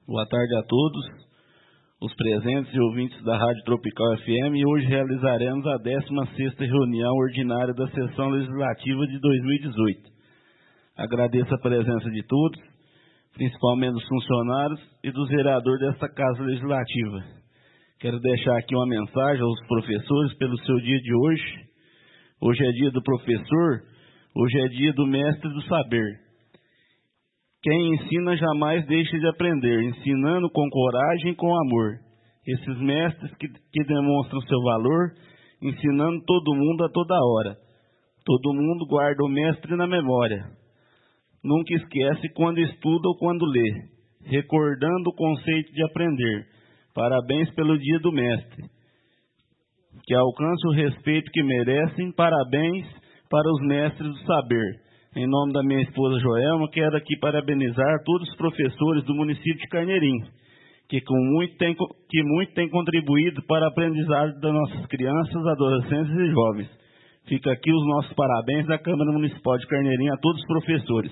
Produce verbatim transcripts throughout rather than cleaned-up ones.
Boa tarde a todos, os presentes e ouvintes da Rádio Tropical F M. E hoje realizaremos a décima sexta reunião ordinária da Sessão Legislativa de dois mil e dezoito. Agradeço a presença de todos, principalmente dos funcionários e dos vereadores desta Casa Legislativa. Quero deixar aqui uma mensagem aos professores pelo seu dia de hoje. Hoje é dia do professor, hoje é dia do mestre do saber. Quem ensina jamais deixa de aprender, ensinando com coragem e com amor. Esses mestres que, que demonstram seu valor, ensinando todo mundo a toda hora. Todo mundo guarda o mestre na memória. Nunca esquece quando estuda ou quando lê, recordando o conceito de aprender. Parabéns pelo dia do mestre. Que alcance o respeito que merecem, parabéns para os mestres do saber. Em nome da minha esposa Joelma, quero aqui parabenizar todos os professores do município de Carneirinho, que, com muito, tem, que muito têm contribuído para a aprendizagem das nossas crianças, adolescentes e jovens. Fica aqui os nossos parabéns da Câmara Municipal de Carneirinho a todos os professores.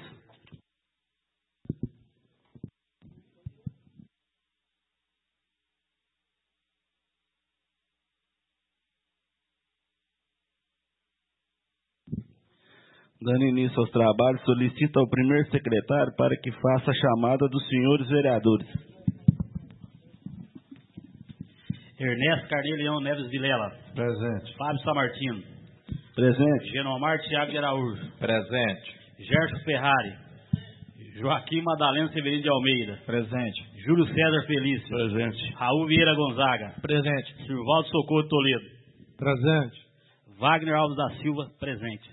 Dando início aos trabalhos, solicito ao primeiro secretário para que faça a chamada dos senhores vereadores. Ernesto Carneiro Leão Neves Vilela. Presente. Fábio Samartino. Presente. Genomar Thiago de Araújo. Presente. Gerson Ferrari. Joaquim Madalena Severino de Almeida. Presente. Júlio César Felício. Presente. Raul Vieira Gonzaga. Presente. Silvaldo Socorro Toledo. Presente. Wagner Alves da Silva. Presente.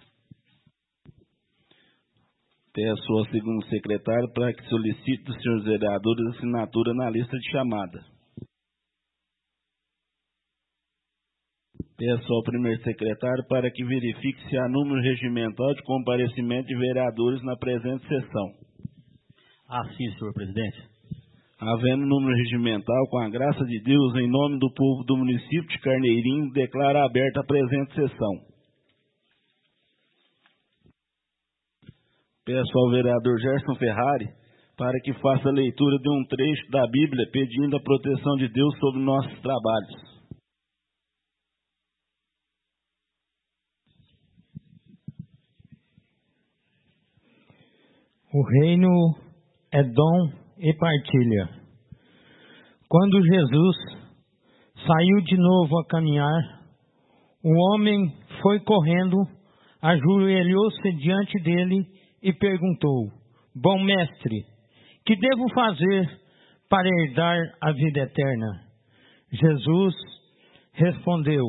Peço ao segundo secretário para que solicite dos senhores vereadores assinatura na lista de chamada. Peço ao primeiro secretário para que verifique se há número regimental de comparecimento de vereadores na presente sessão. Ah, sim, senhor presidente. Havendo número regimental, com a graça de Deus, em nome do povo do município de Carneirinho, declaro aberta a presente sessão. Peço ao vereador Gerson Ferrari para que faça a leitura de um trecho da Bíblia pedindo a proteção de Deus sobre nossos trabalhos. O reino é dom e partilha. Quando Jesus saiu de novo a caminhar, o homem foi correndo, ajoelhou-se diante dele e perguntou: Bom mestre, que devo fazer para herdar a vida eterna? Jesus respondeu: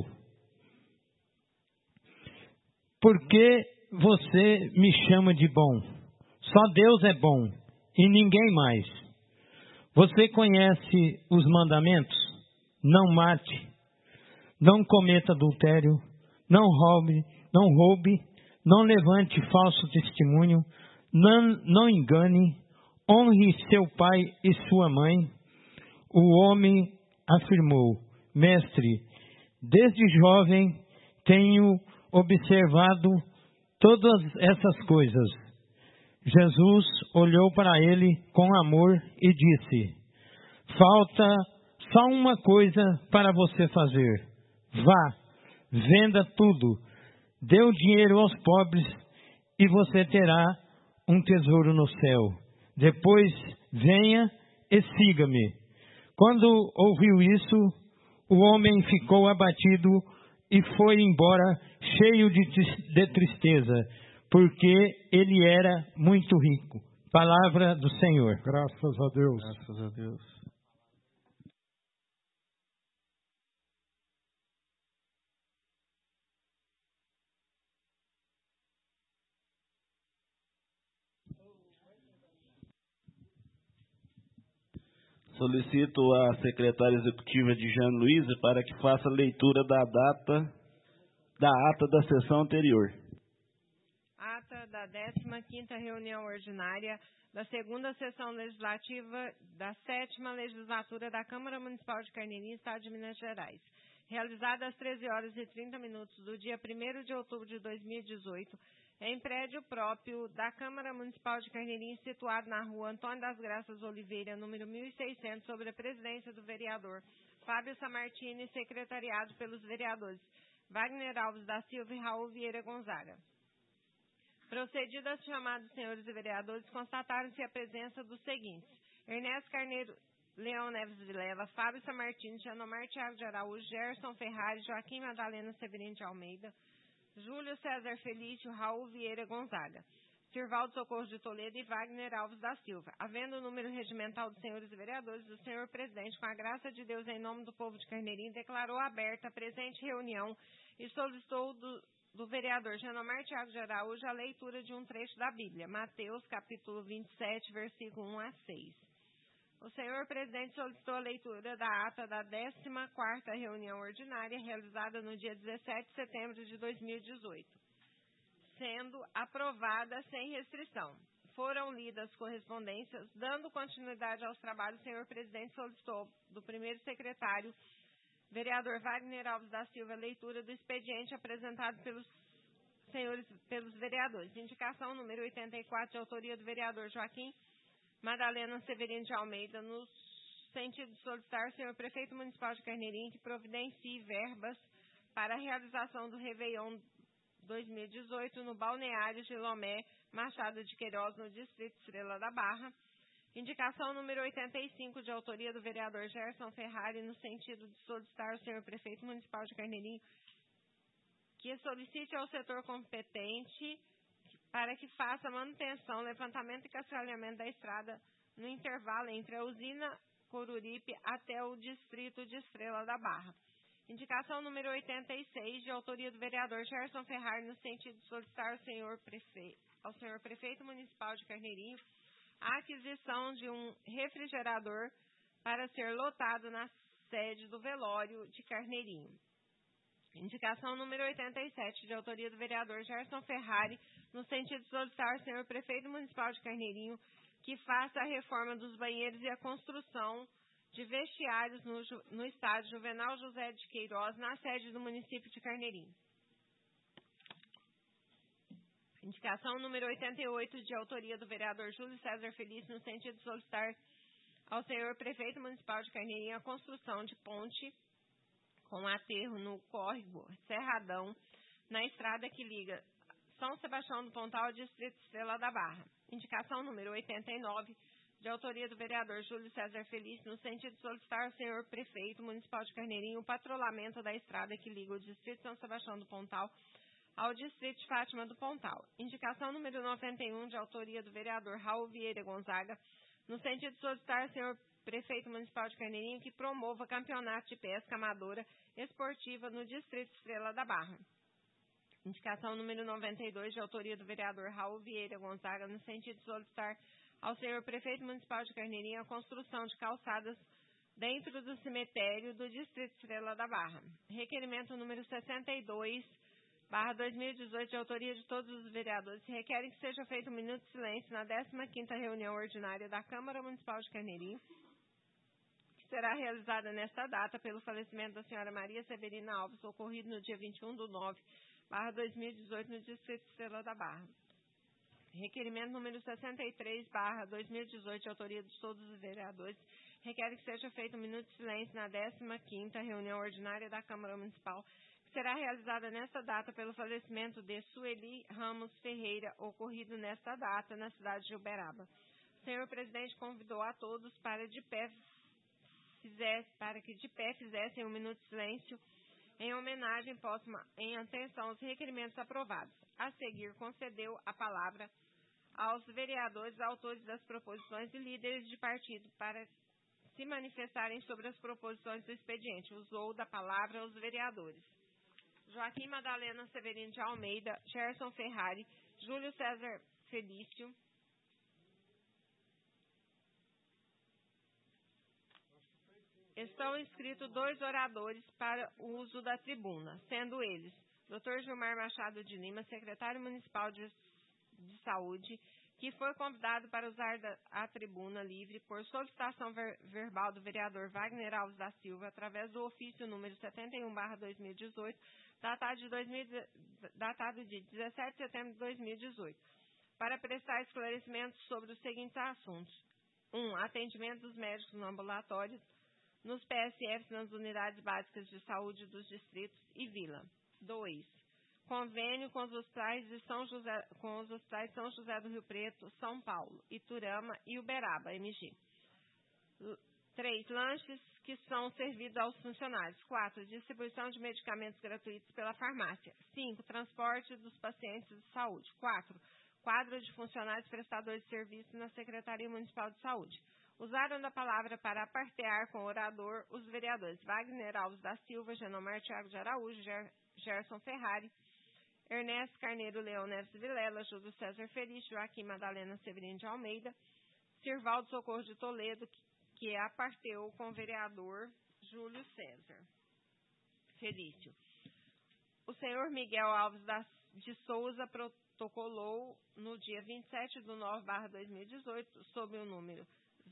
Por que você me chama de bom? Só Deus é bom e ninguém mais. Você conhece os mandamentos? Não mate, não cometa adultério, não roube, não roube, não levante falso testemunho, não, não engane, honre seu pai e sua mãe. O homem afirmou: Mestre, desde jovem tenho observado todas essas coisas. Jesus olhou para ele com amor e disse: Falta só uma coisa para você fazer. Vá, venda tudo, dê o dinheiro aos pobres e você terá um tesouro no céu. Depois venha e siga-me. Quando ouviu isso, o homem ficou abatido e foi embora cheio de, de tristeza, porque ele era muito rico. Palavra do Senhor. Graças a Deus. Graças a Deus. Solicito a secretária executiva de Jean Luísa para que faça a leitura da data da ata da sessão anterior. Ata da décima quinta reunião ordinária da segunda sessão legislativa da sétima legislatura da Câmara Municipal de Carneirinho, Estado de Minas Gerais. realizada às treze horas e trinta minutos do dia primeiro de outubro de dois mil e dezoito, em prédio próprio da Câmara Municipal de Carneirinho, situado na rua Antônio das Graças Oliveira, número mil e seiscentos, sob a presidência do vereador Fábio Samartini, secretariado pelos vereadores Wagner Alves da Silva e Raul Vieira Gonzaga. Procedido a chamada dos senhores e vereadores, constataram-se a presença dos seguintes: Ernesto Carneiro Leão Neves Vilela, Fábio Samartini, Janomar Thiago de Araújo, Gerson Ferrari, Joaquim Madalena Severino de Almeida, Júlio César Felício, Raul Vieira Gonzaga, Sirvaldo Socorro de Toledo e Wagner Alves da Silva. Havendo o número regimental dos senhores e vereadores, o senhor presidente, com a graça de Deus, em nome do povo de Carneirinho, declarou aberta a presente reunião e solicitou do do vereador Janomar Thiago de Araújo a leitura de um trecho da Bíblia, Mateus, capítulo vinte e sete, versículo um a seis. O senhor presidente solicitou a leitura da ata da décima quarta reunião ordinária, realizada no dia dezessete de setembro de dois mil e dezoito, sendo aprovada sem restrição. Foram lidas correspondências. Dando continuidade aos trabalhos, o senhor presidente solicitou do primeiro secretário, vereador Wagner Alves da Silva, a leitura do expediente apresentado pelos senhores, pelos vereadores. Indicação número oitenta e quatro, de autoria do vereador Joaquim Madalena Severino de Almeida, no sentido de solicitar ao senhor prefeito municipal de Carneirinho que providencie verbas para a realização do Réveillon dois mil e dezoito no balneário Gilomé Machado de Queiroz, no distrito Estrela da Barra. Indicação número oitenta e cinco, de autoria do vereador Gerson Ferrari, no sentido de solicitar ao senhor prefeito municipal de Carneirinho que solicite ao setor competente para que faça manutenção, levantamento e cascalhamento da estrada no intervalo entre a usina Coruripe até o distrito de Estrela da Barra. Indicação número oitenta e seis, de autoria do vereador Gerson Ferrari, no sentido de solicitar ao senhor prefeito, ao senhor prefeito municipal de Carneirinho a aquisição de um refrigerador para ser lotado na sede do velório de Carneirinho. Indicação número oitenta e sete, de autoria do vereador Gerson Ferrari, no sentido de solicitar ao senhor prefeito municipal de Carneirinho que faça a reforma dos banheiros e a construção de vestiários no, no estádio Juvenal José de Queiroz, na sede do município de Carneirinho. Indicação número oitenta e oito, de autoria do vereador Júlio César Felício, no sentido de solicitar ao senhor prefeito municipal de Carneirinho a construção de ponte com aterro no córrego Cerradão, na estrada que liga São Sebastião do Pontal ao distrito Estrela da Barra. Indicação número oitenta e nove, de autoria do vereador Júlio César Felício, no sentido de solicitar ao senhor prefeito municipal de Carneirinho o patrulhamento da estrada que liga o distrito São Sebastião do Pontal ao distrito de Fátima do Pontal. Indicação número noventa e um, de autoria do vereador Raul Vieira Gonzaga, no sentido de solicitar ao senhor prefeito municipal de Carneirinho que promova campeonato de pesca amadora esportiva no distrito Estrela da Barra. Indicação número noventa e dois, de autoria do vereador Raul Vieira Gonzaga, no sentido de solicitar ao senhor prefeito municipal de Carneirinho a construção de calçadas dentro do cemitério do distrito Estrela da Barra. Requerimento número sessenta e dois, barra dois mil e dezoito, de autoria de todos os vereadores, requerem que seja feito um minuto de silêncio na décima quinta reunião ordinária da Câmara Municipal de Carneirinho, que será realizada nesta data pelo falecimento da senhora Maria Severina Alves, ocorrido no dia vinte e um de nove, barra dois mil e dezoito, no distrito Estrela da Barra. Requerimento número sessenta e três, barra dois mil e dezoito, de autoria de todos os vereadores, requer que seja feito um minuto de silêncio na décima quinta reunião ordinária da Câmara Municipal, que será realizada nesta data pelo falecimento de Sueli Ramos Ferreira, ocorrido nesta data na cidade de Uberaba. O senhor presidente convidou a todos para, de pé, fizesse, para que de pé fizessem um minuto de silêncio em homenagem póstuma, em atenção aos requerimentos aprovados. A seguir, concedeu a palavra aos vereadores, autores das proposições e líderes de partido para se manifestarem sobre as proposições do expediente. Usou da palavra aos vereadores Joaquim Madalena Severino de Almeida, Gerson Ferrari, Júlio César Felício, estão inscritos dois oradores para o uso da tribuna, sendo eles doutor Gilmar Machado de Lima, secretário municipal de, de Saúde, que foi convidado para usar da, a tribuna livre por solicitação ver, verbal do vereador Wagner Alves da Silva, através do ofício número setenta e um barra dois mil e dezoito, datado de, dois mil, datado de dezessete de setembro de dois mil e dezoito, para prestar esclarecimentos sobre os seguintes assuntos. um. Atendimento dos médicos no ambulatório, nos P S Fs, nas unidades básicas de saúde dos distritos e vila. dois. Convênio com os hospitais de São José, com os hospitais São José do Rio Preto, São Paulo, Iturama e Uberaba, M G. três. Lanches que são servidos aos funcionários. quatro. Distribuição de medicamentos gratuitos pela farmácia. cinco. Transporte dos pacientes de saúde. quatro. Quadro de funcionários prestadores de serviço na Secretaria Municipal de Saúde. Usaram da palavra para apartear com o orador os vereadores Wagner Alves da Silva, Genomar Thiago de Araújo, Ger Gerson Ferrari, Ernesto Carneiro Leão Neves Vilela, Júlio César Felício, Joaquim Madalena Severino de Almeida, Sirvaldo Socorro de Toledo, que, que aparteou com o vereador Júlio César Felício. O senhor Miguel Alves da, de Souza protocolou no dia vinte e sete de nove barra dois mil e dezoito, sob o número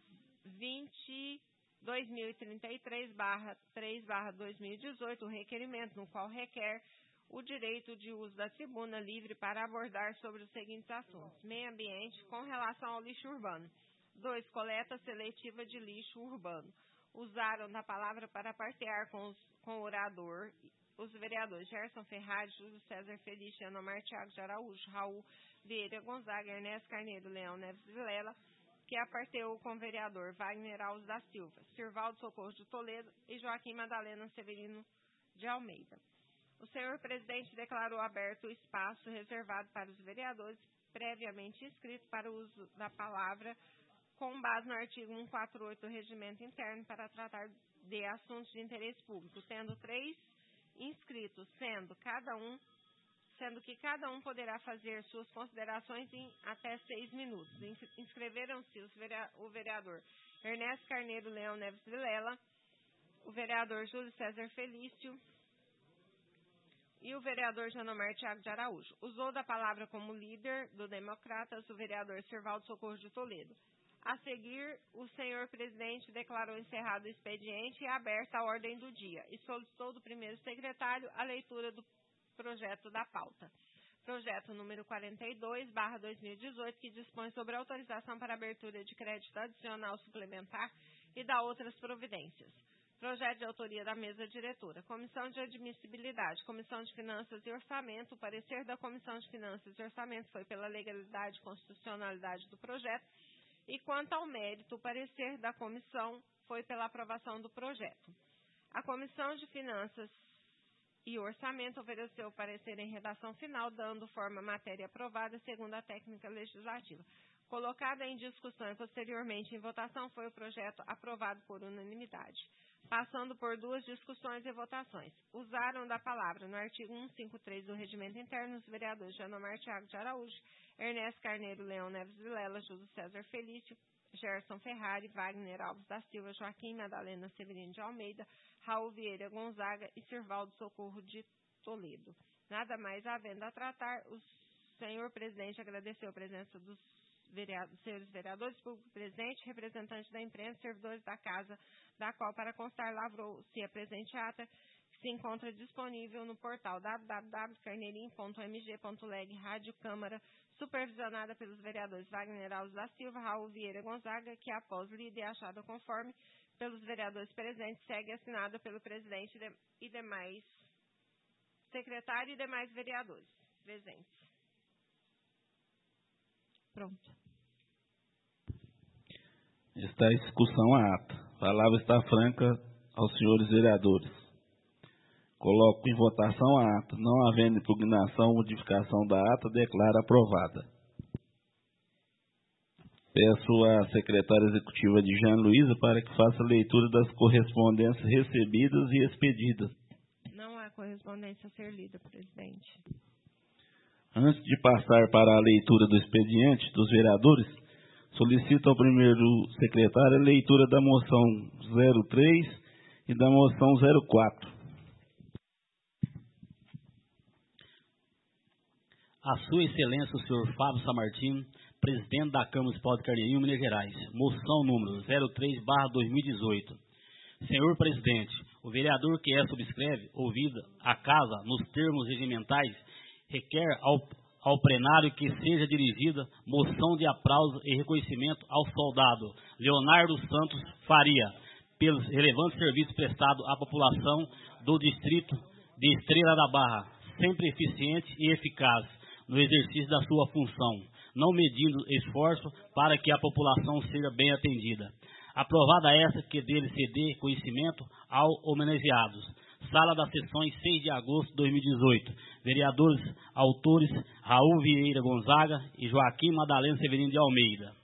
dois mil e trinta e três barra três barra dois mil e dezoito, o requerimento no qual requer o direito de uso da tribuna livre para abordar sobre os seguintes assuntos. Meio ambiente com relação ao lixo urbano. dois. Coleta seletiva de lixo urbano. Usaram da palavra para partear com, os, com o orador os vereadores Gerson Ferrari, Júlio César Felício, Anomar Thiago de Araújo, Raul Vieira Gonzaga, Ernesto Carneiro Leão Neves Vilela, que aparteou com o vereador Wagner Alves da Silva, Sirvaldo Socorro de Toledo e Joaquim Madalena Severino de Almeida. O senhor presidente declarou aberto o espaço reservado para os vereadores previamente inscritos para o uso da palavra com base no artigo cento e quarenta e oito do Regimento Interno para tratar de assuntos de interesse público, tendo três inscritos, sendo, cada um, sendo que cada um poderá fazer suas considerações em até seis minutos. Inscreveram-se os verea, o vereador Ernesto Carneiro Leão Neves Vilela, o vereador Júlio César Felício e o vereador Janomar Thiago de Araújo. Usou da palavra como líder do Democratas o vereador Sirvaldo Socorro de Toledo. A seguir, o senhor presidente declarou encerrado o expediente e aberta a ordem do dia e solicitou do primeiro secretário a leitura do projeto da pauta. Projeto número quarenta e dois barra dois mil e dezoito, que dispõe sobre autorização para abertura de crédito adicional suplementar e da outras providências. Projeto de autoria da mesa diretora. Comissão de admissibilidade, Comissão de Finanças e Orçamento. O parecer da Comissão de Finanças e Orçamento foi pela legalidade e constitucionalidade do projeto. E quanto ao mérito, o parecer da comissão foi pela aprovação do projeto. A Comissão de Finanças e Orçamento ofereceu o parecer em redação final, dando forma à matéria aprovada segundo a técnica legislativa. Colocada em discussão e posteriormente em votação, foi o projeto aprovado por unanimidade. Passando por duas discussões e votações. Usaram da palavra no artigo cento e cinquenta e três do Regimento Interno os vereadores Janomar Thiago de Araújo, Ernesto Carneiro Leão Neves Vilela, Júlio César Felício, Gerson Ferrari, Wagner Alves da Silva, Joaquim Madalena Severino de Almeida, Raul Vieira Gonzaga e Sirvaldo Socorro de Toledo. Nada mais havendo a tratar, o senhor presidente agradeceu a presença dos vereadores, senhores vereadores, público presente, representantes da imprensa, servidores da casa, da qual, para constar, lavrou-se a presente ata, que se encontra disponível no portal w w w ponto carneirinho ponto m g ponto leg, Rádio Câmara, supervisionada pelos vereadores Wagner Alves da Silva, Raul Vieira Gonzaga, que após lida e achada conforme pelos vereadores presentes, segue assinada pelo presidente e demais secretário e demais vereadores presentes. Pronto. Está em discussão a ata. A palavra está franca aos senhores vereadores. Coloco em votação a ata. Não havendo impugnação ou modificação da ata, declaro aprovada. Peço à secretária executiva de Jean Luísa para que faça a leitura das correspondências recebidas e expedidas. Não há correspondência a ser lida, presidente. Antes de passar para a leitura do expediente dos vereadores, solicito ao primeiro secretário a leitura da moção zero três e da moção zero quatro. A Sua Excelência, o senhor Fábio Samartino, presidente da Câmara Municipal de Carneirinho, Minas Gerais. Moção número zero três barra dois mil e dezoito. Senhor presidente, o vereador que é subscreve, ouvida a casa nos termos regimentais, requer ao, ao plenário que seja dirigida moção de aplauso e reconhecimento ao soldado Leonardo Santos Faria, pelos relevantes serviços prestados à população do distrito de Estrela da Barra, sempre eficiente e eficaz no exercício da sua função, não medindo esforço para que a população seja bem atendida. Aprovada essa que dele se dê conhecimento ao homenageados. Sala das Sessões, seis de agosto de dois mil e dezoito. Vereadores autores Raul Vieira Gonzaga e Joaquim Madalena Severino de Almeida.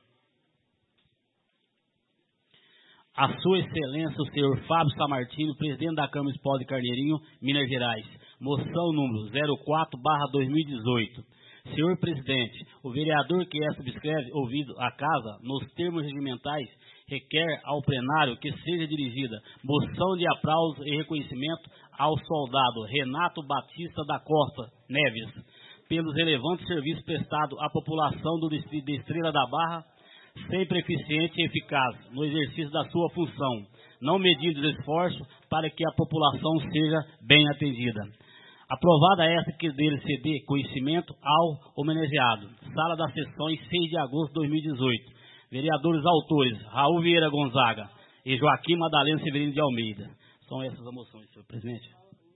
A Sua Excelência, o senhor Fábio Samartino, presidente da Câmara Municipal de Carneirinho, Minas Gerais. Moção número zero quatro barra dois mil e dezoito. Senhor presidente, o vereador que é subscreve, ouvido a casa, nos termos regimentais, requer ao plenário que seja dirigida moção de aplauso e reconhecimento ao soldado Renato Batista da Costa Neves, pelos relevantes serviços prestados à população do distrito de Estrela da Barra, sempre eficiente e eficaz no exercício da sua função, não medindo esforço para que a população seja bem atendida. Aprovada essa que dele se dê conhecimento ao homenageado. Sala das Sessões, seis de agosto de dois mil e dezoito. Vereadores autores Raul Vieira Gonzaga e Joaquim Madalena Severino de Almeida. São essas as moções, senhor presidente.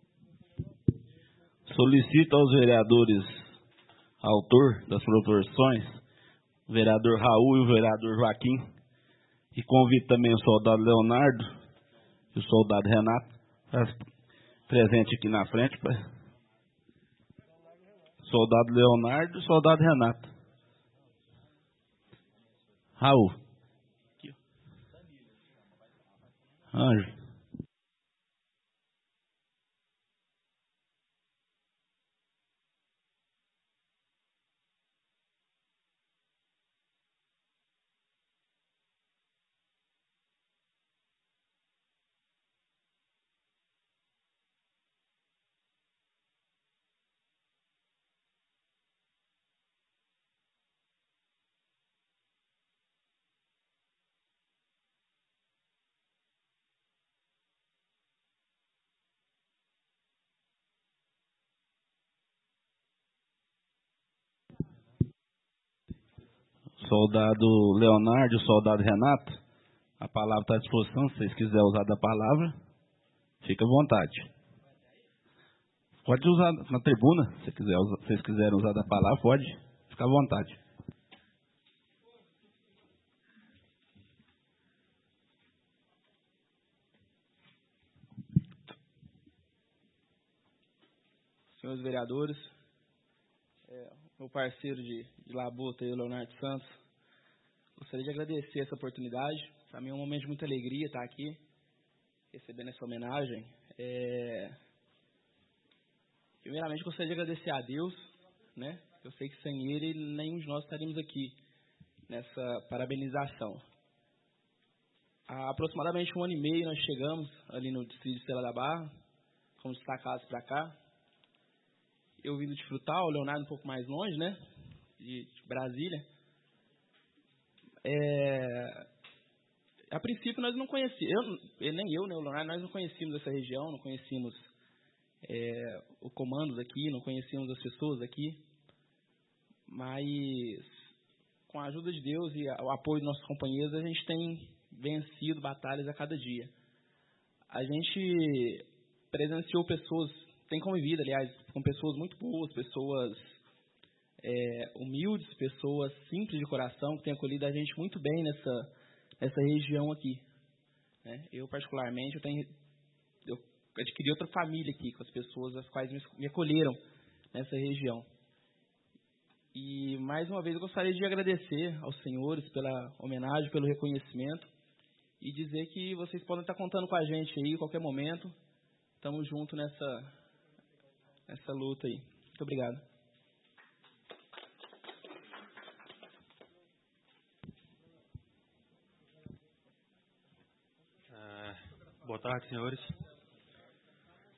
Solicito aos vereadores autor das proposições, o vereador Raul e o vereador Joaquim, e convido também o soldado Leonardo e o soldado Renato, presente aqui na frente. Soldado Leonardo e soldado Renato. Raul. Anjo. Soldado Leonardo e o soldado Renato, a palavra está à disposição. Se vocês quiserem usar da palavra, fica à vontade. Pode usar na tribuna, se quiser, se vocês quiserem usar da palavra, pode, fica à vontade. Senhores vereadores, é, meu parceiro de, de labuta, o Leonardo Santos, gostaria de agradecer essa oportunidade. Para mim é um momento de muita alegria estar aqui, recebendo essa homenagem. É, primeiramente, gostaria de agradecer a Deus, né? Eu sei que sem Ele, nenhum de nós estaríamos aqui nessa parabenização. Há aproximadamente um ano e meio nós chegamos ali no distrito de Estrela da Barra, fomos destacados para cá. Eu vindo de Frutal, o Leonardo um pouco mais longe, né? De, de Brasília. É, a princípio nós não conhecíamos, eu, nem eu, nem o Leonardo, nós não conhecíamos essa região, não conhecíamos é, o comando daqui, não conhecíamos as pessoas aqui. Mas com a ajuda de Deus e o apoio dos nossos companheiros, a gente tem vencido batalhas a cada dia. A gente presenciou pessoas, tem convivido, aliás, com pessoas muito boas, pessoas é, humildes, pessoas simples de coração, que têm acolhido a gente muito bem nessa, nessa região aqui. Né? Eu, particularmente, eu, tenho, eu adquiri outra família aqui, com as pessoas as quais me acolheram nessa região. E, mais uma vez, eu gostaria de agradecer aos senhores pela homenagem, pelo reconhecimento, e dizer que vocês podem estar contando com a gente aí, a qualquer momento. Estamos juntos nessa, nessa luta aí. Muito obrigado. Uh, boa tarde, senhores.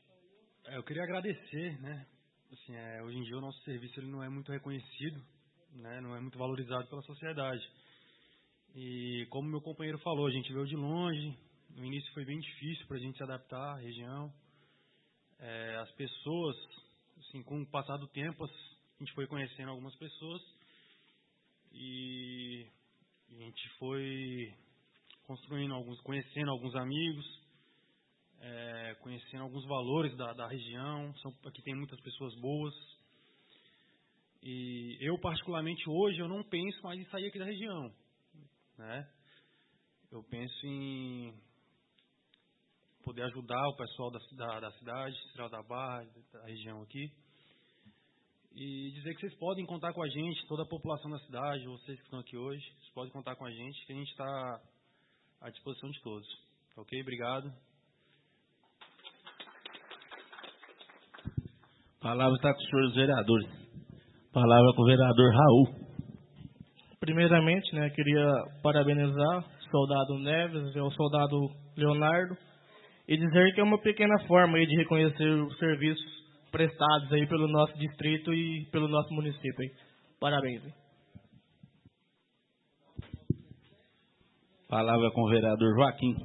Eu queria agradecer, né? Assim, é, hoje em dia o nosso serviço ele não é muito reconhecido né, não é muito valorizado pela sociedade. E como meu companheiro falou, a gente veio de longe, no início foi bem difícil para a gente se adaptar à região. É, as pessoas, assim, com o passar do tempo, a gente foi conhecendo algumas pessoas e a gente foi construindo alguns, conhecendo alguns amigos, é, conhecendo alguns valores da, da região. São, aqui tem muitas pessoas boas. E eu, particularmente, hoje, eu não penso mais em sair aqui da região, né? Eu penso em poder ajudar o pessoal da, da, da cidade, Estrela da Barra, da região aqui. E dizer que vocês podem contar com a gente, toda a população da cidade, vocês que estão aqui hoje, vocês podem contar com a gente, que a gente está à disposição de todos. Ok? Obrigado. A palavra está com os senhores vereadores. Palavra com o vereador Raul. Primeiramente, né, queria parabenizar o soldado Neves e o soldado Leonardo e dizer que é uma pequena forma aí de reconhecer os serviços prestados aí pelo nosso distrito e pelo nosso município. Aí. Parabéns. Hein? Palavra com o vereador Joaquim.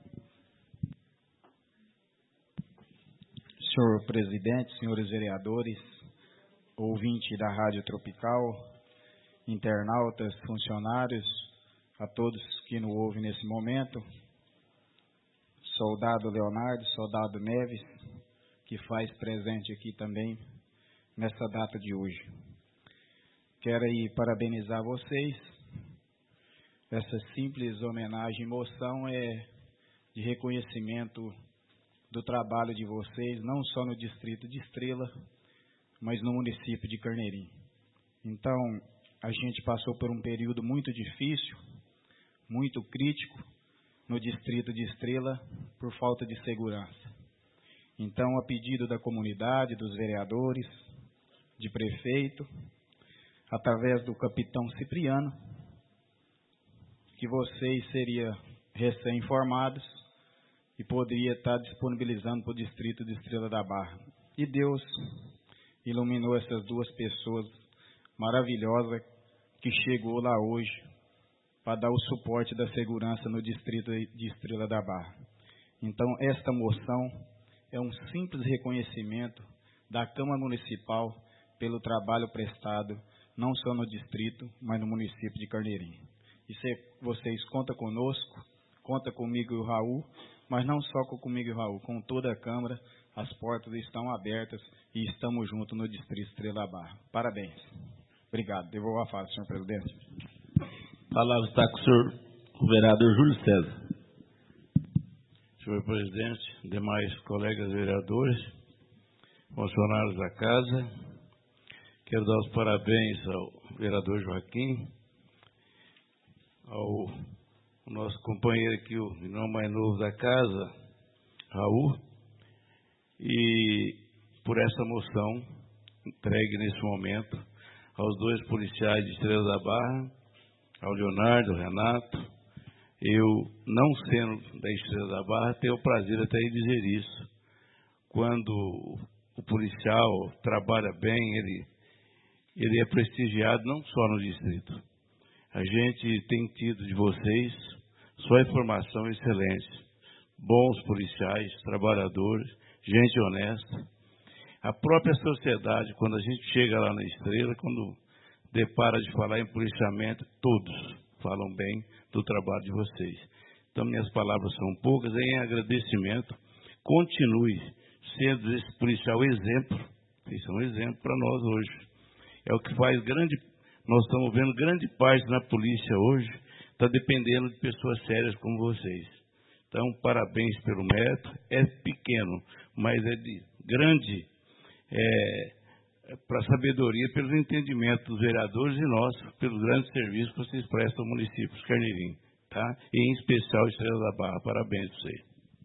Senhor presidente, senhores vereadores, ouvinte da Rádio Tropical, internautas, funcionários, a todos que nos ouvem nesse momento, soldado Leonardo, soldado Neves, que faz presente aqui também nessa data de hoje. Quero aí parabenizar vocês. Essa simples homenagem e moção é de reconhecimento do trabalho de vocês, não só no distrito de Estrela, mas no município de Carneirinho. Então, a gente passou por um período muito difícil, muito crítico no distrito de Estrela por falta de segurança. Então, a pedido da comunidade, dos vereadores, de prefeito, através do capitão Cipriano, que vocês seriam recém-informados e poderia estar disponibilizando para o distrito de Estrela da Barra. E Deus iluminou essas duas pessoas maravilhosas que chegou lá hoje para dar o suporte da segurança no distrito de Estrela da Barra. Então, esta moção é um simples reconhecimento da Câmara Municipal pelo trabalho prestado, não só no distrito, mas no município de Carneirinho. E se vocês contam conosco, conta comigo e o Raul, mas não só comigo e o Raul, com toda a Câmara, as portas estão abertas e estamos juntos no distrito Estrela da Barra. Parabéns. Obrigado. Devolvo a fala, senhor presidente. A palavra está com o senhor, o vereador Júlio César. Senhor presidente, demais colegas vereadores, funcionários da casa, quero dar os parabéns ao vereador Joaquim, ao nosso companheiro aqui, o irmão mais novo da casa, Raul, e por essa moção entregue nesse momento aos dois policiais de Estrela da Barra, ao Leonardo, ao Renato. Eu, não sendo da Estrela da Barra, tenho o prazer até de dizer isso. Quando o policial trabalha bem, ele, ele é prestigiado não só no distrito. A gente tem tido de vocês só informação excelente. Bons policiais, trabalhadores, gente honesta. A própria sociedade, quando a gente chega lá na Estrela, quando depara de falar em policiamento, todos falam bem do trabalho de vocês. Então, minhas palavras são poucas, em agradecimento. Continue sendo esse policial exemplo. Isso é um exemplo para nós hoje. É o que faz grande... Nós estamos vendo grande parte na polícia hoje, está dependendo de pessoas sérias como vocês. Então, parabéns pelo mérito. É pequeno, mas é de grande... É, para a sabedoria, pelo entendimento dos vereadores e nós, pelos grandes serviços que vocês prestam ao município de Carneirinho, tá? E em especial Estrela da Barra. Parabéns para vocês.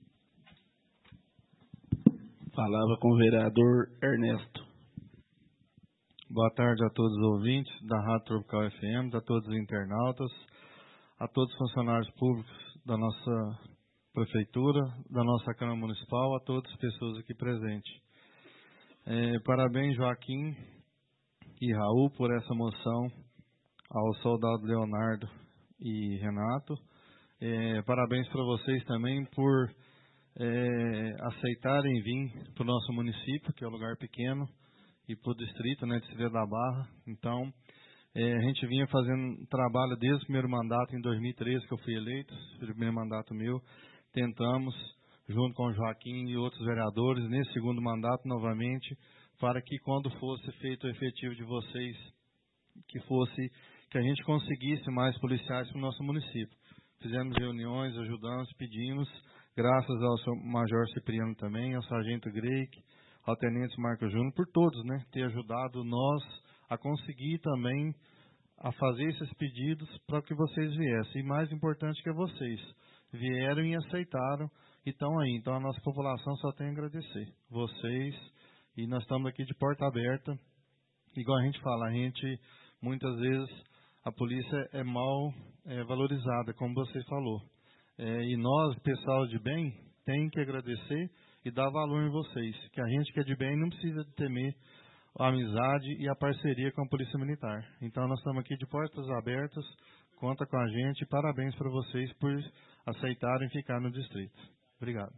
Palavra com o vereador Ernesto. Boa tarde a todos os ouvintes da Rádio Tropical F M, a todos os internautas, a todos os funcionários públicos da nossa prefeitura, da nossa Câmara Municipal, a todas as pessoas aqui presentes. É, parabéns, Joaquim e Raul, por essa moção ao soldado Leonardo e Renato. É, parabéns para vocês também por é, aceitarem vir para o nosso município, que é um lugar pequeno, e para o distrito, né, de Estrela da Barra. Então, é, a gente vinha fazendo trabalho desde o primeiro mandato, em dois mil e treze, que eu fui eleito, o primeiro mandato meu. Tentamos, junto com o Joaquim e outros vereadores, nesse segundo mandato, novamente, para que quando fosse feito o efetivo de vocês, que fosse, que a gente conseguisse mais policiais para o nosso município. Fizemos reuniões, ajudamos, pedimos, graças ao seu Major Cipriano também, ao Sargento Greik, ao Tenente Marco Júnior, por todos, né, ter ajudado nós a conseguir também a fazer esses pedidos para que vocês viessem. E mais importante que vocês, vieram e aceitaram e estão aí. Então a nossa população só tem a agradecer. Vocês, e nós estamos aqui de porta aberta. Igual a gente fala, a gente, muitas vezes, a polícia é mal é, valorizada, como você falou. É, e nós, pessoal de bem, tem que agradecer e dar valor em vocês. Que a gente que é de bem não precisa de temer a amizade e a parceria com a Polícia Militar. Então nós estamos aqui de portas abertas, conta com a gente. Parabéns para vocês por aceitarem ficar no distrito. Obrigado.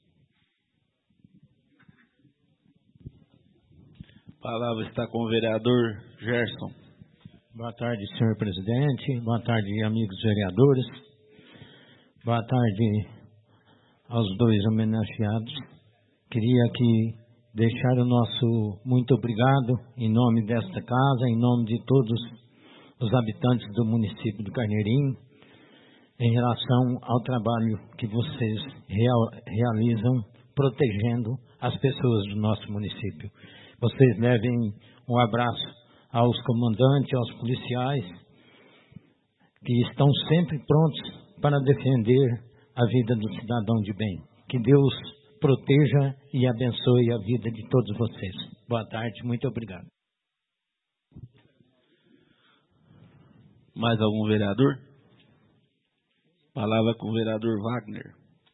A palavra está com o vereador Gerson. Boa tarde, senhor presidente. Boa tarde, amigos vereadores. Boa tarde aos dois homenageados. Queria aqui deixar o nosso muito obrigado em nome desta casa, em nome de todos os habitantes do município do Carneirinho, em relação ao trabalho que vocês real, realizam protegendo as pessoas do nosso município. Vocês levem um abraço aos comandantes, aos policiais, que estão sempre prontos para defender a vida do cidadão de bem. Que Deus proteja e abençoe a vida de todos vocês. Boa tarde, muito obrigado. Mais algum vereador? Palavra com o vereador Wagner.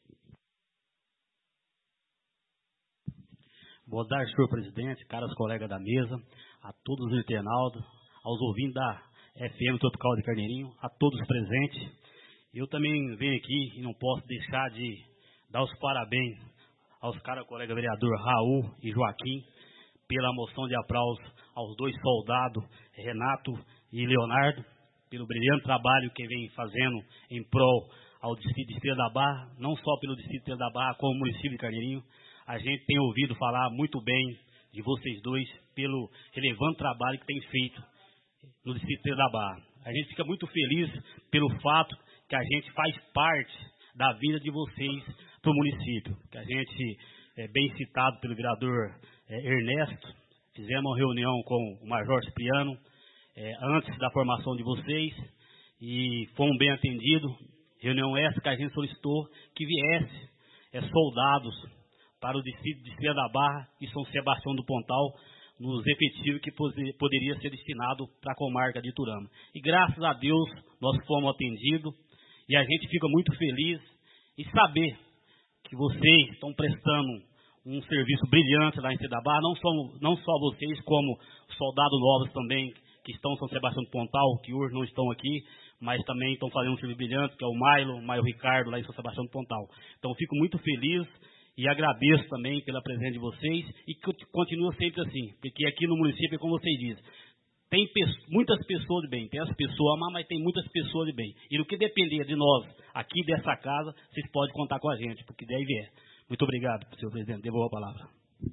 Boa tarde, senhor presidente, caros colegas da mesa, a todos os internautas, aos ouvintes da F M Tropical de Carneirinho, a todos presentes. Eu também venho aqui e não posso deixar de dar os parabéns aos caros colegas vereador Raul e Joaquim pela moção de aplauso aos dois soldados, Renato e Leonardo, pelo brilhante trabalho que vem fazendo em prol ao distrito de Estrela da Barra, não só pelo distrito de Estrela da Barra, como o município de Carneirinho. A gente tem ouvido falar muito bem de vocês dois pelo relevante trabalho que tem feito no distrito de Estrela da Barra. A gente fica muito feliz pelo fato que a gente faz parte da vida de vocês para o município. Que a gente, é, bem citado pelo vereador é, Ernesto, fizemos uma reunião com o Major Cipriano é, antes da formação de vocês e fomos bem atendidos. Reunião essa que a gente solicitou que viesse é, soldados para o distrito de Estrela da Barra e São Sebastião do Pontal, nos efetivos que poderia ser destinado para a comarca de Iturama. E graças a Deus nós fomos atendidos e a gente fica muito feliz em saber que vocês estão prestando um serviço brilhante lá em Estrela da Barra, não só, não só vocês, como soldados novos também que estão em São Sebastião do Pontal, que hoje não estão aqui, mas também estão fazendo um serviço brilhante, que é o Mailo, o Maio Ricardo, lá em São Sebastião do Pontal. Então fico muito feliz e agradeço também pela presença de vocês e que continua sempre assim, porque aqui no município, como vocês dizem, tem pe- muitas pessoas de bem, tem as pessoas má, mas tem muitas pessoas de bem. E no que depender de nós, aqui dessa casa, vocês podem contar com a gente, porque daí vier. Muito obrigado, senhor presidente. Devolvo a palavra.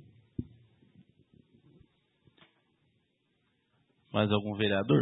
Mais algum vereador?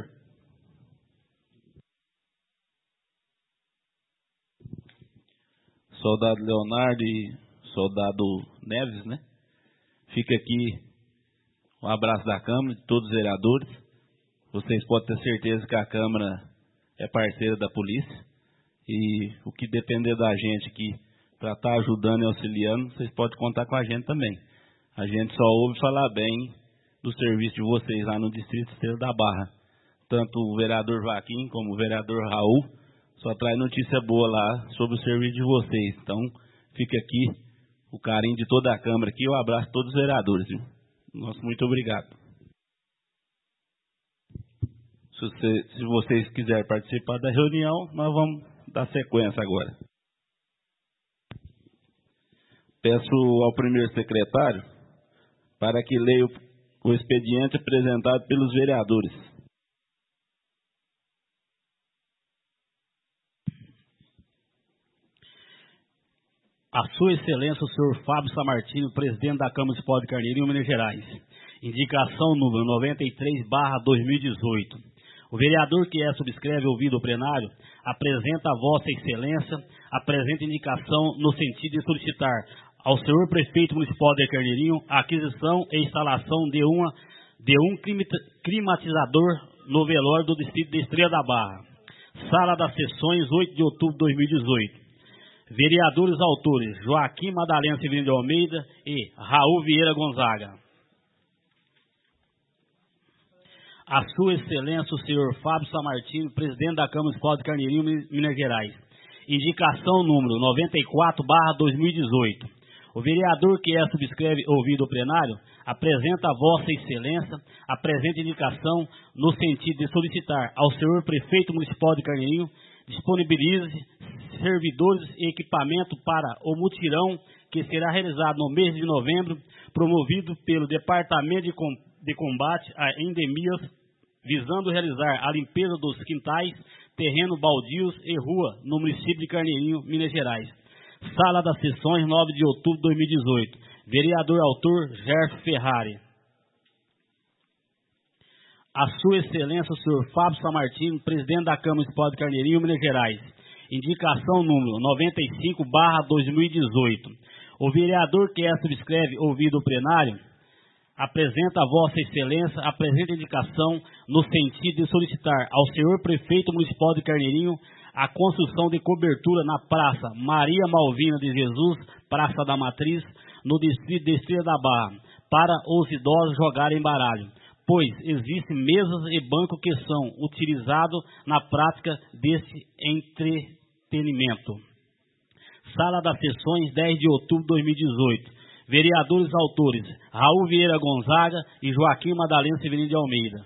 Soldado Leonardo e soldado Neves, né? Fica aqui um abraço da Câmara, de todos os vereadores. Vocês podem ter certeza que a Câmara é parceira da polícia. E o que depender da gente aqui para estar ajudando e auxiliando, vocês podem contar com a gente também. A gente só ouve falar bem do serviço de vocês lá no Distrito Estrela da Barra. Tanto o vereador Joaquim como o vereador Raul só traz notícia boa lá sobre o serviço de vocês. Então, fica aqui o carinho de toda a Câmara aqui. Eu abraço todos os vereadores. Viu? Nosso muito obrigado. Se, você, se vocês quiserem participar da reunião, nós vamos dar sequência agora. Peço ao primeiro secretário para que leia o, o expediente apresentado pelos vereadores. A Sua Excelência, o senhor Fábio Samartino, presidente da Câmara Municipal de Carneirinho, Minas Gerais. Indicação número noventa e três barra dois mil e dezoito. O vereador que é subscreve ouvido o plenário apresenta a Vossa Excelência a presente indicação no sentido de solicitar ao senhor Prefeito Municipal de Carneirinho a aquisição e instalação de, uma, de um climatizador no velório do distrito de Estrela da Barra. Sala das Sessões, oito de outubro de dois mil e dezoito. Vereadores autores Joaquim Madalena Severino de Almeida e Raul Vieira Gonzaga. A Sua Excelência, o senhor Fábio Samartino, presidente da Câmara Municipal de Carneirinho, Minas Gerais. Indicação número noventa e quatro barra dois mil e dezoito. O vereador que é subscreve ouvido o plenário apresenta a Vossa Excelência a presente indicação no sentido de solicitar ao senhor Prefeito Municipal de Carneirinho disponibilize servidores e equipamento para o mutirão que será realizado no mês de novembro, promovido pelo Departamento de, Com de Combate a Endemias, visando realizar a limpeza dos quintais, terreno baldios e rua no município de Carneirinho, Minas Gerais. Sala das Sessões, nove de outubro de dois mil e dezoito. Vereador autor Gerson Ferrari. A Sua Excelência, o senhor Fábio Samartino, presidente da Câmara Municipal de Carneirinho, Minas Gerais. Indicação número noventa e cinco barra dois mil e dezoito. O vereador que é subscreve ouvido o plenário apresenta a Vossa Excelência a presente indicação no sentido de solicitar ao senhor Prefeito Municipal de Carneirinho a construção de cobertura na Praça Maria Malvina de Jesus, Praça da Matriz, no distrito de Estrela da Barra, para os idosos jogarem baralho, pois existem mesas e bancos que são utilizados na prática desse entretenimento. Sala das Sessões, dez de outubro de dois mil e dezoito. Vereadores autores Raul Vieira Gonzaga e Joaquim Madalena Severino de Almeida.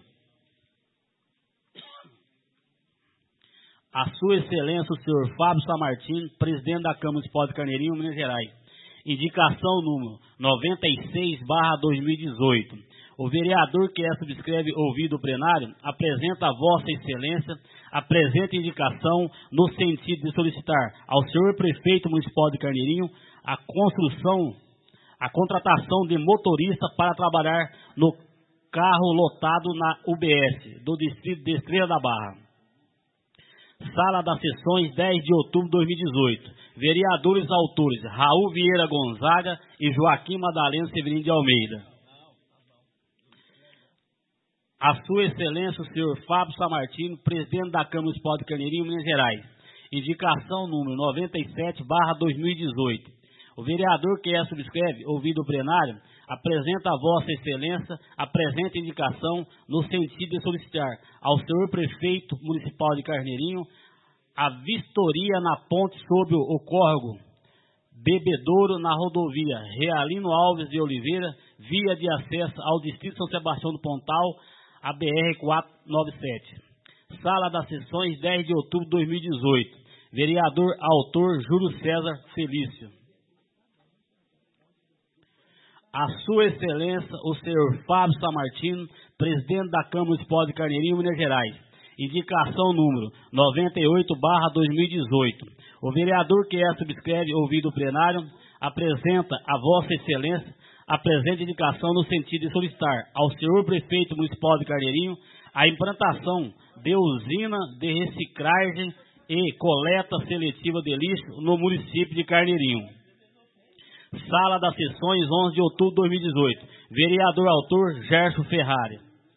A Sua Excelência, o senhor Fábio Samartino, presidente da Câmara Municipal de Carneirinho, Minas Gerais. Indicação número noventa e seis barra dois mil e dezoito. O vereador que é subscreve ouvido o plenário apresenta a Vossa Excelência a presente indicação no sentido de solicitar ao senhor Prefeito Municipal de Carneirinho a construção, a contratação de motorista para trabalhar no carro lotado na U B S do distrito de Estrela da Barra. Sala das Sessões, dez de outubro de dois mil e dezoito. Vereadores autores Raul Vieira Gonzaga e Joaquim Madalena Severino de Almeida. A Sua Excelência, o senhor Fábio Samartino, presidente da Câmara Municipal de Carneirinho, Minas Gerais. Indicação número noventa e sete barra dois mil e dezoito. O vereador que é subscreve, ouvido o plenário, apresenta a Vossa Excelência a presente indicação no sentido de solicitar ao senhor Prefeito Municipal de Carneirinho a vistoria na ponte sobre o córrego Bebedouro na rodovia Realino Alves de Oliveira, via de acesso ao distrito São Sebastião do Pontal, a B R quatrocentos e noventa e sete. Sala das Sessões, dez de outubro de dois mil e dezoito. Vereador autor Júlio César Felício. A Sua Excelência, o senhor Fábio Samartino, presidente da Câmara Municipal de Carneirinho, Minas Gerais. Indicação número noventa e oito barra dois mil e dezoito. O vereador que é subscreve ouvido o plenário apresenta a Vossa Excelência a presente indicação no sentido de solicitar ao senhor Prefeito Municipal de Carneirinho a implantação de usina de reciclagem e coleta seletiva de lixo no município de Carneirinho. Sala das Sessões, onze de outubro de dois mil e dezoito. Vereador autor Gerson Ferrari.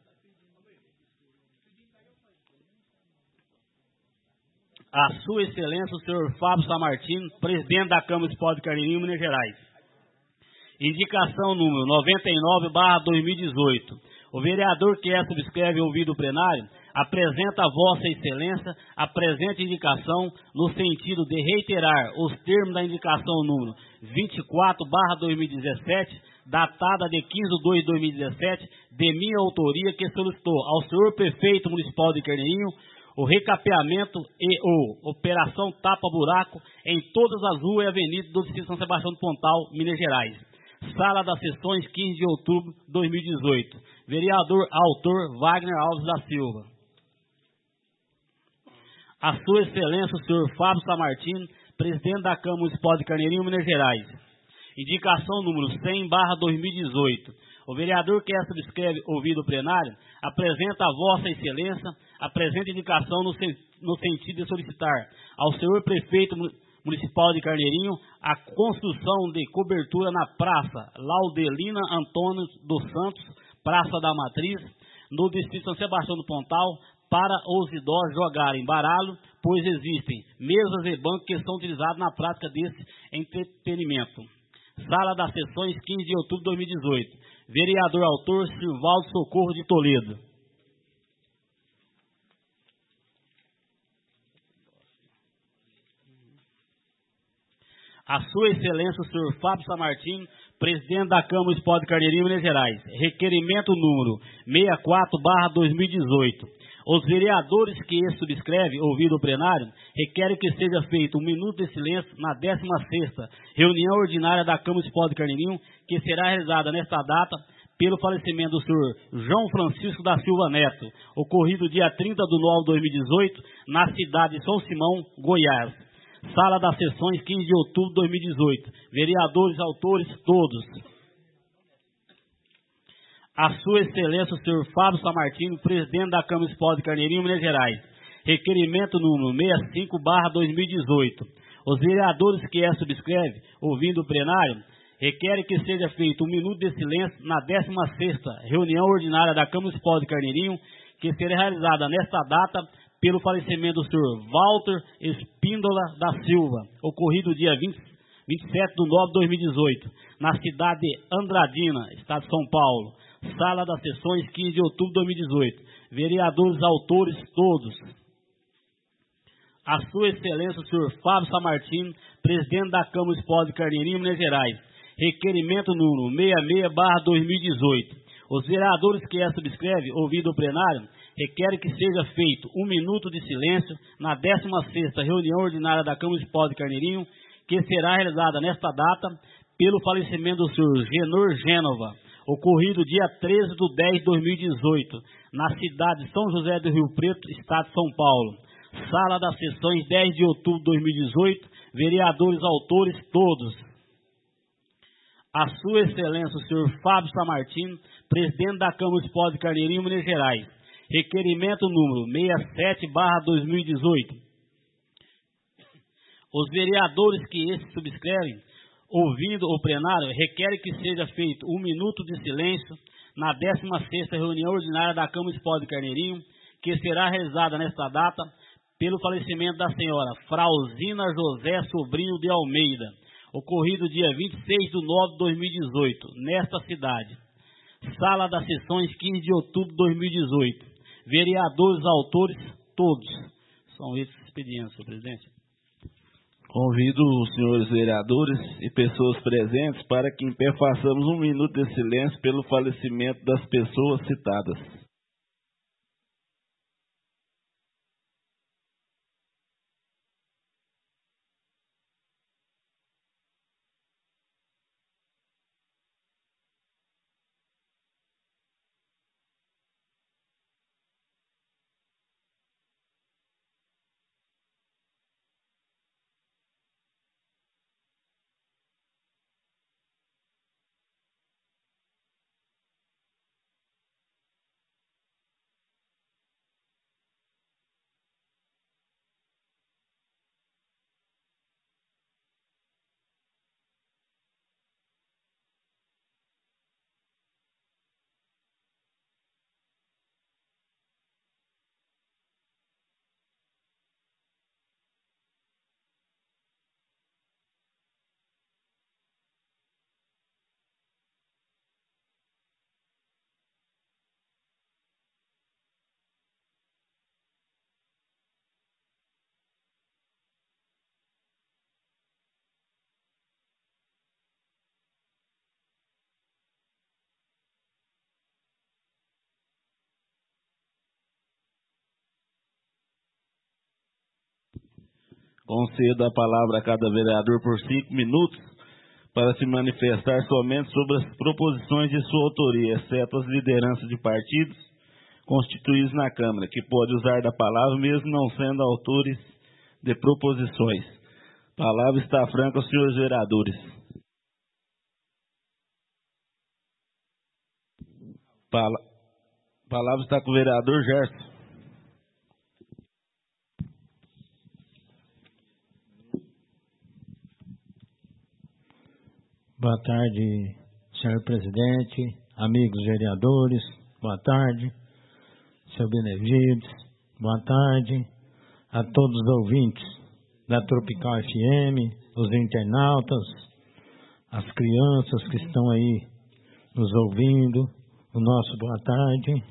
A Sua Excelência, o senhor Fábio Samartino, presidente da Câmara Municipal de Carneirinho, Minas Gerais. Indicação número noventa e nove barra dois mil e dezoito. O vereador que é subscreve ouvido o plenário apresenta a Vossa Excelência a presente indicação no sentido de reiterar os termos da indicação número vinte e quatro barra dois mil e dezessete, datada de quinze de dois de dois mil e dezessete, de minha autoria, que solicitou ao senhor prefeito municipal de Carneirinho o recapeamento e ou operação tapa-buraco em todas as ruas e avenidas do distrito de São Sebastião do Pontal, Minas Gerais. Sala das Sessões, quinze de outubro de dois mil e dezoito. Vereador autor Wagner Alves da Silva. A Sua Excelência, o senhor Fábio Samartino, presidente da Câmara Municipal de Carneirinho, Minas Gerais. Indicação número cem barra dois mil e dezoito. O vereador que a subscreve ouvido o plenário apresenta a Vossa Excelência a presente indicação no, sen no sentido de solicitar ao senhor prefeito municipal de Carneirinho a construção de cobertura na Praça Laudelina Antônio dos Santos, Praça da Matriz, no distrito de São Sebastião do Pontal, para os idosos jogarem baralho, pois existem mesas e bancos que são utilizados na prática desse entretenimento. Sala das Sessões, quinze de outubro de dois mil e dezoito. Vereador autor Silvaldo Socorro de Toledo. A Sua Excelência, o senhor Fábio Samartino, presidente da Câmara Municipal de Carneirinho, Minas Gerais. Requerimento número sessenta e quatro barra dois mil e dezoito. Os vereadores que esse subscreve, ouvido o plenário, requerem que seja feito um minuto de silêncio na décima sexta reunião ordinária da Câmara Municipal de Carneirinho, que será realizada nesta data pelo falecimento do senhor João Francisco da Silva Neto, ocorrido dia trinta de nove de dois mil e dezoito, na cidade de São Simão, Goiás. Sala das Sessões, quinze de outubro de dois mil e dezoito. Vereadores, autores, todos. A Sua Excelência, o senhor Fábio Samartino, presidente da Câmara Municipal de Carneirinho, Minas Gerais. Requerimento número sessenta e cinco barra dois mil e dezoito. Os vereadores que é subscreve, ouvindo o plenário, requerem que seja feito um minuto de silêncio na décima sexta reunião ordinária da Câmara Municipal de Carneirinho, que será realizada nesta data pelo falecimento do senhor Walter Espíndola da Silva, ocorrido dia vinte, vinte e sete de nove de dois mil e dezoito, na cidade de Andradina, estado de São Paulo. Sala das Sessões, quinze de outubro de dois mil e dezoito. Vereadores, autores, todos. A Sua Excelência, o senhor Fábio Samartino, presidente da Câmara Municipal de Carneirinho, Minas Gerais. Requerimento número sessenta e seis barra dois mil e dezoito. Os vereadores que a subscreve, ouvido o plenário, requerem que seja feito um minuto de silêncio na décima sexta reunião ordinária da Câmara Municipal de Carneirinho, que será realizada nesta data pelo falecimento do senhor Genor Gênova, ocorrido dia treze de dez de dois mil e dezoito, na cidade de São José do Rio Preto, estado de São Paulo. Sala das Sessões, dez de outubro de dois mil e dezoito. Vereadores, autores, todos. A Sua Excelência, o senhor Fábio Samartino, presidente da Câmara Municipal de Carneirinho, Minas Gerais. Requerimento número sessenta e sete barra dois mil e dezoito. Os vereadores que esse subscrevem, ouvindo o plenário, requerem que seja feito um minuto de silêncio na décima sexta reunião ordinária da Câmara Municipal de Carneirinho, que será realizada nesta data pelo falecimento da senhora Frauzina José Sobrinho de Almeida, ocorrido dia vinte e seis de nove de dois mil e dezoito, nesta cidade. Sala das Sessões, quinze de outubro de dois mil e dezoito. Vereadores, autores, todos. São esses expedientes, senhor presidente. Convido os senhores vereadores e pessoas presentes para que em pé façamos um minuto de silêncio pelo falecimento das pessoas citadas. Conceda a palavra a cada vereador por cinco minutos para se manifestar somente sobre as proposições de sua autoria, exceto as lideranças de partidos constituídos na Câmara, que pode usar da palavra mesmo não sendo autores de proposições. Palavra está franca aos senhores vereadores. Pala... Palavra está com o vereador Gerson. Boa tarde, senhor presidente, amigos vereadores, boa tarde, senhor Benevides, boa tarde a todos os ouvintes da Tropical F M, os internautas, as crianças que estão aí nos ouvindo, o nosso boa tarde.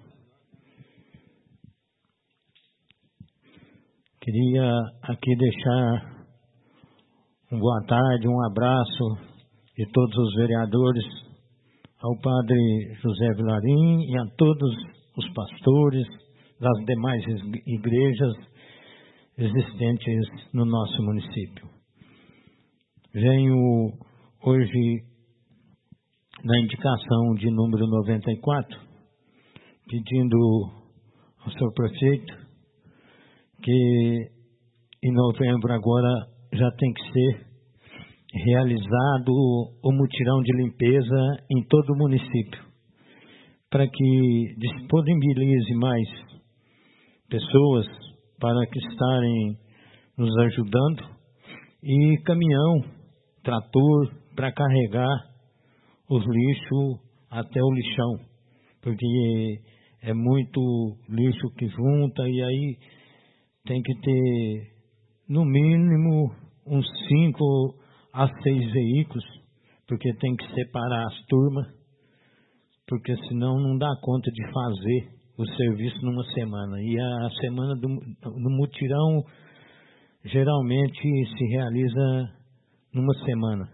Queria aqui deixar um boa tarde, um abraço de todos os vereadores, ao padre José Vilarim e a todos os pastores das demais igrejas existentes no nosso município. Venho hoje na indicação de número noventa e quatro, pedindo ao senhor prefeito que em novembro agora já tem que ser realizado o mutirão de limpeza em todo o município, para que disponibilize mais pessoas para que estarem nos ajudando e caminhão, trator para carregar os lixos até o lixão, porque é muito lixo que junta e aí tem que ter no mínimo uns cinco a seis veículos, porque tem que separar as turmas, porque senão não dá conta de fazer o serviço numa semana. E a semana do no mutirão geralmente se realiza numa semana.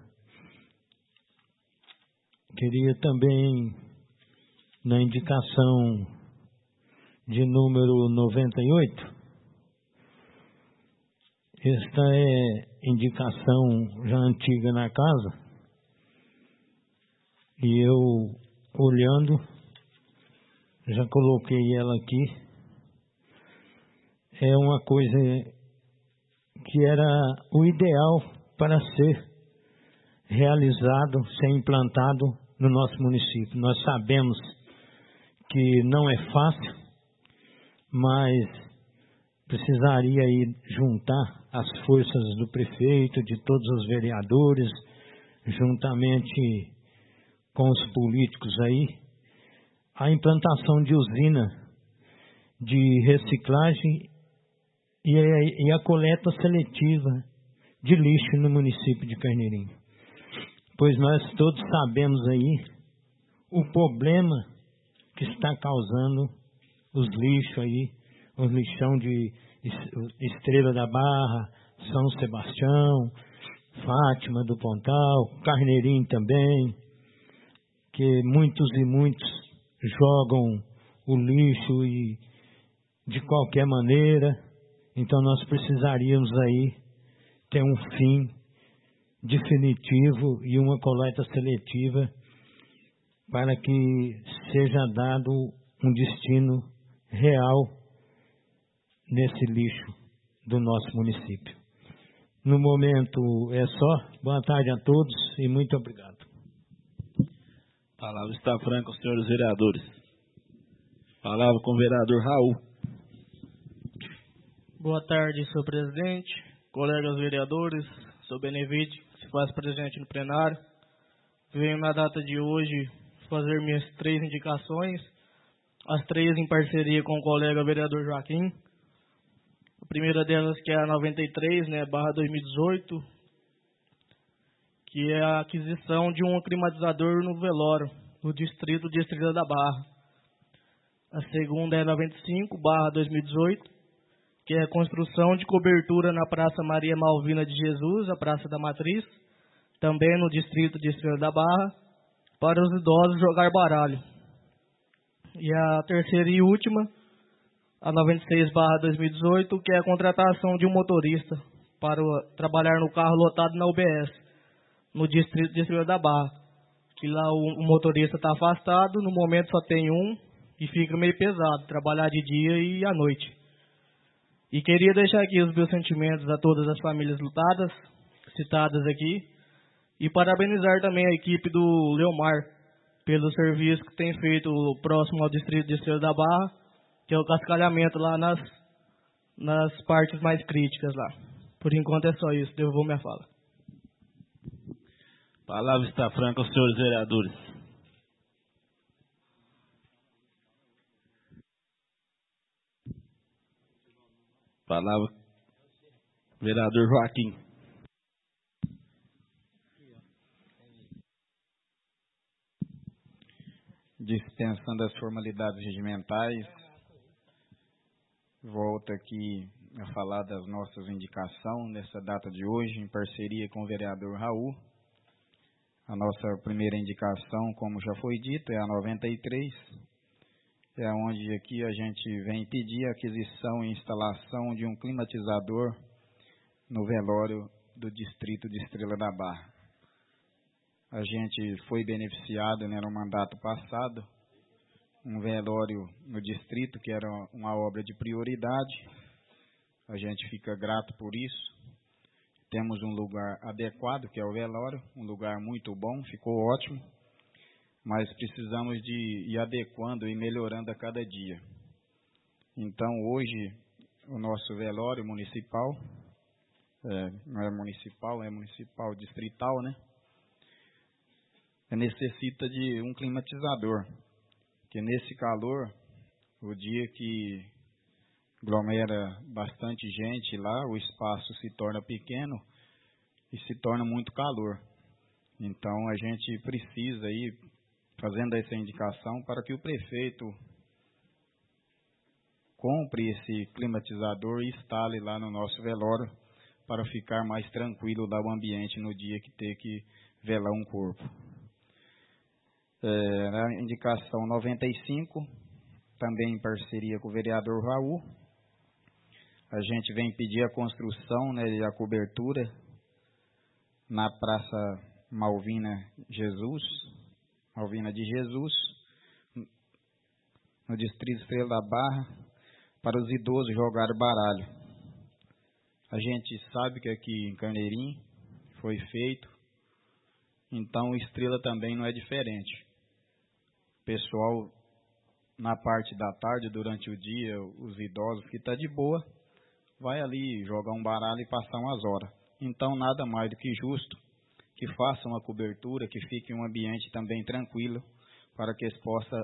Queria também, na indicação de número noventa e oito, esta é indicação já antiga na casa, e eu, olhando, já coloquei ela aqui. É uma coisa que era o ideal para ser realizado, ser implantado no nosso município. Nós sabemos que não é fácil, mas precisaria aí juntar as forças do prefeito, de todos os vereadores, juntamente com os políticos aí, a implantação de usina de reciclagem e a, e a coleta seletiva de lixo no município de Carneirinho. Pois nós todos sabemos aí o problema que está causando os lixos aí, os lixão de Estrela da Barra, São Sebastião, Fátima do Pontal, Carneirinho também, que muitos e muitos jogam o lixo e de qualquer maneira. Então nós precisaríamos aí ter um fim definitivo e uma coleta seletiva para que seja dado um destino real nesse lixo do nosso município. No momento é só. Boa tarde a todos e muito obrigado. A palavra está franca aos senhores vereadores. Palavra com o vereador Raul. Boa tarde, senhor presidente, colegas vereadores, senhor Benevides, que se faz presente no plenário. Venho na data de hoje fazer minhas três indicações, as três em parceria com o colega vereador Joaquim. A primeira delas que é a noventa e três, né, barra dois mil e dezoito, que é a aquisição de um climatizador no velório, no distrito de Estrela da Barra. A segunda é a noventa e cinco, barra dois mil e dezoito, que é a construção de cobertura na Praça Maria Malvina de Jesus, a Praça da Matriz, também no distrito de Estrela da Barra, para os idosos jogar baralho. E a terceira e última, a noventa e seis barra dois mil e dezoito, que é a contratação de um motorista para o, trabalhar no carro lotado na U B S, no distrito de Estrela da Barra. Que lá o, o motorista está afastado, no momento só tem um e fica meio pesado, trabalhar de dia e à noite. E queria deixar aqui os meus sentimentos a todas as famílias lutadas, citadas aqui, e parabenizar também a equipe do Leomar pelo serviço que tem feito próximo ao distrito de Estrela da Barra, que é o cascalhamento lá nas, nas partes mais críticas lá. Por enquanto é só isso, devolvo minha fala. Palavra está franca aos senhores vereadores. Palavra, vereador Joaquim. Dispensando as formalidades regimentais, volto aqui a falar das nossas indicações nessa data de hoje, em parceria com o vereador Raul. A nossa primeira indicação, como já foi dito, é a noventa e três, é onde aqui a gente vem pedir a aquisição e instalação de um climatizador no velório do distrito de Estrela da Barra. A gente foi beneficiado, né, no mandato passado, um velório no distrito que era uma obra de prioridade. A gente fica grato por isso. Temos um lugar adequado, que é o velório, um lugar muito bom, ficou ótimo, mas precisamos de ir adequando e melhorando a cada dia. Então, hoje, o nosso velório municipal, é, não é municipal, é municipal distrital, né? Necessita de um climatizador, que nesse calor, o dia que aglomera bastante gente lá, o espaço se torna pequeno e se torna muito calor. Então a gente precisa ir fazendo essa indicação para que o prefeito compre esse climatizador e instale lá no nosso velório para ficar mais tranquilo lá o ambiente no dia que ter que velar um corpo. É, na indicação noventa e cinco, também em parceria com o vereador Raul, a gente vem pedir a construção, né, e a cobertura na Praça Malvina Jesus, Malvina de Jesus, no distrito Estrela da Barra, para os idosos jogarem baralho. A gente sabe que aqui em Carneirinho foi feito, então Estrela também não é diferente. Pessoal, na parte da tarde, durante o dia, os idosos que estão de boa, vai ali jogar um baralho e passar umas horas. Então, nada mais do que justo que façam a cobertura, que fique um ambiente também tranquilo, para que eles possam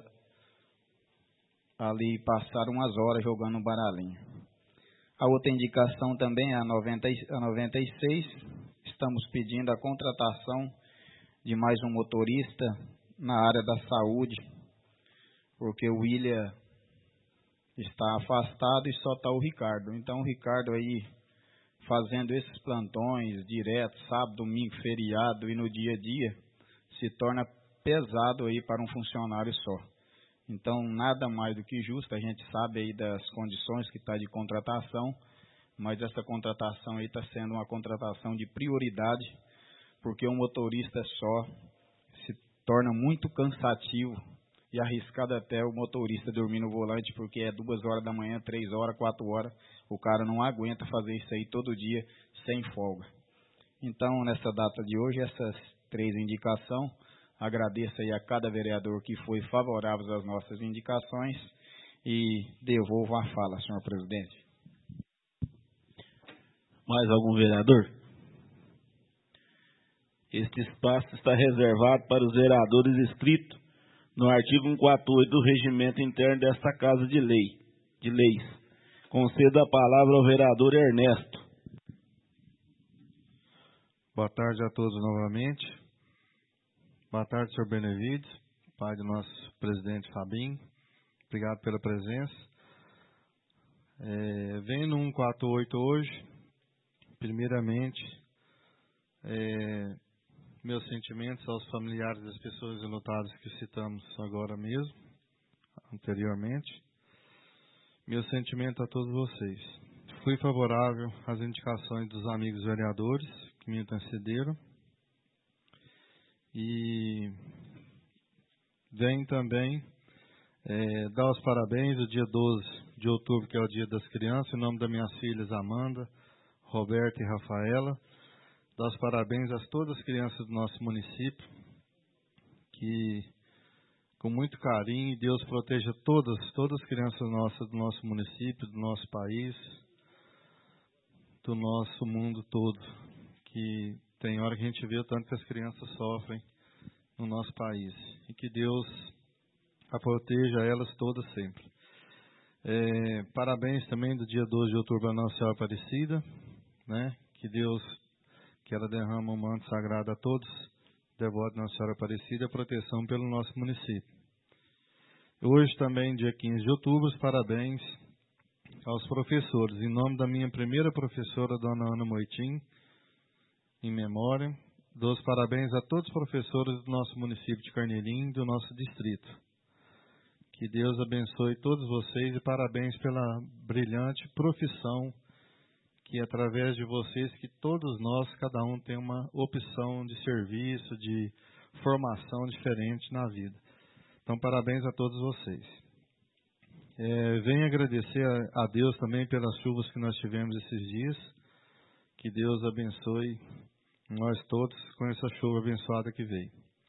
ali passar umas horas jogando um baralhinho. A outra indicação também é a noventa e seis. Estamos pedindo a contratação de mais um motorista na área da saúde, porque o William está afastado e só está o Ricardo. Então, o Ricardo aí fazendo esses plantões direto, sábado, domingo, feriado e no dia a dia, se torna pesado aí para um funcionário só. Então, nada mais do que justo, a gente sabe aí das condições que está de contratação, mas essa contratação aí está sendo uma contratação de prioridade, porque um motorista só se torna muito cansativo e arriscado até o motorista dormir no volante, porque é duas horas da manhã, três horas, quatro horas, o cara não aguenta fazer isso aí todo dia sem folga. Então, nessa data de hoje, essas três indicações, agradeço aí a cada vereador que foi favorável às nossas indicações e devolvo a fala, senhor presidente. Mais algum vereador? Este espaço está reservado para os vereadores inscritos no artigo cento e quarenta e oito do Regimento Interno desta Casa de Lei, de Leis. Concedo a palavra ao vereador Ernesto. Boa tarde a todos novamente. Boa tarde, senhor Benevides, pai do nosso presidente Fabinho. Obrigado pela presença. É, venho no cento e quarenta e oito hoje, primeiramente, é, meus sentimentos aos familiares das pessoas enlutadas que citamos agora mesmo, anteriormente. Meu sentimento a todos vocês. fui favorável às indicações dos amigos vereadores que me antecederam. E venho também é, dar os parabéns no dia doze de outubro, que é o Dia das Crianças, em nome das minhas filhas Amanda, Roberta e Rafaela. Dar os parabéns a todas as crianças do nosso município, que com muito carinho, Deus proteja todas, todas as crianças nossas do nosso município, do nosso país, do nosso mundo todo, que tem hora que a gente vê o tanto que as crianças sofrem no nosso país, e que Deus a proteja elas todas sempre. É, parabéns também do dia doze de outubro a Nossa Senhora Aparecida, né? Que Deus, que ela derrama um manto sagrado a todos, devotos de Nossa Senhora Aparecida, a proteção pelo nosso município. Hoje também, dia quinze de outubro, os parabéns aos professores, em nome da minha primeira professora, dona Ana Moitim, em memória. Dou os parabéns a todos os professores do nosso município de Carneirinho e do nosso distrito. Que Deus abençoe todos vocês e parabéns pela brilhante profissão, que através de vocês, que todos nós, cada um tem uma opção de serviço, de formação diferente na vida. Então, parabéns a todos vocês. É, venho agradecer a, a Deus também pelas chuvas que nós tivemos esses dias. Que Deus abençoe nós todos com essa chuva abençoada que veio.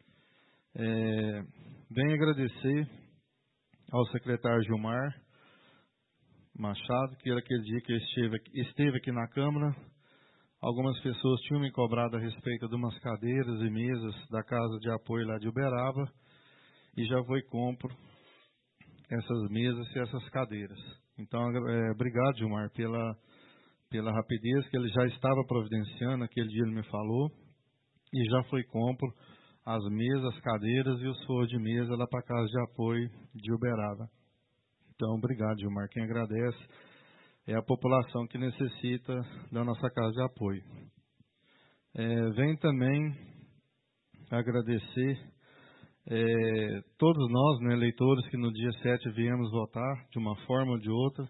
É, venho agradecer ao secretário Gilmar Machado, que era aquele dia que eu esteve, esteve aqui na Câmara. Algumas pessoas tinham me cobrado a respeito de umas cadeiras e mesas da Casa de Apoio lá de Uberaba, e já foi compro essas mesas e essas cadeiras. Então, é, obrigado, Gilmar, pela, pela rapidez que ele já estava providenciando. Aquele dia ele me falou, e já foi compro as mesas, as cadeiras e os forros de mesa lá para a Casa de Apoio de Uberaba. Então, obrigado, Gilmar. Quem agradece é a população que necessita da nossa Casa de Apoio. É, vem também agradecer é, todos nós, né, eleitores, que no dia sete viemos votar, de uma forma ou de outra,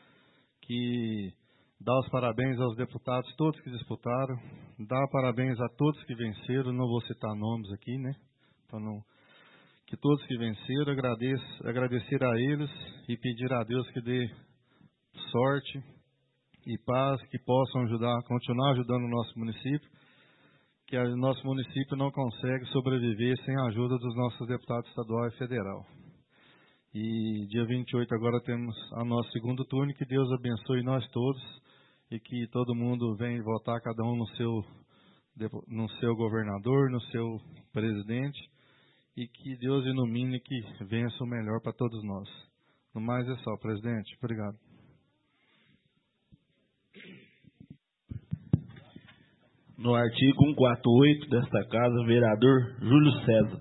que dá os parabéns aos deputados, todos que disputaram, dá parabéns a todos que venceram, não vou citar nomes aqui, né, então não... que todos que venceram, agradeço, agradecer a eles e pedir a Deus que dê sorte e paz, que possam ajudar, continuar ajudando o nosso município, que o nosso município não consegue sobreviver sem a ajuda dos nossos deputados estadual e federal. E dia vinte e oito agora temos o nosso segundo turno, que Deus abençoe nós todos e que todo mundo venha votar, cada um no seu, no seu governador, no seu presidente, e que Deus ilumine, que vença o melhor para todos nós. No mais é só, presidente. Obrigado. No artigo cento e quarenta e oito desta Casa, vereador Júlio César.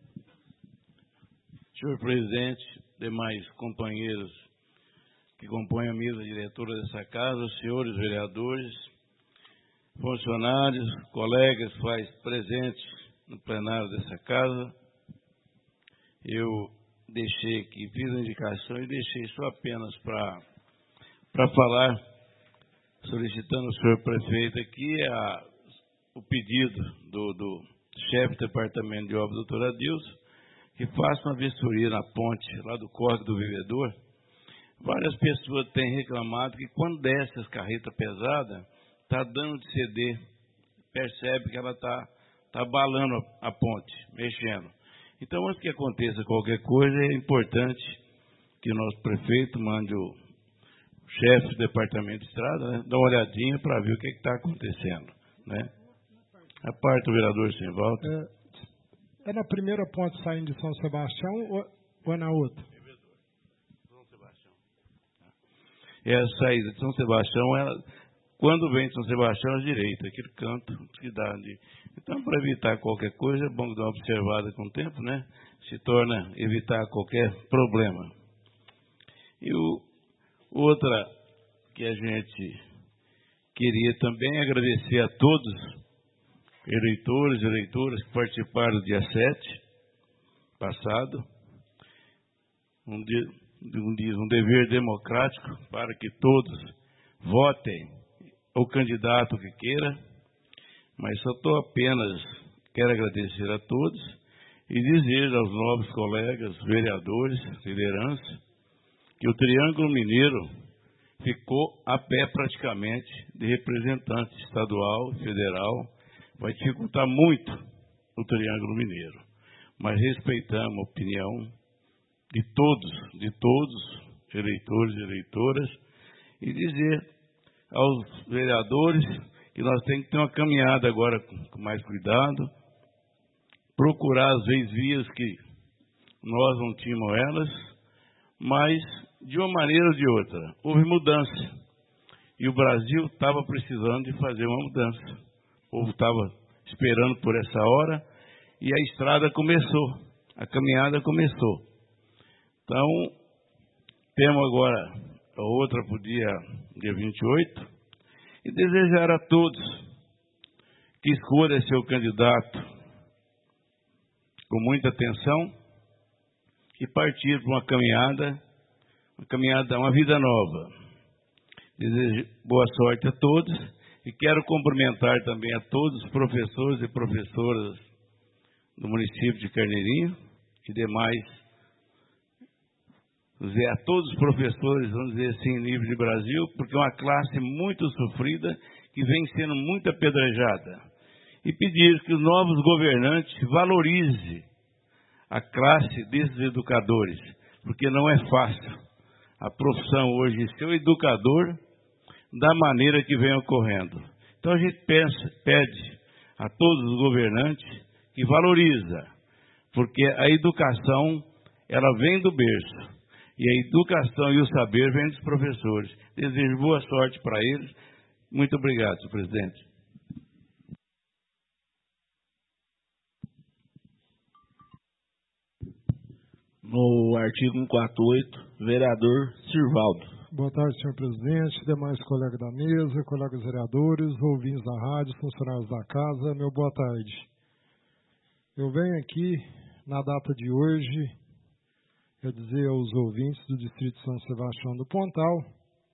Senhor presidente, demais companheiros que compõem a mesa diretora dessa Casa, senhores vereadores, funcionários, colegas, pais presentes no plenário dessa Casa, eu deixei aqui, fiz a indicação e deixei só apenas para para falar, solicitando ao senhor prefeito aqui a, o pedido do, do chefe do Departamento de Obras, doutor Adilson, que faça uma vistoria na ponte lá do Córrego do Vivedor. Várias pessoas têm reclamado que quando desce as carretas pesadas, está dando de ceder, percebe que ela está tá abalando a, a ponte, mexendo. Então, antes que aconteça qualquer coisa, é importante que o nosso prefeito mande o chefe do departamento de estrada, né, dar uma olhadinha para ver o que está acontecendo. Né? A parte do vereador sem volta. É, é na primeira ponte saindo de São Sebastião ou, ou é na outra? São Sebastião. É a saída de São Sebastião, ela, quando vem de São Sebastião, à direita, aquele canto que dá de... Então, para evitar qualquer coisa, é bom dar uma observada com o tempo, né? Se torna evitar qualquer problema. E o, outra que a gente queria também agradecer a todos, eleitores e eleitoras, que participaram do dia sete passado, um, dia, um, dia, um dever democrático para que todos votem o candidato que queira, mas só estou apenas, quero agradecer a todos e dizer aos novos colegas, vereadores, liderança, que o Triângulo Mineiro ficou a pé praticamente de representante estadual, federal, vai dificultar muito o Triângulo Mineiro, mas respeitamos a opinião de todos, de todos, eleitores e eleitoras, e dizer aos vereadores que nós temos que ter uma caminhada agora com, com mais cuidado, procurar às vezes vias que nós não tínhamos elas, mas de uma maneira ou de outra houve mudança e o Brasil estava precisando de fazer uma mudança. O povo estava esperando por essa hora e a estrada começou, a caminhada começou. Então, temos agora a outra para o dia, dia vinte e oito, e desejar a todos que escolha seu candidato com muita atenção e partir para uma caminhada, uma caminhada, uma vida nova. Desejo boa sorte a todos e quero cumprimentar também a todos os professores e professoras do município de Carneirinho e demais, dizer, a todos os professores, vamos dizer assim, nível de Brasil, porque é uma classe muito sofrida, que vem sendo muito apedrejada. E pedir que os novos governantes valorizem a classe desses educadores, porque não é fácil a profissão hoje de ser o educador da maneira que vem ocorrendo. Então a gente pensa, pede a todos os governantes que valoriza, porque a educação, ela vem do berço. E a educação e o saber vêm dos professores. Desejo boa sorte para eles. Muito obrigado, senhor presidente. No artigo cento e quarenta e oito, vereador Sirvaldo. Boa tarde, senhor presidente, demais colegas da mesa, colegas vereadores, ouvintes da rádio, funcionários da casa, meu boa tarde. Eu venho aqui, na data de hoje, quer dizer aos ouvintes do Distrito São Sebastião do Pontal,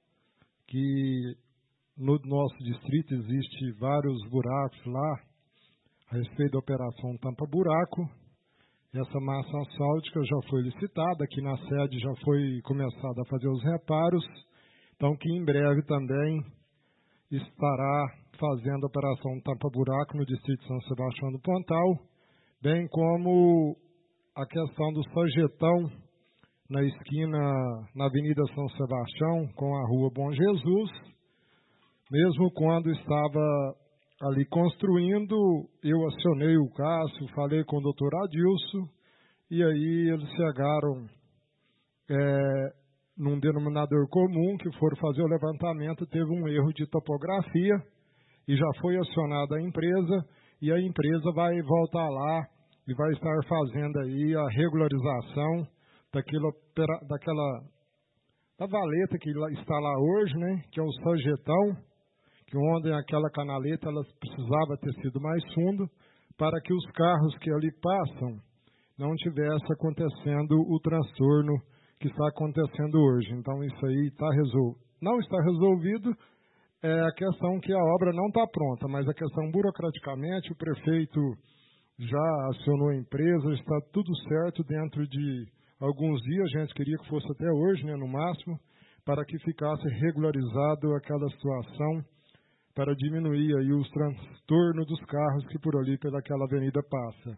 que no nosso distrito existe vários buracos lá, a respeito da operação Tampa Buraco. Essa massa asfáltica já foi licitada, aqui na sede já foi começado a fazer os reparos, então que em breve também estará fazendo a operação Tampa Buraco no Distrito São Sebastião do Pontal, bem como a questão do sarjetão na esquina, na Avenida São Sebastião, com a Rua Bom Jesus. Mesmo quando estava ali construindo, eu acionei o Cássio, falei com o doutor Adilson, e aí eles chegaram é, num denominador comum, que foram fazer o levantamento, teve um erro de topografia, e já foi acionada a empresa, e a empresa vai voltar lá e vai estar fazendo aí a regularização daquilo, daquela, da valeta que está lá hoje, né, que é o sarjetão, que ontem aquela canaleta ela precisava ter sido mais fundo, para que os carros que ali passam não tivesse acontecendo o transtorno que está acontecendo hoje. Então isso aí está resolvido. Não está resolvido, é a questão que a obra não está pronta, mas a questão burocraticamente, o prefeito já acionou a empresa, está tudo certo dentro de alguns dias, a gente queria que fosse até hoje, né, no máximo, para que ficasse regularizado aquela situação, para diminuir aí os transtornos dos carros que por ali, pelaquela avenida passa.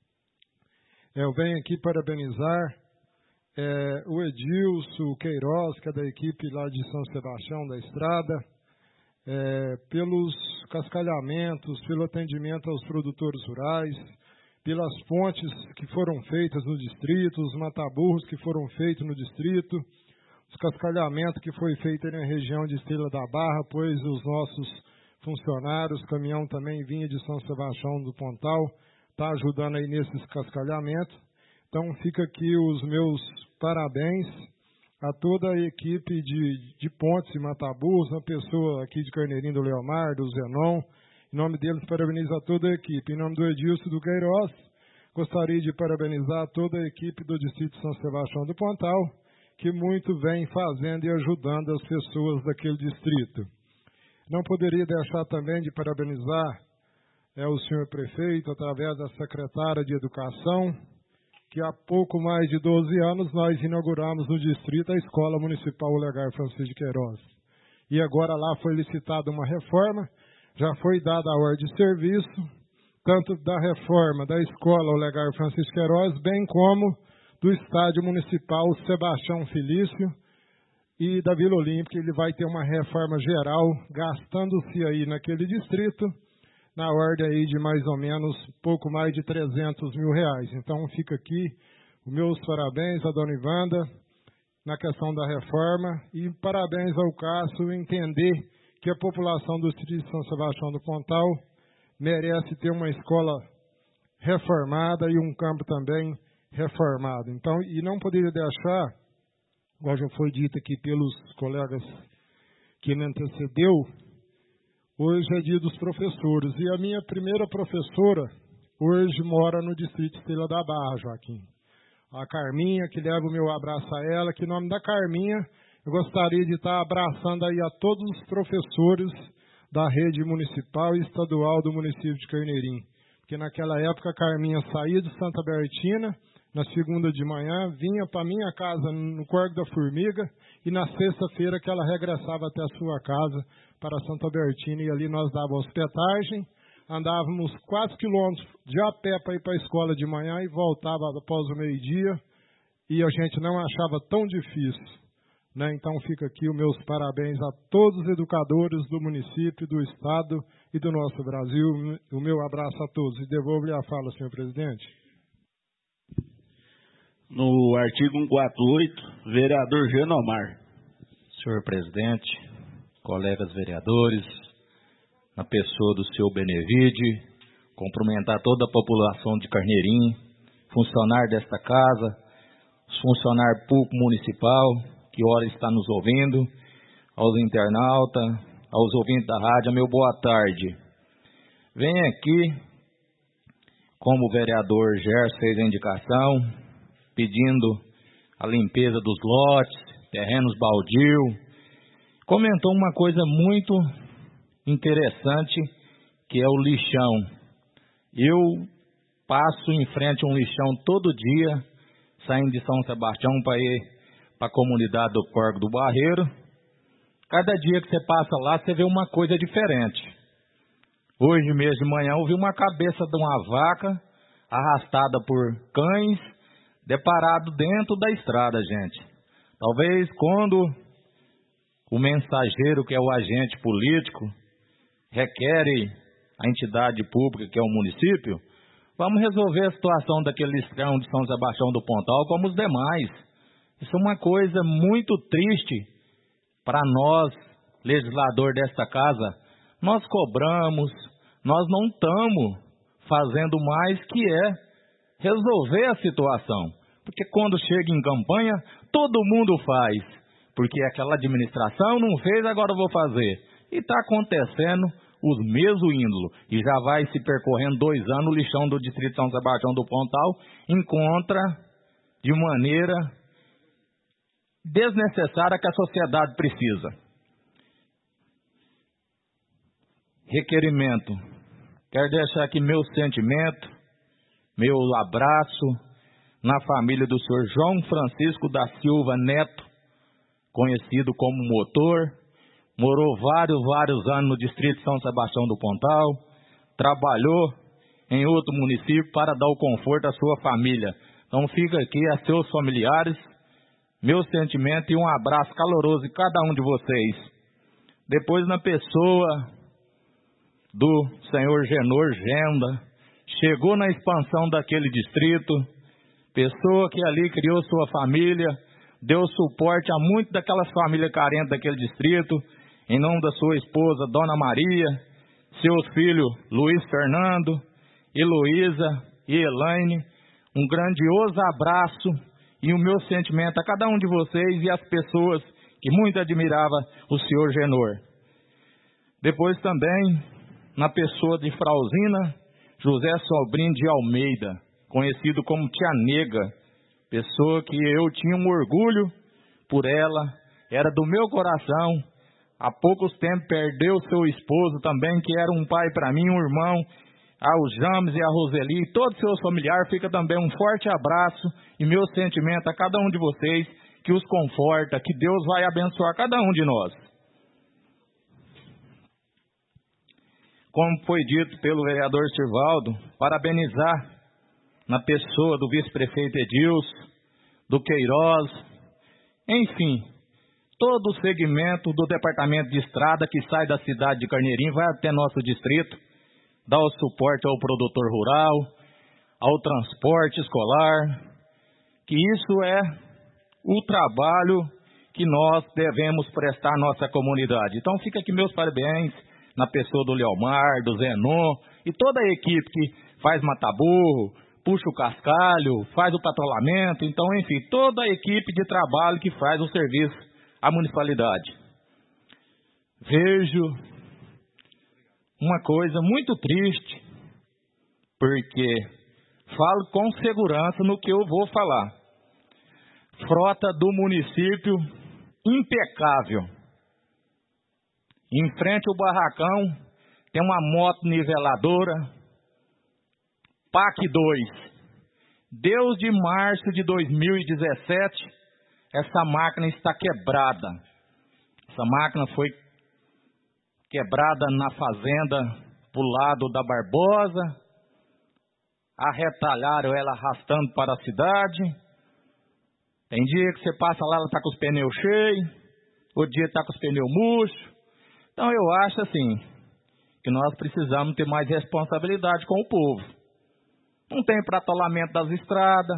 Eu venho aqui parabenizar é, o Edilson Queiroz, que é da equipe lá de São Sebastião, da estrada, é, pelos cascalhamentos, pelo atendimento aos produtores rurais, pelas pontes que foram feitas no distrito, os mataburros que foram feitos no distrito, os cascalhamentos que foi feito na região de Estrela da Barra, pois os nossos funcionários, caminhão também vinha de São Sebastião do Pontal, está ajudando aí nesses cascalhamentos. Então fica aqui os meus parabéns a toda a equipe de, de Pontes e Mataburros, a pessoa aqui de Carneirinho do Leomar, do Zenon. Em nome deles, parabenizo a toda a equipe. Em nome do Edilson do Queiroz, gostaria de parabenizar toda a equipe do Distrito São Sebastião do Pontal, que muito vem fazendo e ajudando as pessoas daquele distrito. Não poderia deixar também de parabenizar é, o senhor prefeito, através da secretária de Educação, que há pouco mais de doze anos nós inauguramos no distrito a Escola Municipal Olegário Francisco de Queiroz. E agora lá foi licitada uma reforma, já foi dada a ordem de serviço, tanto da reforma da Escola Olegário Francisco de Queiroz, bem como do Estádio Municipal Sebastião Felício e da Vila Olímpica. Ele vai ter uma reforma geral, gastando-se aí naquele distrito, na ordem aí de mais ou menos pouco mais de trezentos mil reais. Então fica aqui os meus parabéns à dona Ivanda na questão da reforma e parabéns ao Cássio entender que a população do distrito de São Sebastião do Pontal merece ter uma escola reformada e um campo também reformado. Então, e não poderia deixar, igual já foi dito aqui pelos colegas que me antecedeu, hoje é dia dos professores. E a minha primeira professora hoje mora no distrito Estrela da Barra, Joaquim. A Carminha, que leva o meu abraço a ela, que em nome da Carminha, eu gostaria de estar abraçando aí a todos os professores da rede municipal e estadual do município de Carneirinho. Porque naquela época a Carminha saía de Santa Bertina, na segunda de manhã, vinha para minha casa no Córrego da Formiga, e na sexta-feira que ela regressava até a sua casa para Santa Bertina, e ali nós dávamos hospedagem, andávamos quatro quilômetros de a pé para ir para a escola de manhã e voltava após o meio-dia, e a gente não achava tão difícil. Né? Então fica aqui os meus parabéns a todos os educadores do município, do estado e do nosso Brasil. O meu abraço a todos. E devolvo-lhe a fala, senhor presidente. No artigo cento e quarenta e oito, vereador Genomar. Senhor presidente, colegas vereadores, na pessoa do senhor Benevide, cumprimentar toda a população de Carneirinho, funcionário desta casa, os funcionários públicos municipal, que hora está nos ouvindo, aos internautas, aos ouvintes da rádio, meu boa tarde. Venho aqui, como o vereador Gerson fez a indicação, pedindo a limpeza dos lotes, terrenos baldios. Comentou uma coisa muito interessante, que é o lixão. Eu passo em frente a um lixão todo dia, saindo de São Sebastião para ir para a comunidade do Córrego do Barreiro. Cada dia que você passa lá, você vê uma coisa diferente. Hoje mesmo de manhã eu vi uma cabeça de uma vaca arrastada por cães, deparado dentro da estrada, gente. Talvez quando o mensageiro, que é o agente político, requer a entidade pública, que é o município, vamos resolver a situação daquele lixão de São Sebastião do Pontal como os demais. Isso é uma coisa muito triste para nós, legislador desta casa. Nós cobramos, nós não estamos fazendo mais que é resolver a situação. Porque quando chega em campanha, todo mundo faz. Porque aquela administração não fez, agora eu vou fazer. E está acontecendo os mesmos índolos. E já vai se percorrendo dois anos o lixão do distrito São Sebastião do Pontal, encontra de maneira desnecessária que a sociedade precisa. Requerimento. Quero deixar aqui meu sentimento, meu abraço na família do senhor João Francisco da Silva Neto, conhecido como Motor. Morou vários, vários anos no distrito São Sebastião do Pontal, trabalhou em outro município para dar o conforto à sua família. Então fica aqui a seus familiares, meu sentimento e um abraço caloroso de cada um de vocês. Depois, na pessoa do senhor Genor Genda, chegou na expansão daquele distrito, pessoa que ali criou sua família, deu suporte a muitas daquelas famílias carentes daquele distrito, em nome da sua esposa, Dona Maria, seus filhos, Luiz Fernando, Heloísa e Elaine, um grandioso abraço e o meu sentimento a cada um de vocês e as pessoas que muito admiravam o senhor Genor. Depois também, na pessoa de Frauzina, José Sobrinho de Almeida, conhecido como Tia Nega, pessoa que eu tinha um orgulho por ela, era do meu coração. Há poucos tempos perdeu seu esposo também, que era um pai para mim, um irmão, ao James e a Roseli, e todos os seus familiares. Fica também um forte abraço e meu sentimento a cada um de vocês, que os conforta, que Deus vai abençoar cada um de nós. Como foi dito pelo vereador Sirvaldo, parabenizar na pessoa do vice-prefeito Edilson, do Queiroz, enfim, todo o segmento do departamento de estrada que sai da cidade de Carneirinho, vai até nosso distrito, dá o suporte ao produtor rural, ao transporte escolar, que isso é o trabalho que nós devemos prestar à nossa comunidade. Então fica aqui meus parabéns na pessoa do Leomar, do Zenon e toda a equipe que faz mataburro, puxa o cascalho, faz o patrulhamento, então enfim, toda a equipe de trabalho que faz o serviço à municipalidade. Vejo uma coisa muito triste, porque falo com segurança no que eu vou falar. Frota do município impecável. Em frente ao barracão tem uma moto niveladora P A C dois. Desde março de dois mil e dezessete, essa máquina está quebrada. Essa máquina foi quebrada na fazenda pro lado da Barbosa. Arretalharam ela arrastando para a cidade. Tem dia que você passa lá, ela está com os pneus cheios. Outro dia está com os pneus murchos. Então eu acho assim, que nós precisamos ter mais responsabilidade com o povo. Não tem pratolamento das estradas.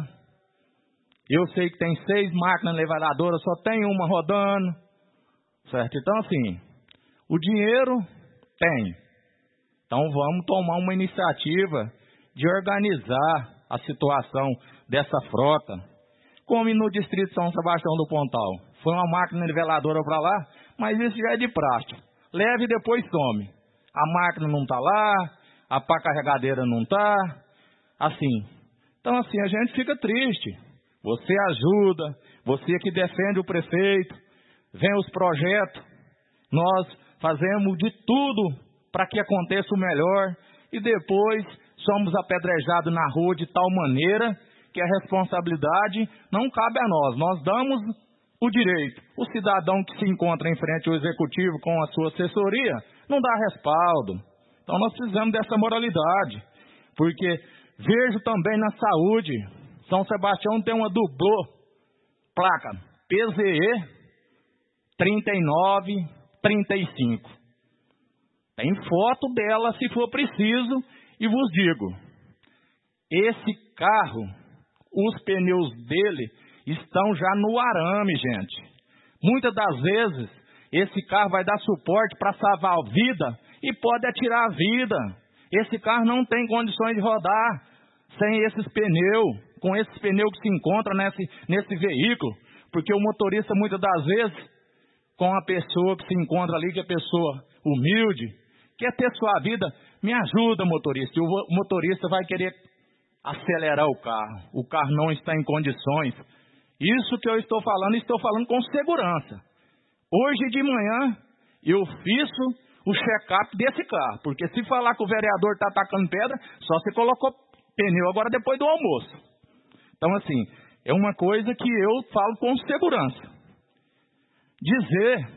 Eu sei que tem seis máquinas levadoras, só tem uma rodando. Certo? Então assim, o dinheiro tem. Então vamos tomar uma iniciativa de organizar a situação dessa frota. Como no distrito de São Sebastião do Pontal. Foi uma máquina niveladora para lá, mas isso já é de prática. Leve e depois some. A máquina não está lá, a pá carregadeira não está. Assim. Então assim, a gente fica triste. Você ajuda, você que defende o prefeito, vem os projetos, nós fazemos de tudo para que aconteça o melhor e depois somos apedrejados na rua de tal maneira que a responsabilidade não cabe a nós. Nós damos o direito. O cidadão que se encontra em frente ao executivo com a sua assessoria não dá respaldo. Então nós precisamos dessa moralidade. Porque vejo também na saúde, São Sebastião tem uma dublô, placa P Z E trinta e nove trinta e cinco. Tem foto dela se for preciso e vos digo, esse carro, os pneus dele estão já no arame, gente. Muitas das vezes, esse carro vai dar suporte para salvar a vida e pode atirar a vida. Esse carro não tem condições de rodar sem esses pneus, com esses pneus que se encontram nesse, nesse veículo. Porque o motorista, muitas das vezes, com a pessoa que se encontra ali, que é pessoa humilde, quer ter sua vida, me ajuda, motorista. E o motorista vai querer acelerar o carro. O carro não está em condições. Isso que eu estou falando, estou falando com segurança. Hoje de manhã, eu fiz o check-up desse carro. Porque se falar que o vereador está atacando pedra, só você colocou pneu agora depois do almoço. Então, assim, é uma coisa que eu falo com segurança. Dizer,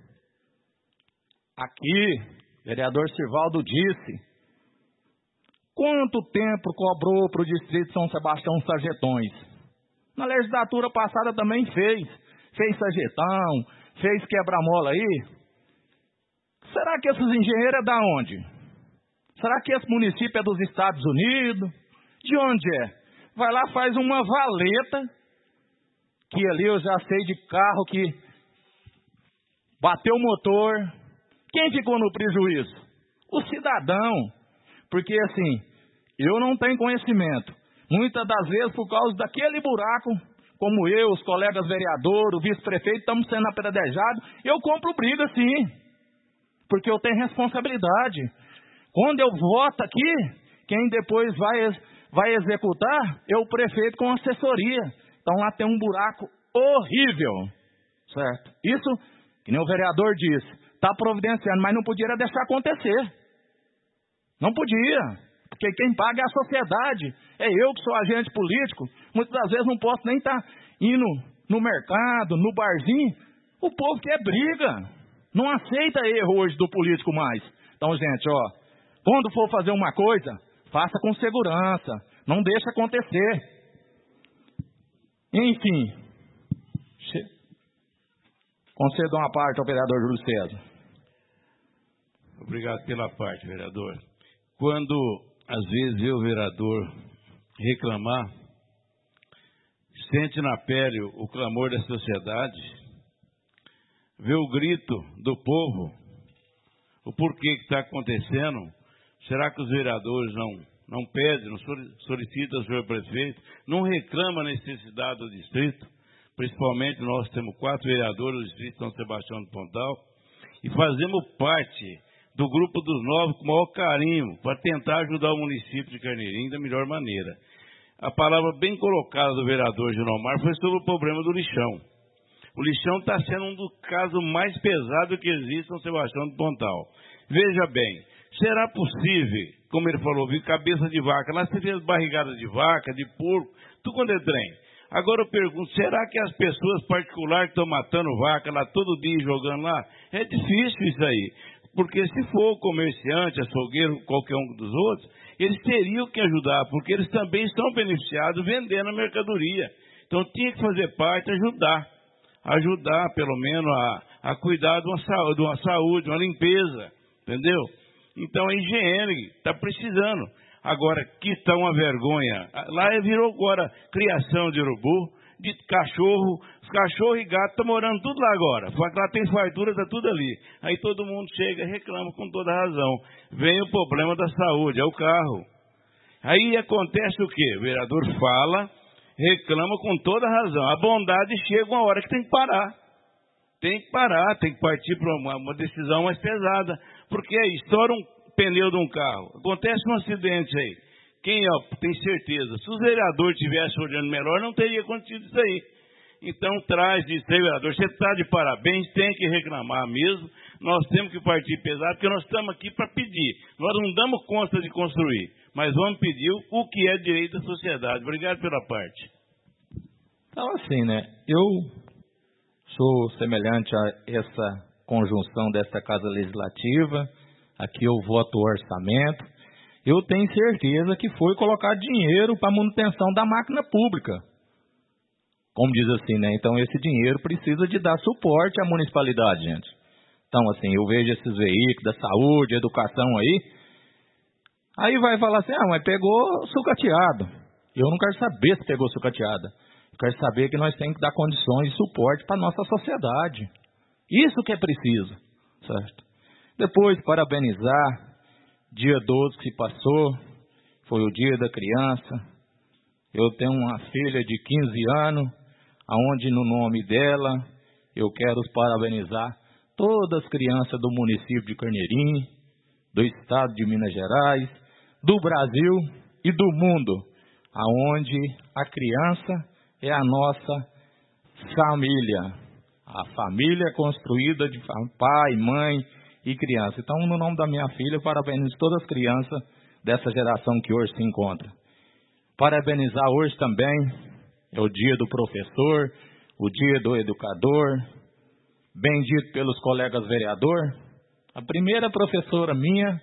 aqui, o vereador Sirvaldo disse, quanto tempo cobrou para o distrito de São Sebastião sarjetões? Na legislatura passada também fez. Fez sarjetão, fez quebra-mola aí. Será que esses engenheiros é da onde? Será que esse município é dos Estados Unidos? De onde é? Vai lá, faz uma valeta, que ali eu já sei de carro que bateu o motor. Quem ficou no prejuízo? O cidadão. Porque assim, eu não tenho conhecimento. Muitas das vezes, por causa daquele buraco, como eu, os colegas vereadores, o vice-prefeito, estamos sendo apedrejados, eu compro briga sim. Porque eu tenho responsabilidade. Quando eu voto aqui, quem depois vai, vai executar é o prefeito com assessoria. Então lá tem um buraco horrível. certo? Isso, que nem o vereador disse, está providenciando, mas não podia deixar acontecer. Não podia, porque quem paga é a sociedade. É eu que sou agente político, muitas das vezes não posso nem estar indo no mercado, no barzinho. O povo quer briga, não aceita erro hoje do político mais. Então, gente, ó, quando for fazer uma coisa, faça com segurança, não deixe acontecer. Enfim, concedo uma parte ao vereador Júlio César. Obrigado pela parte, vereador. Quando, às vezes, eu, vereador, reclamar, sente na pele o clamor da sociedade, vê o grito do povo, o porquê que está acontecendo. Será que os vereadores não, não pedem, não solicitam ao senhor prefeito, não reclamam a necessidade do distrito? Principalmente nós temos quatro vereadores do distrito de São Sebastião do Pontal e fazemos parte do grupo dos novos com o maior carinho para tentar ajudar o município de Carneirinho da melhor maneira. A palavra bem colocada do vereador Ginomar foi sobre o problema do lixão. O lixão está sendo um dos casos mais pesados que existe em São Sebastião do Pontal. Veja bem, será possível, como ele falou, vir cabeça de vaca, lá você vê as barrigadas de vaca, de porco, tudo quando é trem. Agora eu pergunto, será que as pessoas particulares que estão matando vaca lá todo dia jogando lá? É difícil isso aí, porque se for o comerciante, açougueiro, qualquer um dos outros, eles teriam que ajudar, porque eles também estão beneficiados vendendo a mercadoria. Então tinha que fazer parte, ajudar. Ajudar, pelo menos, a, a cuidar de uma, saúde, de uma saúde, uma limpeza, entendeu? Então a higiene está precisando. Agora, que está uma vergonha. Lá virou agora criação de urubu, de cachorro. Os cachorros e gatos estão morando tudo lá agora. Lá tem fartura, está tudo ali. Aí todo mundo chega e reclama com toda razão. Vem o problema da saúde, é o carro. Aí acontece o quê? O vereador fala, reclama com toda razão. A bondade chega uma hora que tem que parar. Tem que parar, tem que partir para uma, uma decisão mais pesada. Porque aí estoura um pneu de um carro. Acontece um acidente aí. Quem ó, tem certeza? Se os vereadores estivessem olhando melhor, não teria acontecido isso aí. Então traz isso aí, vereador. Você está de parabéns, tem que reclamar mesmo. Nós temos que partir pesado, porque nós estamos aqui para pedir. Nós não damos conta de construir, mas vamos pedir o que é direito da sociedade. Obrigado pela parte. Então, assim, né? Eu sou semelhante a essa conjunção desta Casa Legislativa. Aqui eu voto o orçamento. Eu tenho certeza que foi colocado dinheiro para a manutenção da máquina pública. Como diz assim, né? Então esse dinheiro precisa de dar suporte à municipalidade, gente. Então, assim, eu vejo esses veículos da saúde, educação aí. Aí vai falar assim, ah, mas pegou sucateado. Eu não quero saber se pegou sucateada. Eu quero saber que nós temos que dar condições de suporte para a nossa sociedade. Isso que é preciso, certo? Depois, parabenizar, dia doze que se passou, foi o dia da criança. Eu tenho uma filha de quinze anos, aonde no nome dela, eu quero parabenizar todas as crianças do município de Carneirinho, do estado de Minas Gerais, do Brasil e do mundo, aonde a criança é a nossa família. A família construída de pai, mãe e criança. Então, no nome da minha filha, parabenizo todas as crianças dessa geração que hoje se encontra. Parabenizar hoje também é o dia do professor, o dia do educador, bem dito pelos colegas vereador. A primeira professora minha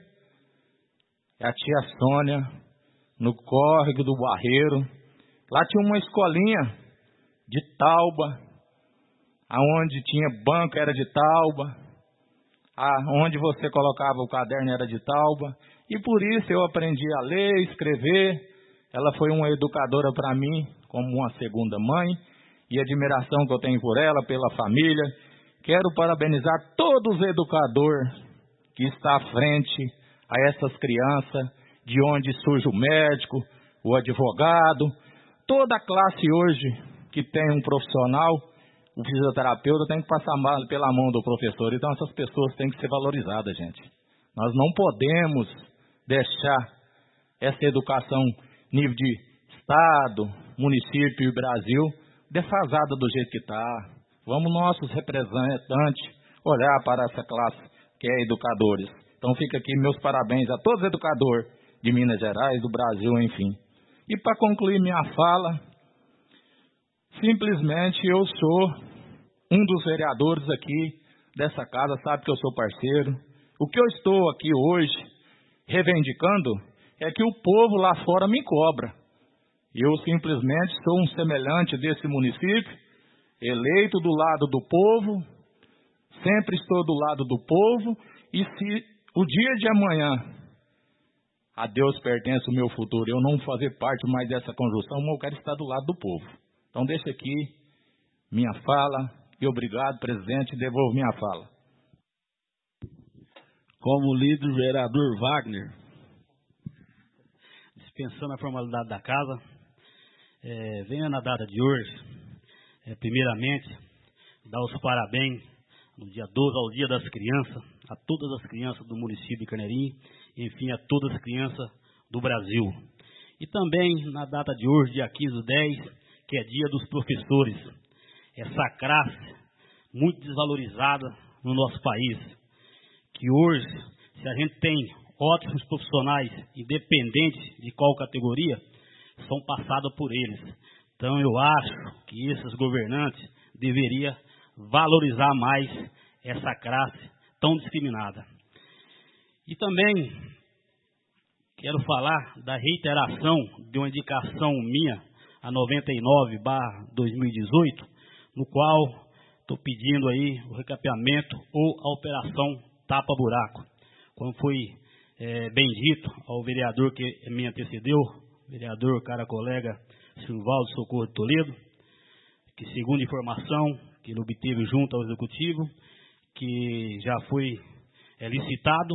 é a tia Sônia, no córrego do Barreiro. Lá tinha uma escolinha de tauba, aonde tinha banco era de tauba, aonde você colocava o caderno era de tauba, e por isso eu aprendi a ler, escrever. Ela foi uma educadora para mim, como uma segunda mãe, e a admiração que eu tenho por ela, pela família. Quero parabenizar todos os educadores que estão à frente a essas crianças, de onde surge o médico, o advogado, toda a classe hoje que tem um profissional. O fisioterapeuta tem que passar pela mão do professor. Então essas pessoas têm que ser valorizadas, gente. Nós não podemos deixar essa educação nível de estado, município e Brasil defasada do jeito que está. Vamos nossos representantes olhar para essa classe que é educadores. Então fica aqui meus parabéns a todos os educadores de Minas Gerais, do Brasil, enfim. E para concluir minha fala, simplesmente eu sou um dos vereadores aqui dessa casa, sabe que eu sou parceiro. O que eu estou aqui hoje reivindicando é que o povo lá fora me cobra. Eu simplesmente sou um semelhante desse município, eleito do lado do povo, sempre estou do lado do povo, e se o dia de amanhã a Deus pertence o meu futuro, eu não fazer parte mais dessa conjunção, mas eu quero estar do lado do povo. Então deixa aqui minha fala, e obrigado, presidente, devolvo minha fala. Como líder, vereador Wagner, dispensando a formalidade da casa, é, venha na data de hoje, é, primeiramente, dar os parabéns no dia doze ao Dia das Crianças, a todas as crianças do município de Carneirinho, enfim, a todas as crianças do Brasil. E também na data de hoje, dia quinze do dez, que é Dia dos Professores, essa classe muito desvalorizada no nosso país, que hoje, se a gente tem ótimos profissionais, independentes de qual categoria, são passados por eles. Então eu acho que esses governantes deveriam valorizar mais essa classe tão discriminada. E também quero falar da reiteração de uma indicação minha, a noventa e nove barra dois mil e dezoito, no qual estou pedindo aí o recapeamento ou a operação tapa-buraco. Como foi é, bem dito ao vereador que me antecedeu, vereador, cara colega, Silvaldo Socorro de Toledo, que segundo informação que ele obteve junto ao executivo, que já foi é, licitado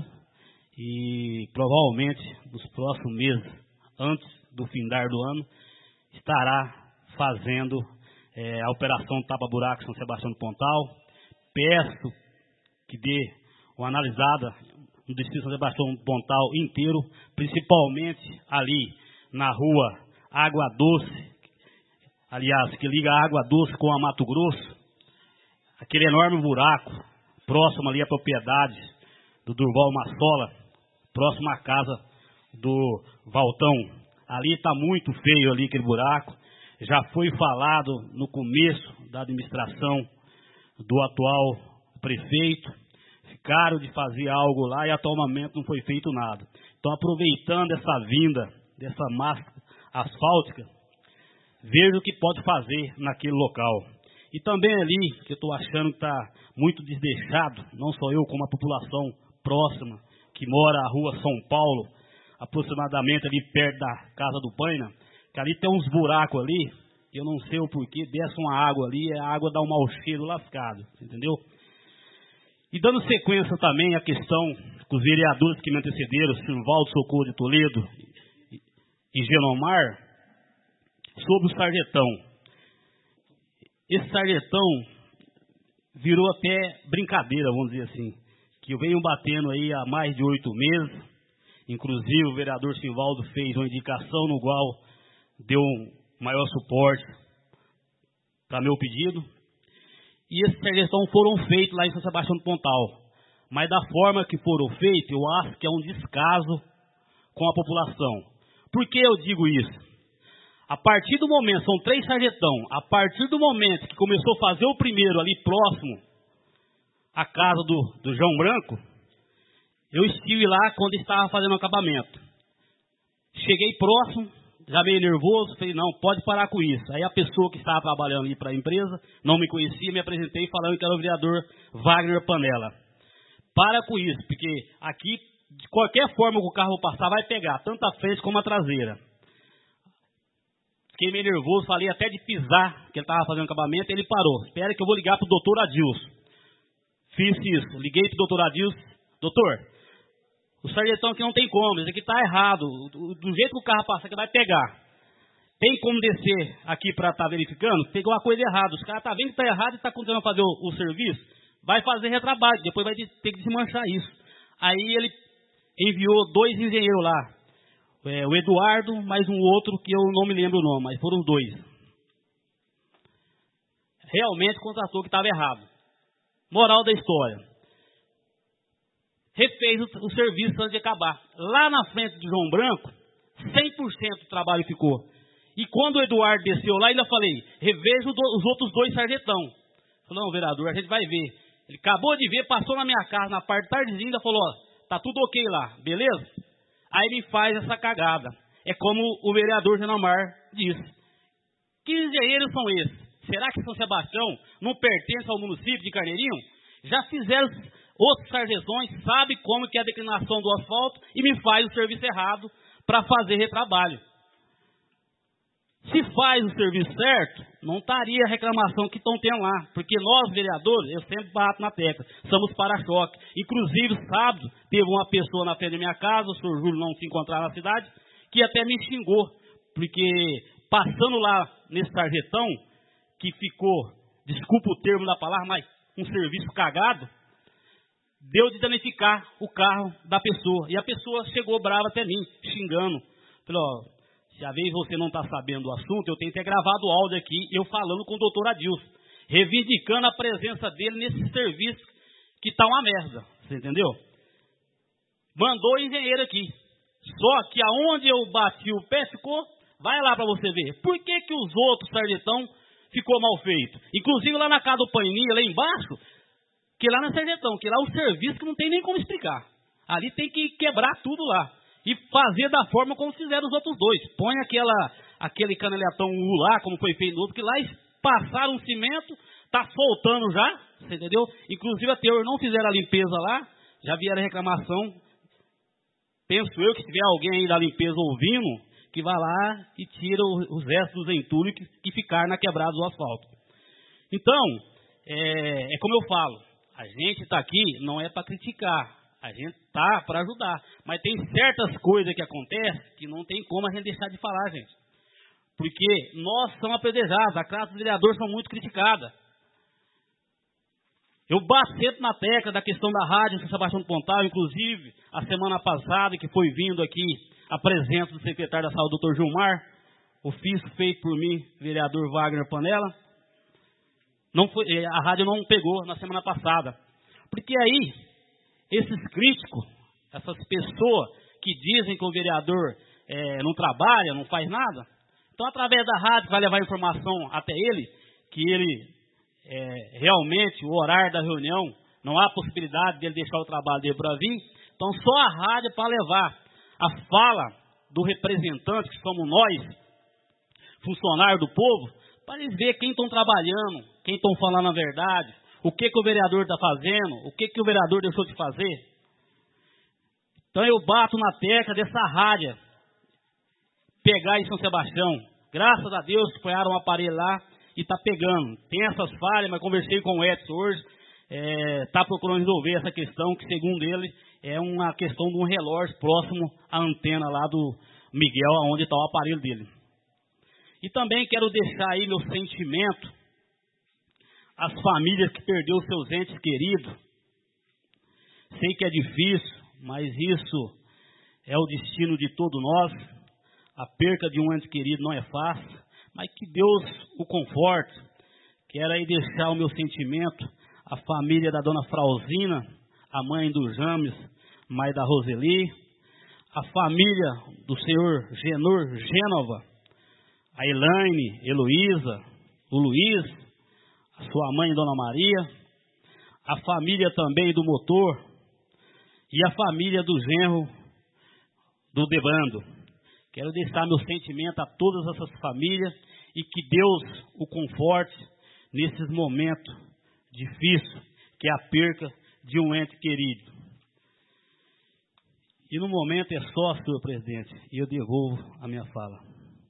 e provavelmente nos próximos meses, antes do findar do ano, estará fazendo é, a operação tapa-buraco São Sebastião do Pontal. Peço que dê uma analisada no distrito São Sebastião do Pontal inteiro, principalmente ali na rua Água Doce, aliás, que liga a Água Doce com a Mato Grosso, aquele enorme buraco, próximo ali à propriedade do Durval Massola, próximo à casa do Valtão. Ali está muito feio ali aquele buraco, já foi falado no começo da administração do atual prefeito, ficaram de fazer algo lá e até o momento não foi feito nada. Então, aproveitando essa vinda dessa massa asfáltica, veja o que pode fazer naquele local. E também ali, que eu estou achando que está muito desdeixado, não só eu, como a população próxima, que mora na rua São Paulo, aproximadamente ali perto da Casa do Paina, que ali tem uns buracos ali, eu não sei o porquê, desce uma água ali, a água dá um mau cheiro lascado, entendeu? E dando sequência também à questão com os vereadores que me antecederam, Silvaldo Socorro de Toledo e Genomar, sobre o sarjetão. Esse sarjetão virou até brincadeira, vamos dizer assim, que eu venho batendo aí há mais de oito meses, inclusive o vereador Silvaldo fez uma indicação no qual deu um maior suporte para meu pedido. E esses sarjetão foram feitos lá em São Sebastião do Pontal. Mas da forma que foram feitos, eu acho que é um descaso com a população. Por que eu digo isso? A partir do momento, são três sarjetão, a partir do momento que começou a fazer o primeiro ali próximo à casa do, do João Branco, eu estive lá quando estava fazendo o acabamento. Cheguei próximo, já meio nervoso, falei, não, pode parar com isso. Aí a pessoa que estava trabalhando ali para a empresa, não me conhecia, me apresentei falando que era o vereador Wagner Panella. Para com isso, porque aqui, de qualquer forma que o carro passar, vai pegar, tanto a frente como a traseira. Fiquei meio nervoso, falei até de pisar, que ele estava fazendo acabamento, ele parou. Espera que eu vou ligar para o doutor Adilson. Fiz isso, liguei para o doutor Adilson. Doutor, o sarjetão aqui não tem como, isso aqui está errado. Do, do jeito que o carro passa, que vai pegar. Tem como descer aqui para estar tá verificando? Pegou uma coisa errada. Os caras estão tá vendo que está errado e está continuando a fazer o, o serviço. Vai fazer retrabalho, depois vai ter que desmanchar isso. Aí ele enviou dois engenheiros lá. É, o Eduardo, mais um outro que eu não me lembro o nome, mas foram dois. realmente contratou que estava errado. Moral da história. Refez o, o serviço antes de acabar. Lá na frente do João Branco, cem por cento do trabalho ficou. E quando o Eduardo desceu lá, ainda falei, reveja os outros dois sargentão. Falei, não, vereador, a gente vai ver. Ele acabou de ver, passou na minha casa, na parte tardezinha, ainda falou, ó, tá tudo ok lá, beleza? Aí me faz essa cagada. É como o vereador Genomar disse. Que engenheiros são esses? Será que São Sebastião não pertence ao município de Carneirinho? Já fizeram outros sargentões, sabe como que é a declinação do asfalto e me faz o serviço errado para fazer retrabalho. Se faz o serviço certo, não estaria a reclamação que estão tendo lá. Porque nós, vereadores, eu sempre bato na tecla, somos para-choque. Inclusive, sábado, teve uma pessoa na frente da minha casa, o senhor Júlio não se encontrava na cidade, que até me xingou. Porque passando lá nesse sargentão, que ficou, desculpa o termo da palavra, mas um serviço cagado, deu de danificar o carro da pessoa. E a pessoa chegou brava até mim, xingando. Falei, ó, se a vez você não está sabendo do assunto, eu tenho que ter gravado o áudio aqui, eu falando com o doutor Adilson, reivindicando a presença dele nesse serviço que está uma merda, você entendeu? Mandou o engenheiro aqui. Só que aonde eu bati o pé ficou, vai lá para você ver. Por que que os outros sargentão ficou mal feito? Inclusive lá na casa do Paininha, lá embaixo, que lá na sargentão, que lá é um serviço que não tem nem como explicar. Ali tem que quebrar tudo lá. E fazer da forma como fizeram os outros dois. Põe aquela, aquele caneletão U lá, como foi feito no outro, que lá passaram um cimento, tá soltando já, você entendeu? Inclusive a Teor não fizeram a limpeza lá, já vieram a reclamação. Penso eu que se tiver alguém aí da limpeza ouvindo, que vai lá e tira os restos dos entulhos que, que ficaram na quebrada do asfalto. Então, é, é como eu falo, a gente está aqui não é para criticar. A gente tá para ajudar, mas tem certas coisas que acontecem que não tem como a gente deixar de falar, gente. Porque nós somos apedrejados, a classe dos vereadores são muito criticada. Eu bato sempre na tecla da questão da rádio São Sebastião do Pontal, inclusive a semana passada que foi vindo aqui a presença do secretário da Saúde, doutor Gilmar, ofício feito por mim, vereador Wagner Panella. Não foi, a rádio não pegou na semana passada. Porque aí esses críticos, essas pessoas que dizem que o vereador é, não trabalha, não faz nada, então através da rádio vai levar informação até ele, que ele é, realmente, o horário da reunião, não há possibilidade dele deixar o trabalho dele para vir, então só a rádio para levar a fala do representante, que somos nós, funcionários do povo, para eles verem quem estão trabalhando, quem estão falando a verdade, o que, que o vereador está fazendo? O que, que o vereador deixou de fazer? Então eu bato na tecla dessa rádio pegar em São Sebastião. Graças a Deus põeram um aparelho lá e está pegando. Tem essas falhas, mas conversei com o Edson hoje. Está é, procurando resolver essa questão, que segundo ele é uma questão de um relógio próximo à antena lá do Miguel, onde está o aparelho dele. E também quero deixar aí meu sentimento as famílias que perderam seus entes queridos. Sei que é difícil, mas isso é o destino de todos nós. A perca de um ente querido não é fácil, mas que Deus o conforte. Quero aí deixar o meu sentimento à família da dona Frauzina, a mãe do James, mãe da Roseli, a família do senhor Genor Gênova, a Elaine, Heloísa, o Luiz, a sua mãe, Dona Maria, a família também do motor e a família do genro do Debrando. Quero deixar meu sentimento a todas essas famílias e que Deus o conforte nesses momentos difíceis, que é a perca de um ente querido. E no momento é só, senhor presidente, e eu devolvo a minha fala.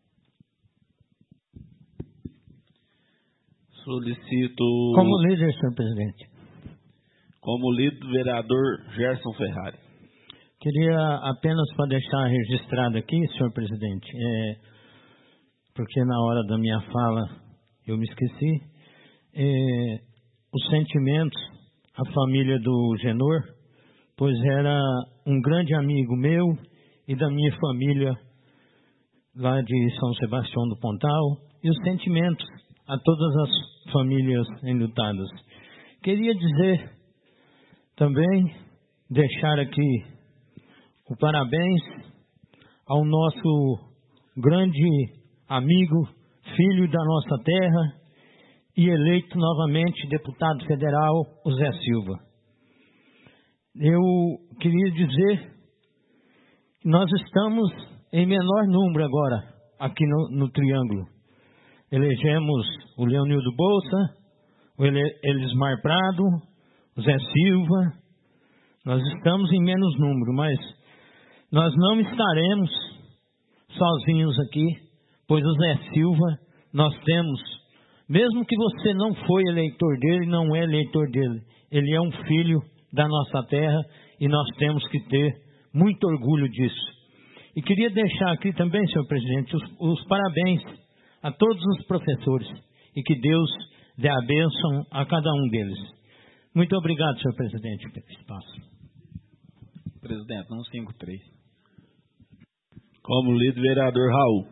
Solicito... Como líder, senhor presidente. Como líder, vereador Gerson Ferrari. Queria apenas para deixar registrado aqui, senhor presidente, é, porque na hora da minha fala eu me esqueci, é, os sentimentos, a família do Genor, pois era um grande amigo meu e da minha família lá de São Sebastião do Pontal, e os sentimentos a todas as famílias enlutadas. Queria dizer também, deixar aqui o parabéns ao nosso grande amigo, filho da nossa terra e eleito novamente deputado federal, o Zé Silva. Eu queria dizer que nós estamos em menor número agora, aqui no, no Triângulo. Elegemos o Leonildo Bolsa, o Elismar Prado, o Zé Silva. Nós estamos em menos número, mas nós não estaremos sozinhos aqui, pois o Zé Silva, nós temos, mesmo que você não foi eleitor dele, não é eleitor dele, ele é um filho da nossa terra e nós temos que ter muito orgulho disso. E queria deixar aqui também, senhor presidente, os, os parabéns a todos os professores e que Deus dê a bênção a cada um deles. Muito obrigado, senhor presidente, pelo espaço. Presidente, cento e cinquenta e três. Como líder, vereador Raul.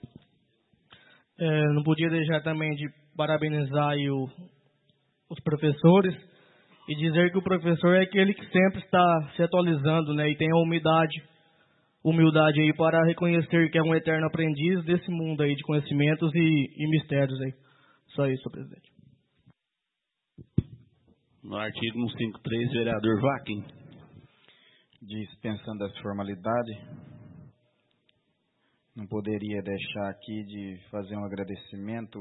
É, não podia deixar também de parabenizar aí o, os professores e dizer que o professor é aquele que sempre está se atualizando, né, e tem a humildade, humildade aí para reconhecer que é um eterno aprendiz desse mundo aí de conhecimentos e, e mistérios aí. Só isso, senhor presidente. No artigo cento e cinquenta e três, vereador Vaquim. Dispensando as formalidades, não poderia deixar aqui de fazer um agradecimento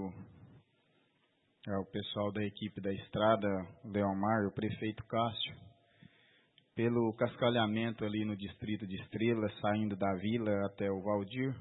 ao pessoal da equipe da estrada, Leomar e o prefeito Cássio, pelo cascalhamento ali no distrito de Estrela, saindo da vila até o Valdir.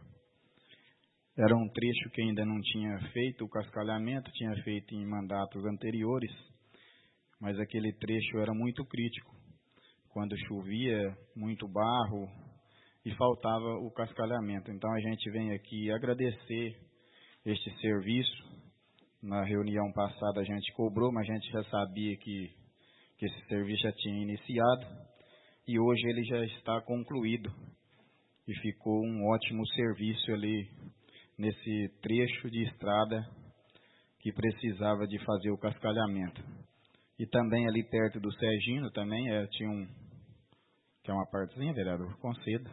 Era um trecho que ainda não tinha feito o cascalhamento, tinha feito em mandatos anteriores, mas aquele trecho era muito crítico. Quando chovia, muito barro e faltava o cascalhamento. Então a gente vem aqui agradecer este serviço. Na reunião passada a gente cobrou, mas a gente já sabia que, que esse serviço já tinha iniciado e hoje ele já está concluído. E ficou um ótimo serviço ali nesse trecho de estrada que precisava de fazer o cascalhamento. E também ali perto do Sergino também é, tinha um, que é uma partezinha, vereador, conceda.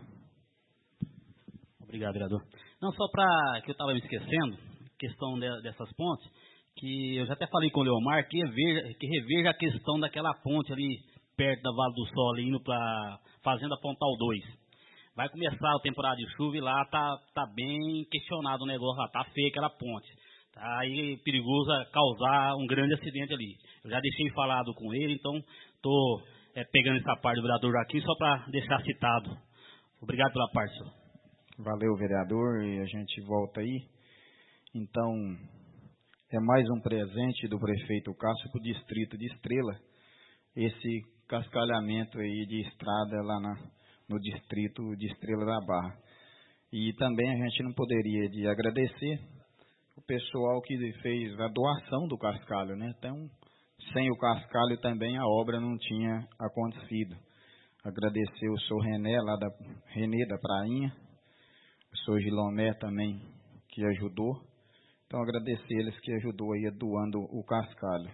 Obrigado, vereador. Não, só para que eu estava me esquecendo, questão de, dessas pontes, que eu já até falei com o Leomar que reveja, que reveja a questão daquela ponte ali perto da Vale do Sol, ali, indo para Fazenda Pontal dois. Vai começar a temporada de chuva e lá tá, tá bem questionado o negócio, lá tá feio aquela ponte. Tá aí perigoso causar um grande acidente ali. Eu já deixei falado com ele, então estou é, pegando essa parte do vereador aqui só para deixar citado. Obrigado pela parte, senhor. Valeu, vereador, e a gente volta aí. Então, é mais um presente do prefeito Cássio para o distrito de Estrela, esse cascalhamento aí de estrada lá na, no distrito de Estrela da Barra. E também a gente não poderia de agradecer o pessoal que fez a doação do cascalho, né? Então, sem o cascalho também a obra não tinha acontecido. Agradecer o senhor René, lá da Renê da Prainha, o senhor Gilomé também, que ajudou. Então, agradecer eles que ajudou aí doando o cascalho.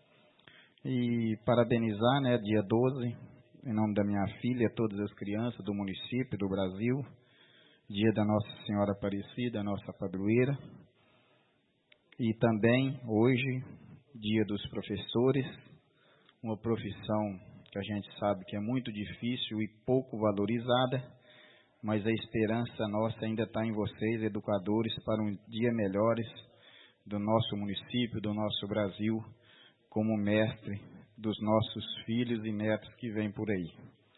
E parabenizar, né, dia doze, em nome da minha filha, todas as crianças do município, do Brasil, dia da Nossa Senhora Aparecida, nossa padroeira. E também, hoje, dia dos professores, uma profissão que a gente sabe que é muito difícil e pouco valorizada, mas a esperança nossa ainda está em vocês, educadores, para um dia melhores do nosso município, do nosso Brasil, como mestre dos nossos filhos e netos que vêm por aí.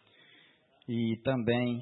E também,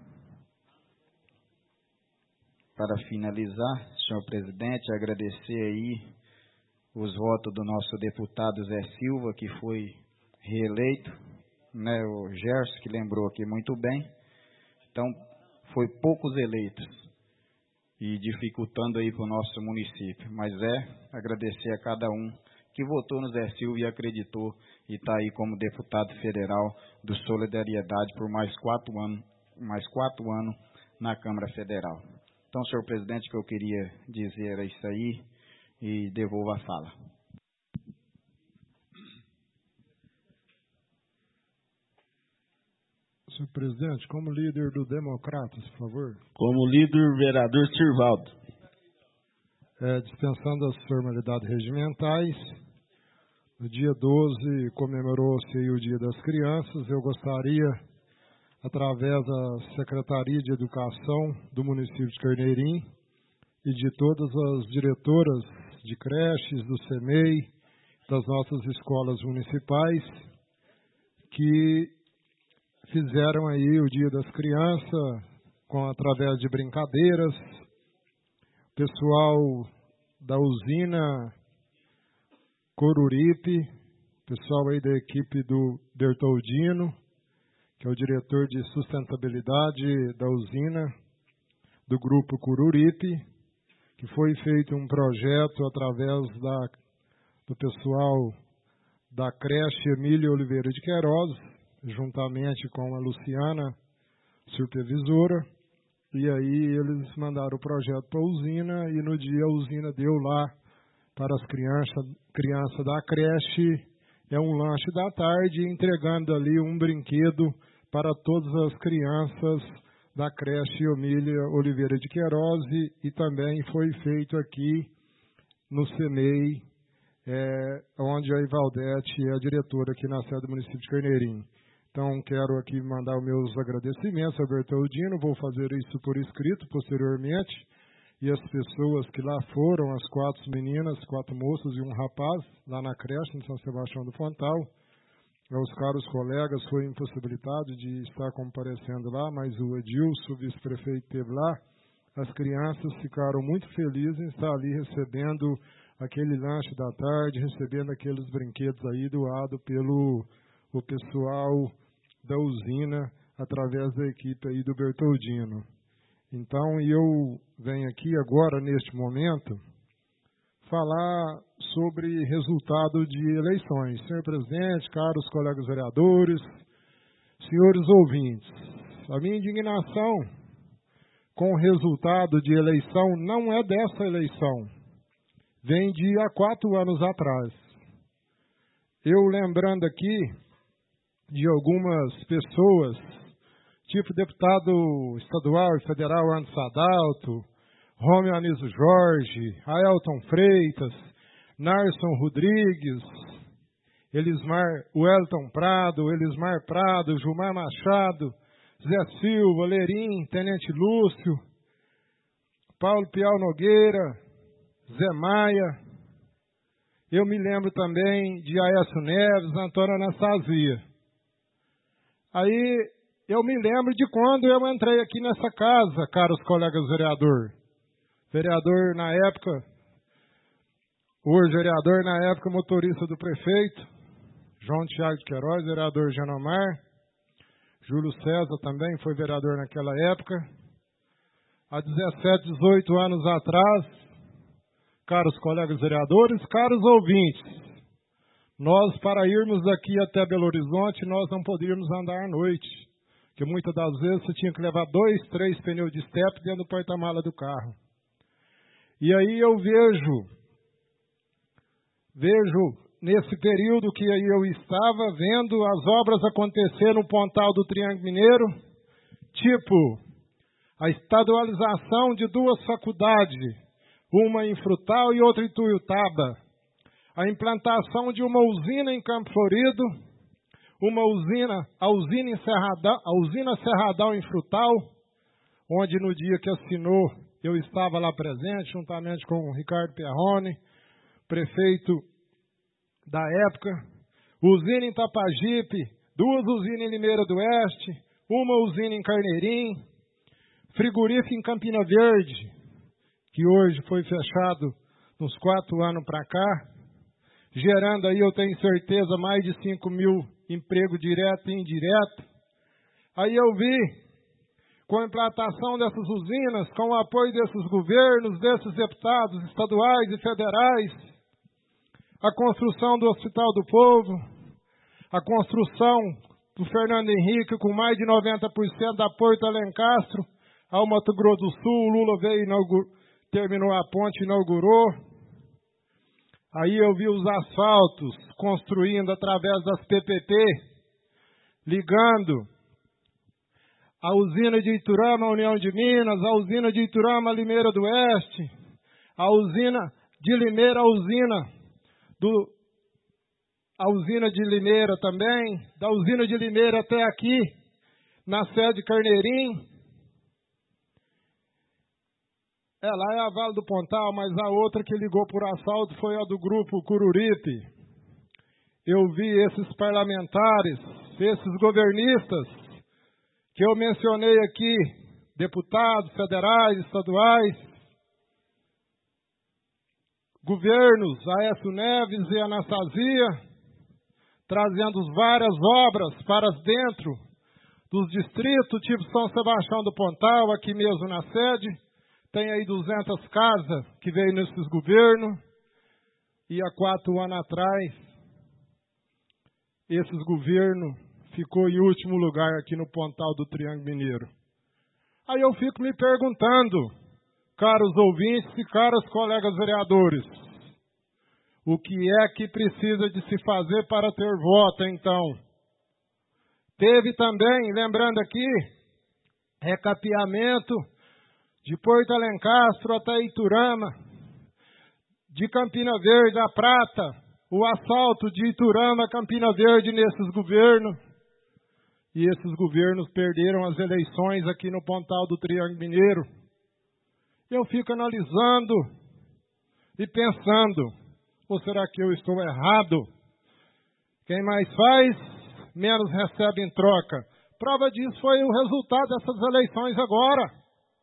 para finalizar, senhor presidente, agradecer aí os votos do nosso deputado Zé Silva, que foi reeleito, né, o Gerson, que lembrou aqui muito bem. Então, foi poucos eleitos e dificultando aí para o nosso município. Mas é agradecer a cada um que votou no Zé Silva e acreditou e está aí como deputado federal do Solidariedade por mais quatro anos, mais quatro anos na Câmara Federal. Então, senhor presidente, o que eu queria dizer era isso aí e devolvo a fala. Senhor presidente, como líder do Democratas, por favor. Como líder, vereador Sirvaldo. É, dispensando as formalidades regimentais, no dia doze comemorou-se o Dia das Crianças. Eu gostaria, através da Secretaria de Educação do município de Carneirim e de todas as diretoras de creches, do C M E I, das nossas escolas municipais, que fizeram aí o Dia das Crianças com, através de brincadeiras. Pessoal da usina Coruripe, pessoal aí da equipe do Bertoldino, que é o diretor de sustentabilidade da usina, do grupo Coruripe, que foi feito um projeto através da, do pessoal da creche Emília Oliveira de Queiroz, juntamente com a Luciana, supervisora, e aí eles mandaram o projeto para a usina, e no dia a usina deu lá para as crianças, crianças da creche, é um lanche da tarde, entregando ali um brinquedo para todas as crianças da creche Emília Oliveira de Queiroz, e, e também foi feito aqui no C M E I, é, onde a Ivaldete é a diretora aqui na sede do município de Carneirim. Então, quero aqui mandar os meus agradecimentos ao Bertoldino, vou fazer isso por escrito posteriormente, e as pessoas que lá foram, as quatro meninas, quatro moças e um rapaz, lá na creche, em São Sebastião do Fontal. Aos caros colegas, foi impossibilitado de estar comparecendo lá, mas o Edilson, o vice-prefeito, esteve lá. As crianças ficaram muito felizes em estar ali recebendo aquele lanche da tarde, recebendo aqueles brinquedos aí doado pelo o pessoal da usina, através da equipe aí do Bertoldino. Então, eu venho aqui agora, neste momento, falar sobre resultado de eleições. Senhor presidente, caros colegas vereadores, senhores ouvintes, a minha indignação com o resultado de eleição não é dessa eleição, vem de há quatro anos atrás. Eu lembrando aqui de algumas pessoas, tipo deputado estadual e federal Anderson Adalto, Romeu Anísio Jorge, Aelton Freitas, Narson Rodrigues, Elismar Wellington Prado, Elismar Prado, Gilmar Machado, Zé Silva, Lerim, Tenente Lúcio, Paulo Piau Nogueira, Zé Maia. Eu me lembro também de Aécio Neves, Antônio Anastasia. Aí eu me lembro de quando eu entrei aqui nessa casa, caros colegas vereador. Vereador na época, hoje vereador na época, motorista do prefeito, João Tiago de Queiroz, vereador Janomar, Júlio César também foi vereador naquela época. Há dezessete, dezoito anos atrás, caros colegas vereadores, caros ouvintes, nós, para irmos daqui até Belo Horizonte, nós não podíamos andar à noite, porque muitas das vezes você tinha que levar dois, três pneus de estepe dentro do porta-mala do carro. E aí eu vejo, vejo nesse período que aí eu estava vendo as obras acontecer no Pontal do Triângulo Mineiro, tipo a estadualização de duas faculdades, uma em Frutal e outra em Tuiutaba, a implantação de uma usina em Campo Florido, uma usina, a usina, em Serradão, a usina Serradão em Frutal, onde no dia que assinou eu estava lá presente, juntamente com o Ricardo Perrone, prefeito da época, usina em Tapajipe, duas usinas em Limeira do Oeste, uma usina em Carneirim, frigorífico em Campina Verde, que hoje foi fechado uns quatro anos para cá, gerando aí, eu tenho certeza, mais de cinco mil empregos direto e indireto. Aí eu vi, com a implantação dessas usinas, com o apoio desses governos, desses deputados estaduais e federais, a construção do Hospital do Povo, a construção do Fernando Henrique, com mais de noventa por cento da Porto Alencastro, ao Mato Grosso do Sul, o Lula veio, inaugurou, terminou a ponte, inaugurou. Aí eu vi os asfaltos construindo através das P P P, ligando a usina de Iturama, União de Minas, a usina de Iturama, Limeira do Oeste, a usina de Limeira, a usina do, a usina de Limeira também, da usina de Limeira até aqui, na sede Carneirinho. É, lá é a Vale do Pontal, mas a outra que ligou por asfalto foi a do grupo Cururipe. Eu vi esses parlamentares, esses governistas, que eu mencionei aqui, deputados federais, estaduais, governos, Aécio Neves e Anastasia, trazendo várias obras para dentro dos distritos, tipo São Sebastião do Pontal, aqui mesmo na sede. Tem aí duzentas casas que veio nesses governos. E há quatro anos atrás, esses governos ficou em último lugar aqui no Pontal do Triângulo Mineiro. Aí eu fico me perguntando, caros ouvintes e caros colegas vereadores, o que é que precisa de se fazer para ter voto, então? Teve também, lembrando aqui, recapeamento de Porto Alencastro até Iturama, de Campina Verde a Prata, o asfalto de Iturama a Campina Verde nesses governos. E esses governos perderam as eleições aqui no Pontal do Triângulo Mineiro. Eu fico analisando e pensando, ou será que eu estou errado? Quem mais faz, menos recebe em troca. Prova disso foi o resultado dessas eleições agora.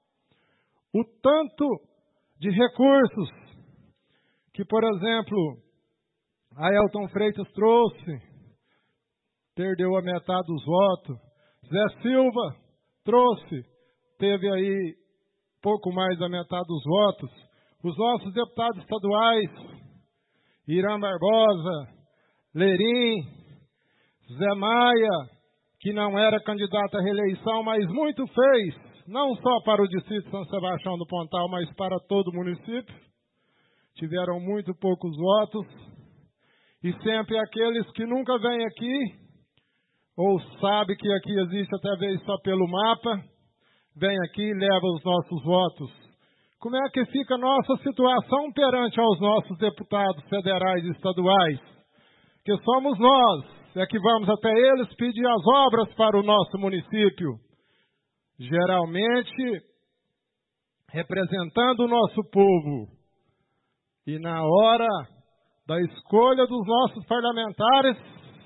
O tanto de recursos que, por exemplo, Aelton Freitas trouxe, perdeu a metade dos votos. Zé Silva trouxe, teve aí pouco mais da metade dos votos. Os nossos deputados estaduais, Irã Barbosa, Lerim, Zé Maia, que não era candidato à reeleição, mas muito fez, não só para o distrito de São Sebastião do Pontal, mas para todo o município. Tiveram muito poucos votos. E sempre aqueles que nunca vêm aqui, ou sabe que aqui existe até vez só pelo mapa, vem aqui e leva os nossos votos. Como é que fica a nossa situação perante aos nossos deputados federais e estaduais? Que somos nós, é que vamos até eles pedir as obras para o nosso município. Geralmente, representando o nosso povo. E na hora da escolha dos nossos parlamentares,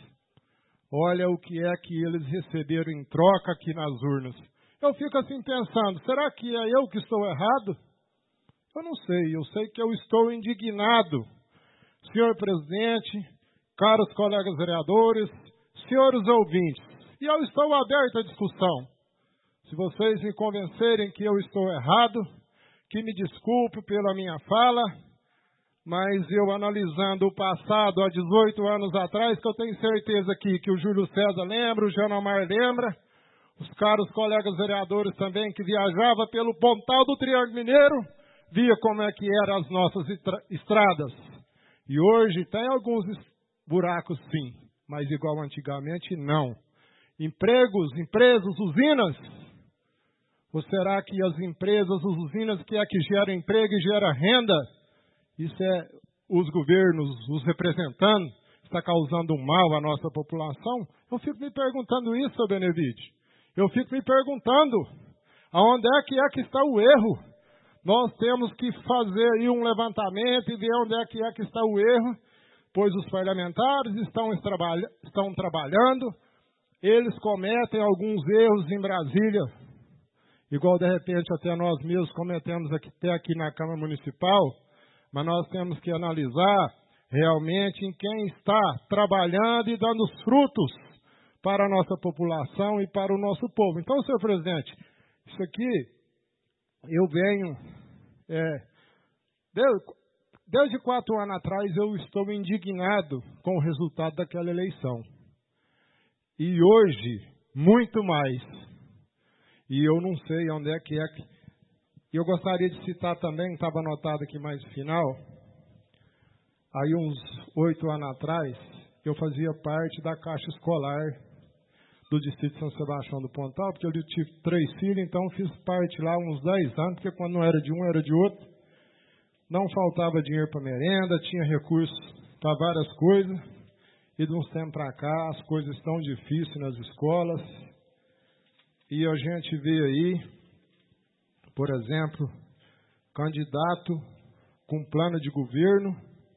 olha o que é que eles receberam em troca aqui nas urnas. Eu fico assim pensando, será que é eu que estou errado? Eu não sei, eu sei que eu estou indignado. Senhor presidente, caros colegas vereadores, senhores ouvintes, e eu estou aberto à discussão. Se vocês me convencerem que eu estou errado, que me desculpe pela minha fala, mas eu analisando o passado há dezoito anos atrás, que eu tenho certeza aqui que o Júlio César lembra, o Janomar lembra, os caros colegas vereadores também que viajavam pelo Pontal do Triângulo Mineiro, via como é que eram as nossas estradas. E hoje tem alguns buracos sim, mas igual antigamente não. Empregos, empresas, usinas. Ou será que as empresas, as usinas que é que geram emprego e geram renda, isso é os governos, os representando, está causando um mal à nossa população? Eu fico me perguntando isso, seu Benevide. Eu fico me perguntando, aonde é que é que está o erro? Nós temos que fazer aí um levantamento e ver onde é que é que está o erro, pois os parlamentares estão, estão trabalhando, eles cometem alguns erros em Brasília, igual de repente até nós mesmos cometemos aqui, até aqui na Câmara Municipal, mas nós temos que analisar realmente em quem está trabalhando e dando os frutos para a nossa população e para o nosso povo. Então, senhor presidente, isso aqui eu venho, é, desde, desde quatro anos atrás eu estou indignado com o resultado daquela eleição. E hoje, muito mais. E eu não sei onde é que é que... Eu gostaria de citar também, estava anotado aqui mais no final, aí uns oito anos atrás, eu fazia parte da Caixa Escolar do Distrito de São Sebastião do Pontal, porque eu tive três filhos, então fiz parte lá uns dez anos, porque quando não era de um, era de outro. Não faltava dinheiro para merenda, tinha recursos para várias coisas. E de uns tempos para cá, as coisas estão difíceis nas escolas. E a gente vê aí, por exemplo, candidato com plano de governo,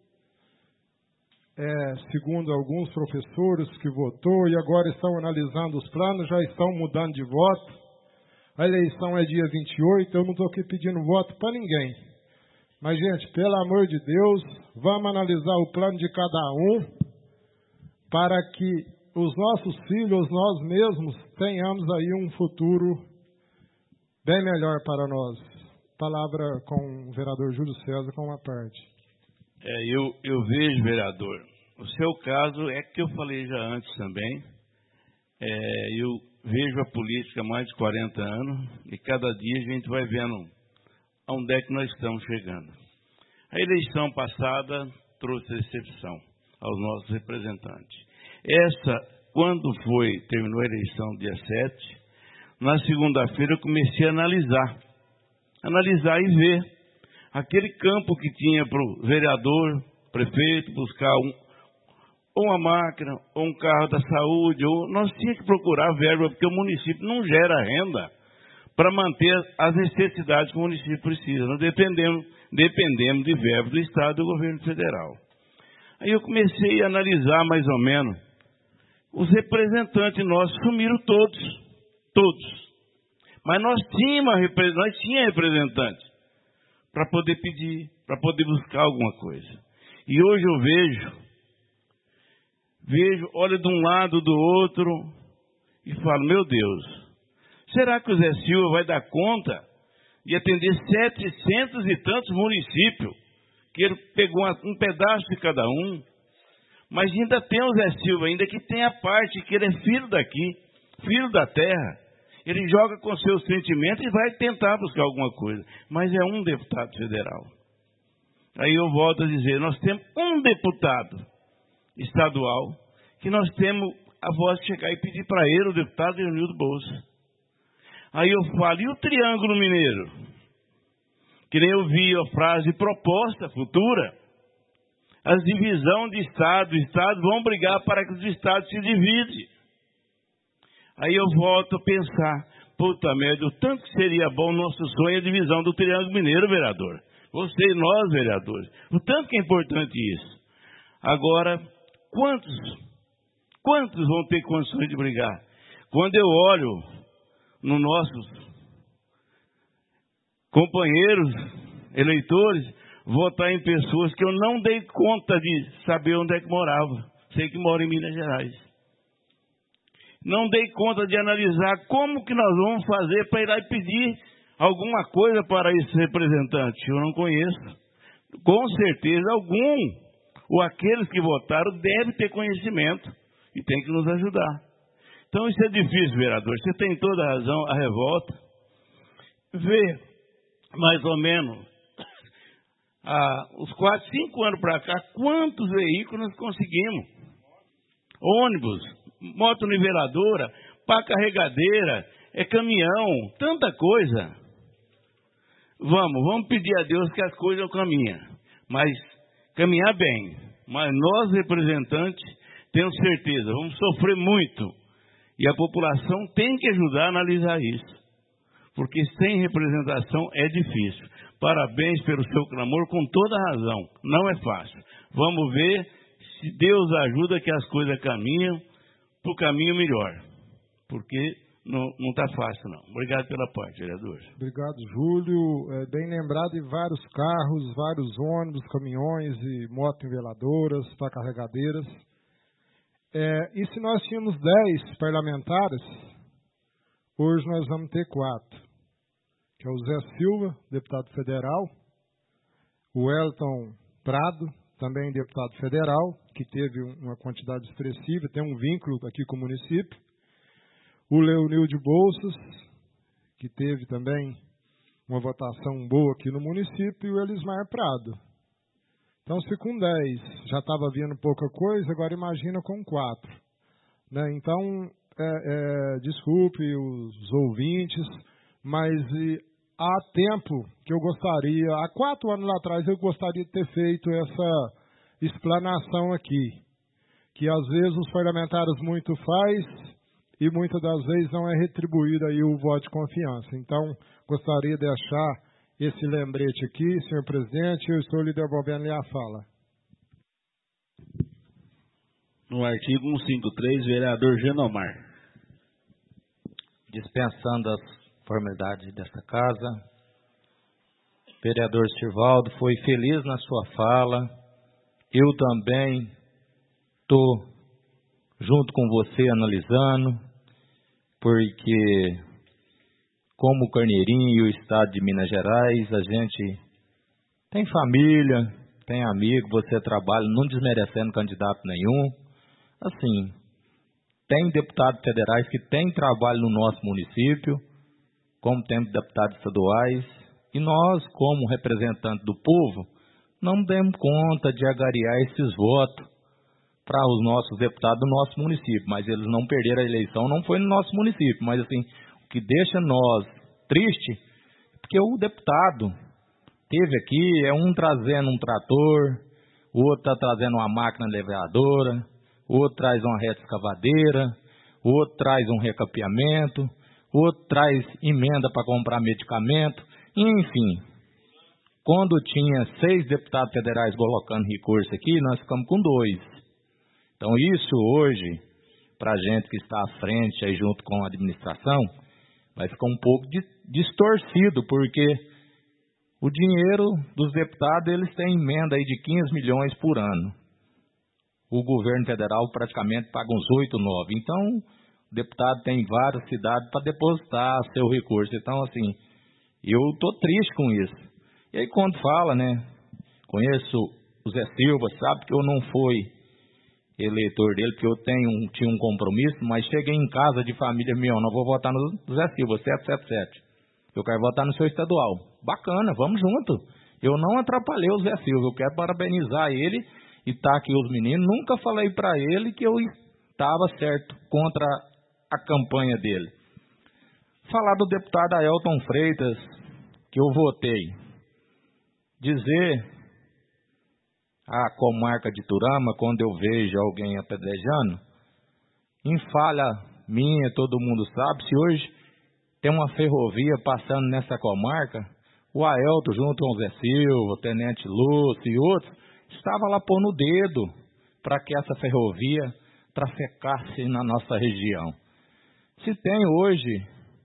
é, segundo alguns professores que votou, e agora estão analisando os planos, já estão mudando de voto. A eleição é dia vinte e oito, eu não estou aqui pedindo voto para ninguém. Mas, gente, pelo amor de Deus, vamos analisar o plano de cada um para que os nossos filhos, nós mesmos, tenhamos aí um futuro bem melhor para nós. Palavra com o vereador Júlio César, com uma parte. É, eu, eu vejo, vereador, o seu caso é que eu falei já antes também. É, eu vejo a política há mais de quarenta anos e cada dia a gente vai vendo aonde é que nós estamos chegando. A eleição passada trouxe decepção aos nossos representantes. Essa, quando foi, terminou a eleição dia sete, na segunda-feira eu comecei a analisar, analisar e ver aquele campo que tinha para o vereador, prefeito, buscar um, ou uma máquina, ou um carro da saúde, ou nós tínhamos que procurar verba, porque o município não gera renda para manter as necessidades que o município precisa. Nós dependemos, dependemos de verba do Estado e do governo federal. Aí eu comecei a analisar mais ou menos. Os representantes nossos sumiram todos, todos. Mas nós tínhamos, nós tínhamos representantes para poder pedir, para poder buscar alguma coisa. E hoje eu vejo, vejo, olho de um lado, do outro, e falo, meu Deus, será que o Zé Silva vai dar conta de atender setecentos e tantos municípios, que ele pegou um pedaço de cada um? Mas ainda tem o Zé Silva, ainda que tem a parte que ele é filho daqui, filho da terra. Ele joga com seus sentimentos e vai tentar buscar alguma coisa. Mas é um deputado federal. Aí eu volto a dizer, nós temos um deputado estadual que nós temos a voz de chegar e pedir para ele, o deputado Leonildo Bolsa. Aí eu falo, e o Triângulo Mineiro? Que nem eu vi a frase proposta futura. As divisões de Estado, Estado vão brigar para que os Estados se dividem. Aí eu volto a pensar, puta merda, o tanto que seria bom o nosso sonho a divisão do Triângulo Mineiro, vereador. Você e nós, vereadores. O tanto que é importante isso. Agora, quantos, quantos vão ter condições de brigar? Quando eu olho nos nossos companheiros, eleitores, votar em pessoas que eu não dei conta de saber onde é que morava. Sei que mora em Minas Gerais. Não dei conta de analisar como que nós vamos fazer para ir lá e pedir alguma coisa para esse representante. Eu não conheço. Com certeza algum, ou aqueles que votaram, devem ter conhecimento e tem que nos ajudar. Então isso é difícil, vereador. Você tem toda a razão, a revolta. Vê, mais ou menos, Ah, os quatro, cinco anos para cá, quantos veículos nós conseguimos? Ônibus, motoniveladora, pá carregadeira, é caminhão, tanta coisa. Vamos, vamos pedir a Deus que as coisas caminhem, mas caminhar bem. Mas nós, representantes, temos certeza, vamos sofrer muito. E a população tem que ajudar a analisar isso. Porque sem representação é difícil. Parabéns pelo seu clamor, com toda razão. Não é fácil. Vamos ver se Deus ajuda que as coisas caminham para o caminho melhor. Porque não está fácil, não. Obrigado pela parte, vereador. Obrigado, Júlio. É bem lembrado de vários carros, vários ônibus, caminhões e motoniveladoras, carregadeiras. É, e se nós tínhamos dez parlamentares, hoje nós vamos ter quatro. Que é o Zé Silva, deputado federal, o Elton Prado, também deputado federal, que teve uma quantidade expressiva, tem um vínculo aqui com o município, o Leonildo Bolsas, que teve também uma votação boa aqui no município, e o Elismar Prado. Então, se com dez já estava vindo pouca coisa, agora imagina com quatro. Né? Então, é, é, desculpe os ouvintes, mas e, há tempo que eu gostaria, há quatro anos lá atrás, eu gostaria de ter feito essa explanação aqui, que às vezes os parlamentares muito faz e muitas das vezes não é retribuído aí o voto de confiança. Então, gostaria de deixar esse lembrete aqui, senhor presidente, eu estou lhe devolvendo a fala. No artigo cento e cinquenta e três, vereador Genomar. Dispensando as formalidades desta casa, vereador Sirvaldo foi feliz na sua fala. Eu também estou junto com você analisando, porque como o Carneirinho e o estado de Minas Gerais, a gente tem família, tem amigo, você trabalha, não desmerecendo candidato nenhum. Assim, tem deputados federais que têm trabalho no nosso município, como temos deputados estaduais, e nós, como representantes do povo, não demos conta de agariar esses votos para os nossos deputados do nosso município, mas eles não perderam a eleição, não foi no nosso município, mas assim, o que deixa nós triste, porque o deputado teve aqui, é um trazendo um trator, o outro está trazendo uma máquina leveadora, o outro traz uma reta escavadeira, o outro traz um recapeamento, o outro traz emenda para comprar medicamento, enfim. Quando tinha seis deputados federais colocando recurso aqui, nós ficamos com dois. Então isso hoje, para a gente que está à frente aí junto com a administração, vai ficar um pouco distorcido, porque o dinheiro dos deputados, eles têm emenda aí de quinze milhões por ano. O governo federal praticamente paga uns oito, nove. Então, o deputado tem várias cidades para depositar seu recurso. Então, assim, eu estou triste com isso. E aí, quando fala, né, conheço o Zé Silva, sabe que eu não fui eleitor dele, porque eu tenho, tinha um compromisso, mas cheguei em casa de família minha, não vou votar no Zé Silva, sete sete sete. Eu quero votar no seu estadual. Bacana, vamos junto. Eu não atrapalhei o Zé Silva, eu quero parabenizar ele e tá aqui os meninos. Nunca falei para ele que eu estava certo contra a campanha dele. Falar do deputado Aelton Freitas, que eu votei. Dizer a comarca de Turama, quando eu vejo alguém apedrejando, em falha minha, todo mundo sabe, se hoje tem uma ferrovia passando nessa comarca, o Aelton junto com o Zé Silva, o Tenente Lúcio e outros, estava lá pondo o dedo para que essa ferrovia trafecasse na nossa região. Se tem hoje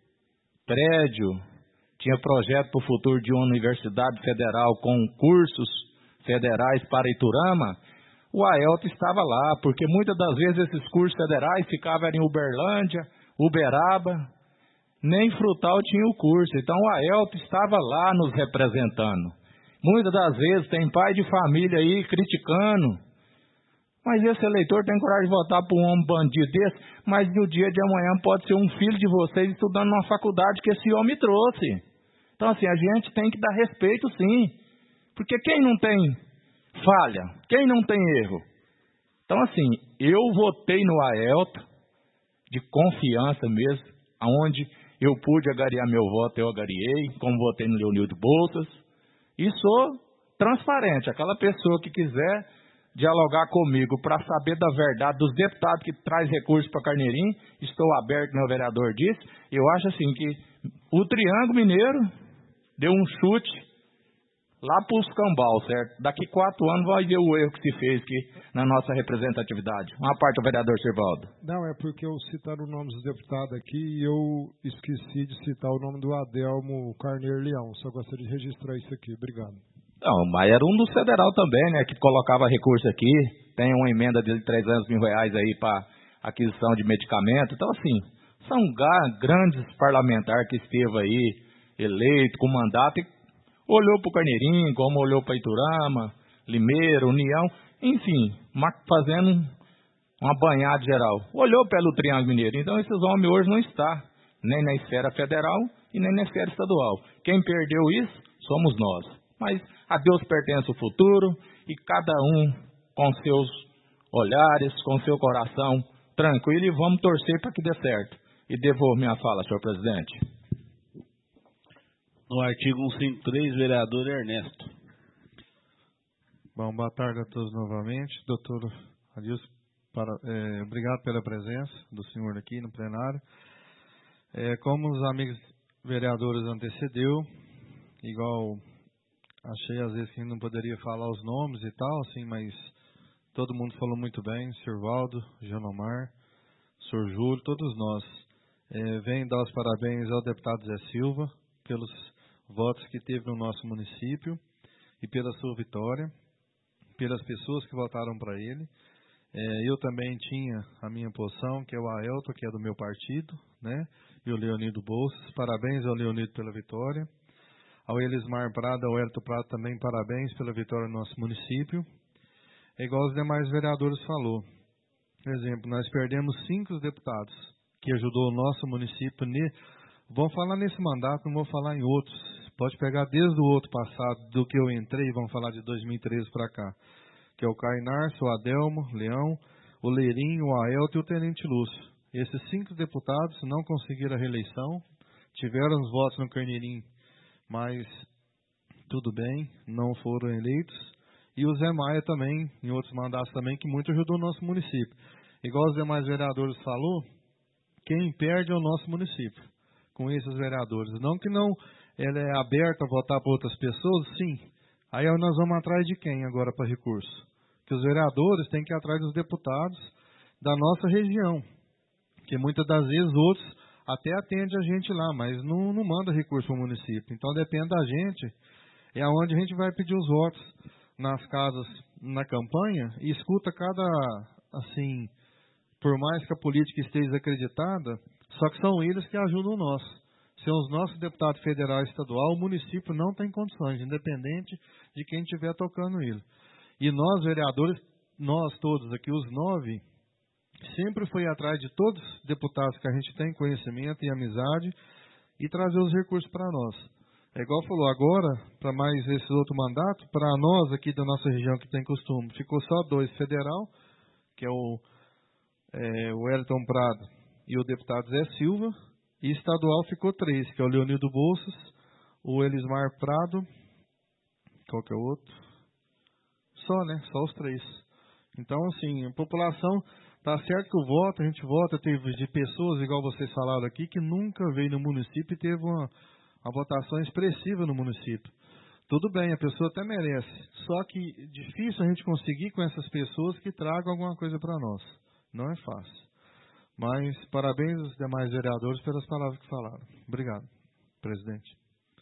prédio, tinha projeto para o futuro de uma universidade federal com cursos federais para Iturama, o Aelton estava lá, porque muitas das vezes esses cursos federais ficavam em Uberlândia, Uberaba, nem Frutal tinha o curso. Então o Aelton estava lá nos representando. Muitas das vezes tem pai de família aí criticando, mas esse eleitor tem coragem de votar por um homem bandido desse, mas no dia de amanhã pode ser um filho de vocês estudando numa faculdade que esse homem trouxe. Então assim, a gente tem que dar respeito sim, porque quem não tem falha, quem não tem erro? Então assim, eu votei no Aelton de confiança mesmo, aonde eu pude agariar meu voto, eu agariei, como votei no Leonildo Bolsas, e sou transparente. Aquela pessoa que quiser dialogar comigo para saber da verdade dos deputados que traz recursos para Carneirinho, estou aberto, meu vereador disse. Eu acho assim que o Triângulo Mineiro deu um chute lá para os cambal, certo? Daqui quatro anos vai ver o erro que se fez aqui na nossa representatividade. Uma parte do vereador Sirvaldo. Não, é porque eu citaram o nome dos deputados aqui e eu esqueci de citar o nome do Adelmo Carneiro Leão. Só gostaria de registrar isso aqui. Obrigado. Não, mas era um do federal também, né? Que colocava recurso aqui. Tem uma emenda de trezentos mil reais aí para aquisição de medicamento. Então, assim, são grandes parlamentares que esteve aí, eleito, com mandato, e olhou para o Carneirinho, como olhou para Iturama, Limeira, União, enfim, fazendo uma banhada geral. Olhou pelo Triângulo Mineiro. Então, esses homens hoje não estão nem na esfera federal e nem na esfera estadual. Quem perdeu isso somos nós. Mas a Deus pertence o futuro e cada um com seus olhares, com seu coração tranquilo, e vamos torcer para que dê certo. E devolvo minha fala, senhor presidente. No artigo cento e cinquenta e três, vereador Ernesto. Bom, boa tarde a todos novamente. Doutor Adilson, para, é, obrigado pela presença do senhor aqui no plenário. É, como os amigos vereadores antecedeu, igual achei às vezes que não poderia falar os nomes e tal, assim, mas todo mundo falou muito bem, senhor Valdo, Janomar, senhor Júlio, todos nós. É, venho dar os parabéns ao deputado Zé Silva pelos votos que teve no nosso município e pela sua vitória, pelas pessoas que votaram para ele. É, eu também tinha a minha posição, que é o Aelto, que é do meu partido, né? E o Leonido Bolsas. Parabéns ao Leonido pela vitória. Ao Elismar Prado, ao Hérito Prado também, parabéns pela vitória no nosso município. É igual os demais vereadores falou. Por exemplo, nós perdemos cinco deputados que ajudou o nosso município. Ne... Vamos falar nesse mandato, não vou falar em outros. Pode pegar desde o outro passado, do que eu entrei, vamos falar de dois mil e treze para cá. Que é o Cainarço, o Adelmo, Leão, o Leirinho, o Aelto e o Tenente Lúcio. Esses cinco deputados não conseguiram a reeleição, tiveram os votos no Carneirinho, mas tudo bem, não foram eleitos. E o Zé Maia também, em outros mandatos também, que muito ajudou o nosso município. Igual os demais vereadores falou, quem perde é o nosso município, com esses vereadores. Não que não ele é aberto a votar para outras pessoas, sim. Aí nós vamos atrás de quem agora para recurso? Que os vereadores têm que ir atrás dos deputados da nossa região. Que muitas das vezes outros até atendem a gente lá, mas não, não manda recurso para o município. Então depende da gente, é aonde a gente vai pedir os votos nas casas, na campanha, e escuta cada, assim, por mais que a política esteja acreditada, só que são eles que ajudam nós. São os nossos deputados federal e estadual, o município não tem condições, independente de quem estiver tocando ele. E nós, vereadores, nós todos aqui, os nove, sempre foi atrás de todos os deputados que a gente tem conhecimento e amizade e trazer os recursos para nós. É igual falou, agora, para mais esse outro mandato, para nós aqui da nossa região que tem costume, ficou só dois, federal, que é o, é, o Wellington Prado e o deputado Zé Silva, e estadual ficou três, que é o Leonido Bolsas, o Elismar Prado, qual que é o outro? Só, né? Só os três. Então, assim, a população, tá certo que o voto, a gente vota, teve de pessoas, igual vocês falaram aqui, que nunca veio no município e teve uma, uma votação expressiva no município. Tudo bem, a pessoa até merece, só que difícil a gente conseguir com essas pessoas que tragam alguma coisa para nós. Não é fácil. Mas parabéns aos demais vereadores pelas palavras que falaram. Obrigado, presidente.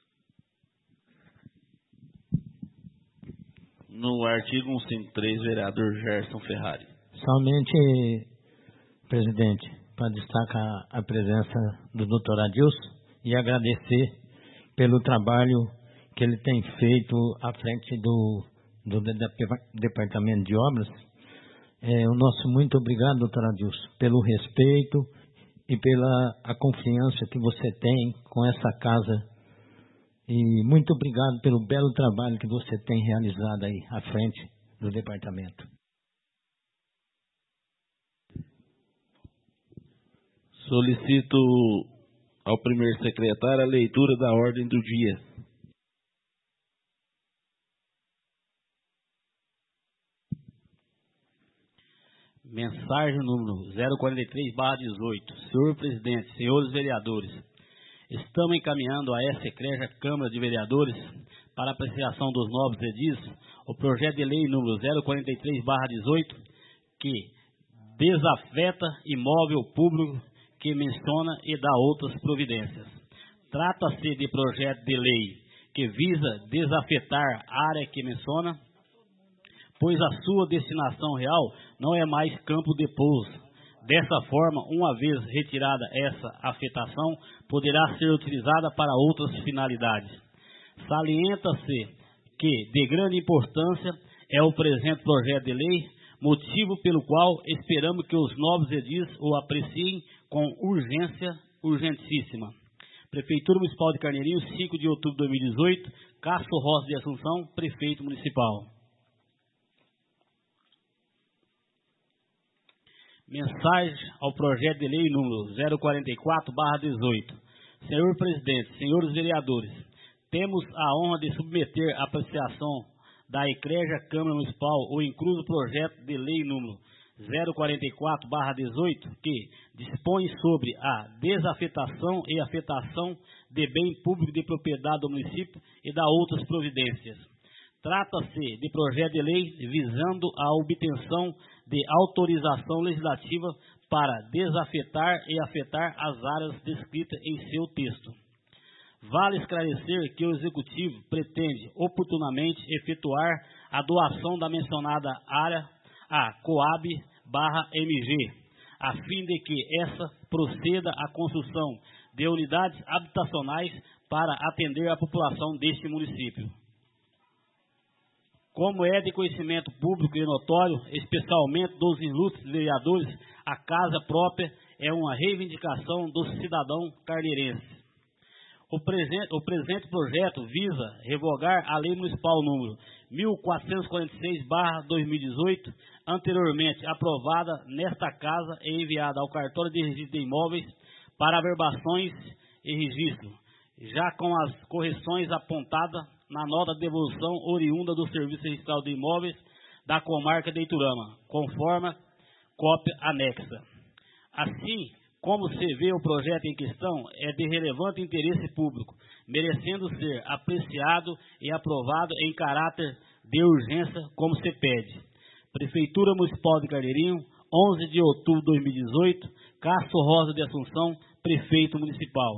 No artigo cento e cinquenta e três, vereador Gerson Ferrari. Somente, presidente, para destacar a presença do doutor Adilson e agradecer pelo trabalho que ele tem feito à frente do, do, do Departamento de Obras. É, o nosso muito obrigado, doutor Adilson, pelo respeito e pela a confiança que você tem com essa casa. E muito obrigado pelo belo trabalho que você tem realizado aí à frente do departamento. Solicito ao primeiro secretário a leitura da ordem do dia. Mensagem número zero quarenta e três barra dezoito. Senhor presidente, senhores vereadores, estamos encaminhando à essa egrégia Câmara de Vereadores para apreciação dos novos edis o projeto de lei número zero quarenta e três barra dezoito, que desafeta imóvel público que menciona e dá outras providências. Trata-se de projeto de lei que visa desafetar a área que menciona, pois a sua destinação real não é mais campo de pouso. Dessa forma, uma vez retirada essa afetação, poderá ser utilizada para outras finalidades. Salienta-se que, de grande importância, é o presente projeto de lei, motivo pelo qual esperamos que os novos edis o apreciem com urgência urgentíssima. Prefeitura Municipal de Carneirinho, cinco de outubro de dois mil e dezoito, Castro Rossi de Assunção, Prefeito Municipal. Mensagem ao projeto de lei número zero quarenta e quatro barra dezoito. Senhor Presidente, senhores vereadores, temos a honra de submeter à apreciação da Eclésia Câmara Municipal o incluso projeto de lei número zero quarenta e quatro barra dezoito, que dispõe sobre a desafetação e afetação de bem público de propriedade do município e da outras providências. Trata-se de projeto de lei visando a obtenção de autorização legislativa para desafetar e afetar as áreas descritas em seu texto. Vale esclarecer que o Executivo pretende oportunamente efetuar a doação da mencionada área a Coab barra M G, a fim de que essa proceda à construção de unidades habitacionais para atender a população deste município. Como é de conhecimento público e notório, especialmente dos ilustres vereadores, a casa própria é uma reivindicação do cidadão carneirense. O presente, o presente projeto visa revogar a Lei Municipal número mil quatrocentos e quarenta e seis barra dois mil e dezoito, anteriormente aprovada nesta casa e enviada ao cartório de registro de imóveis para averbações e registro, já com as correções apontadas na nota de devolução oriunda do Serviço Registral de Imóveis da comarca de Iturama, conforme cópia anexa. Assim, como se vê, o projeto em questão é de relevante interesse público, merecendo ser apreciado e aprovado em caráter de urgência, como se pede. Prefeitura Municipal de Carneirinho, onze de outubro de dois mil e dezoito, Castro Rosa de Assunção, Prefeito Municipal.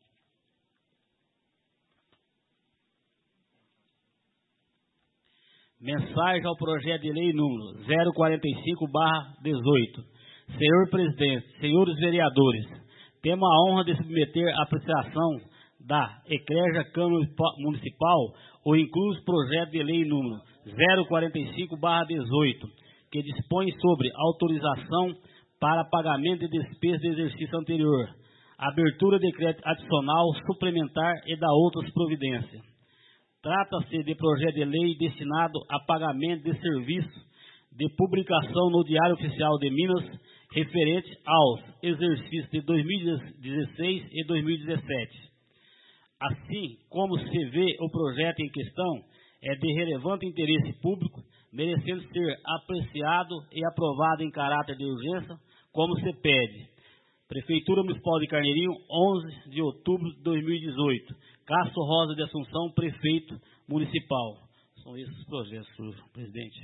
Mensagem ao projeto de lei número zero quarenta e cinco barra dezoito. Senhor Presidente, senhores vereadores, temos a honra de submeter à apreciação da Eclésia Câmara Municipal o incluso projeto de lei número zero quarenta e cinco barra dezoito, que dispõe sobre autorização para pagamento de despesas de exercício anterior, abertura de crédito adicional, suplementar e da outras providências. Trata-se de projeto de lei destinado a pagamento de serviços de publicação no Diário Oficial de Minas referente aos exercícios de dois mil e dezesseis e dois mil e dezessete. Assim como se vê, o projeto em questão é de relevante interesse público, merecendo ser apreciado e aprovado em caráter de urgência, como se pede. Prefeitura Municipal de Carneirinho, onze de outubro de dois mil e dezoito. Castro Rosa de Assunção, Prefeito Municipal. São esses os projetos, senhor presidente.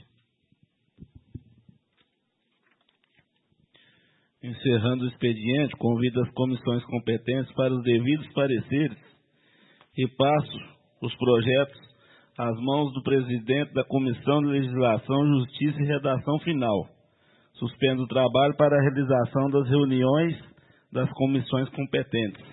Encerrando o expediente, convido as comissões competentes para os devidos pareceres e passo os projetos às mãos do presidente da Comissão de Legislação, Justiça e Redação Final. Suspendo o trabalho para a realização das reuniões das comissões competentes.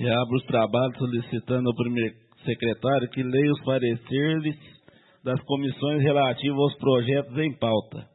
Reabro os trabalhos solicitando ao primeiro secretário que leia os pareceres das comissões relativas aos projetos em pauta.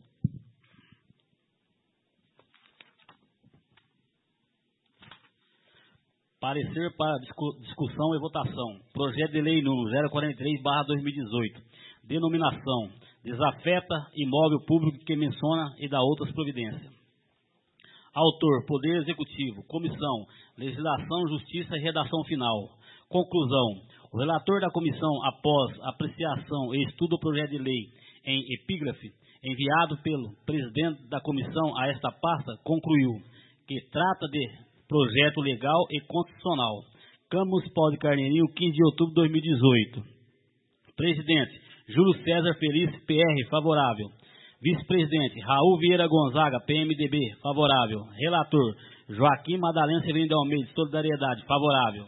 Parecer para discussão e votação. Projeto de lei número zero quarenta e três barra dois mil e dezoito. Denominação: desafeta imóvel público que menciona e dá outras providências. Autor: Poder Executivo. Comissão: Legislação, Justiça e Redação Final. Conclusão: o relator da comissão, após apreciação e estudo do projeto de lei em epígrafe, enviado pelo presidente da comissão a esta pasta, concluiu que trata de projeto legal e constitucional. Câmara Municipal de Carneirinho, quinze de outubro de dois mil e dezoito. Presidente: Júlio César Feliz, P R, favorável. Vice-presidente: Raul Vieira Gonzaga, P M D B, favorável. Relator: Joaquim Madalena Severino de Almeida, Solidariedade, favorável.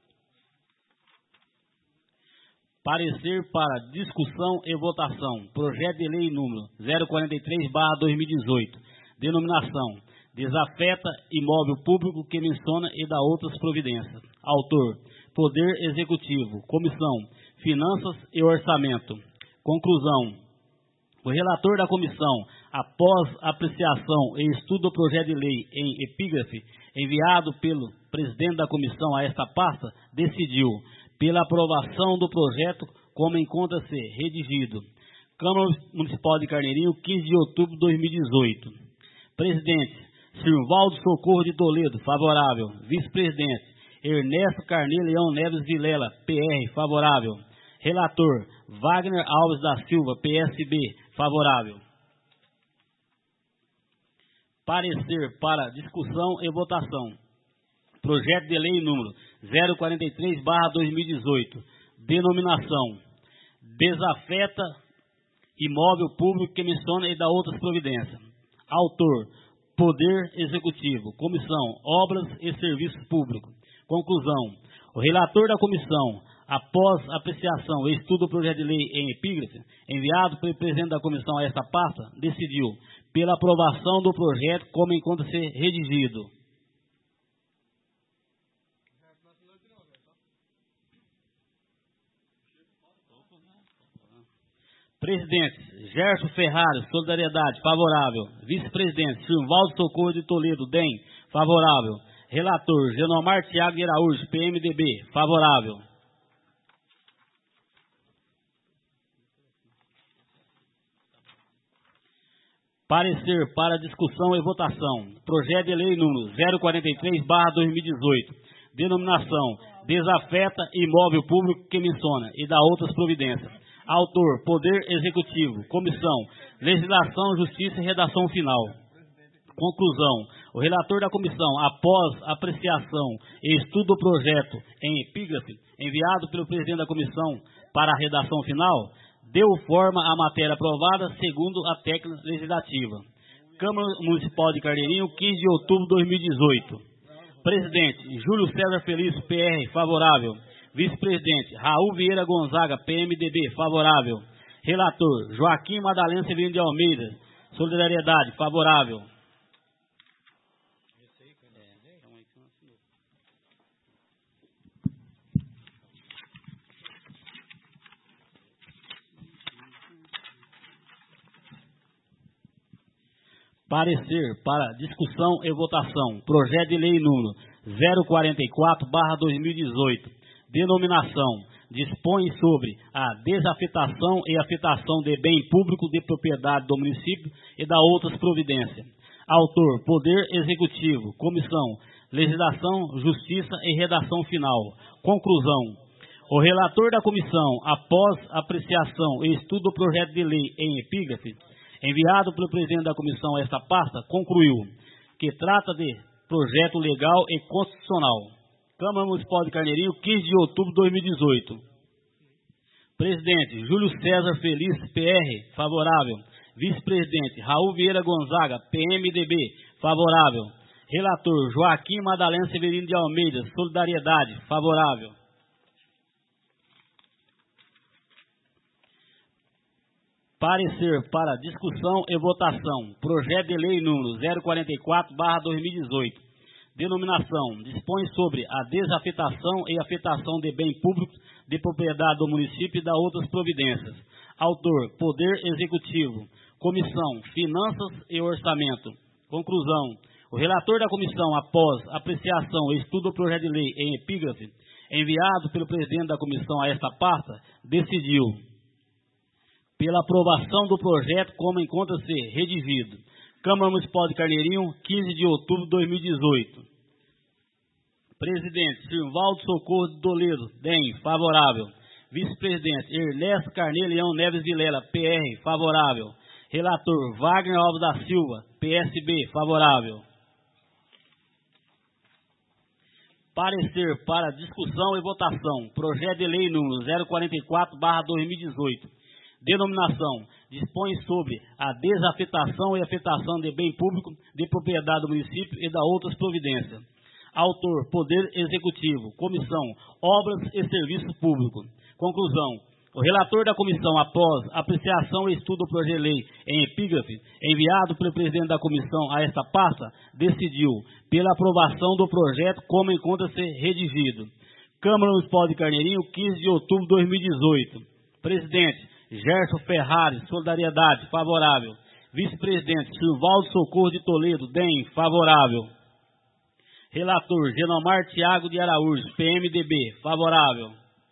Parecer para discussão e votação. Projeto de lei número zero quarenta e três barra dois mil e dezoito. Denominação: desafeta imóvel público que menciona e dá outras providências. Autor: Poder Executivo. Comissão: Finanças e Orçamento. Conclusão: o relator da comissão, após apreciação e estudo do projeto de lei em epígrafe, enviado pelo presidente da comissão a esta pasta, decidiu pela aprovação do projeto como encontra-se redigido. Câmara Municipal de Carneirinho, quinze de outubro de dois mil e dezoito. Presidente: Sirvaldo Socorro de Toledo, favorável. Vice-presidente: Ernesto Carneiro Leão Neves Vilela, P R, favorável. Relator: Wagner Alves da Silva, P S B, favorável. Parecer para discussão e votação. Projeto de lei número zero quarenta e três barra dois mil e dezoito. Denominação: desafeta imóvel público que menciona e dá outras providências. Autor: Poder Executivo. Comissão: Obras e Serviços Públicos. Conclusão: o relator da comissão, após apreciação e estudo do projeto de lei em epígrafe, enviado pelo presidente da comissão a esta pasta, decidiu pela aprovação do projeto como encontra-se redigido. Presidente: Gerson Ferrari, Solidariedade, favorável. Vice-presidente: Sirvaldo Socorro de Toledo, D E M, favorável. Relator: Genomar Thiago de Araújo, P M D B, favorável. Parecer para discussão e votação. Projeto de lei número zero quarenta e três barra dois mil e dezoito. Denominação: desafeta imóvel público que menciona e dá outras providências. Autor: Poder Executivo. Comissão: Legislação, Justiça e Redação Final. Conclusão: o relator da comissão, após apreciação e estudo do projeto em epígrafe, enviado pelo presidente da comissão para a redação final, deu forma à matéria aprovada segundo a técnica legislativa. Câmara Municipal de Carneirinho, quinze de outubro de dois mil e dezoito. Presidente: Júlio César Feliz, P R, favorável. Vice-presidente: Raul Vieira Gonzaga, P M D B, favorável. Relator: Joaquim Madalena Severino de Almeida, Solidariedade, favorável. Parecer para discussão e votação. Projeto de lei número zero quarenta e quatro barra dois mil e dezoito. Denominação: dispõe sobre a desafetação e afetação de bem público de propriedade do município e da outras providências. Autor: Poder Executivo. Comissão: Legislação, Justiça e Redação Final. Conclusão: o relator da comissão, após apreciação e estudo do projeto de lei em epígrafe, enviado pelo presidente da comissão a esta pasta, concluiu que trata de projeto legal e constitucional. Câmara Municipal de Carneirinho, quinze de outubro de dois mil e dezoito. Presidente: Júlio César Feliz, P R, favorável. Vice-presidente: Raul Vieira Gonzaga, P M D B, favorável. Relator: Joaquim Madalena Severino de Almeida, Solidariedade, favorável. Parecer para discussão e votação. Projeto de lei número zero quarenta e quatro barra dois mil e dezoito. Denominação: dispõe sobre a desafetação e afetação de bem público de propriedade do município e da outras providências. Autor: Poder Executivo. Comissão: Finanças e Orçamento. Conclusão: o relator da comissão, após apreciação e estudo do projeto de lei em epígrafe, enviado pelo presidente da comissão a esta pasta, decidiu pela aprovação do projeto como encontra-se redigido. Câmara Municipal de Carneirinho, quinze de outubro de dois mil e dezoito. Presidente: Sirvaldo Socorro de Toledo, D E M, favorável. Vice-presidente: Ernesto Carneiro Leão Neves Vilela, P R, favorável. Relator: Wagner Alves da Silva, P S B, favorável. Parecer para discussão e votação. Projeto de lei número zero quarenta e quatro barra dois mil e dezoito. Denominação: dispõe sobre a desafetação e afetação de bem público de propriedade do município e da outras providências. Autor: Poder Executivo. Comissão: Obras e Serviço Público. Conclusão: o relator da comissão, após apreciação e estudo do projeto de lei em epígrafe, enviado pelo presidente da comissão a esta pasta, decidiu pela aprovação do projeto como encontra-se redigido. Câmara Municipal de Carneirinho, quinze de outubro de dois mil e dezoito. Presidente: Gerson Ferrari, Solidariedade, favorável. Vice-presidente: Sirvaldo Socorro de Toledo, D E M, favorável. Relator: Genomar Tiago de Araújo, P M D B, favorável.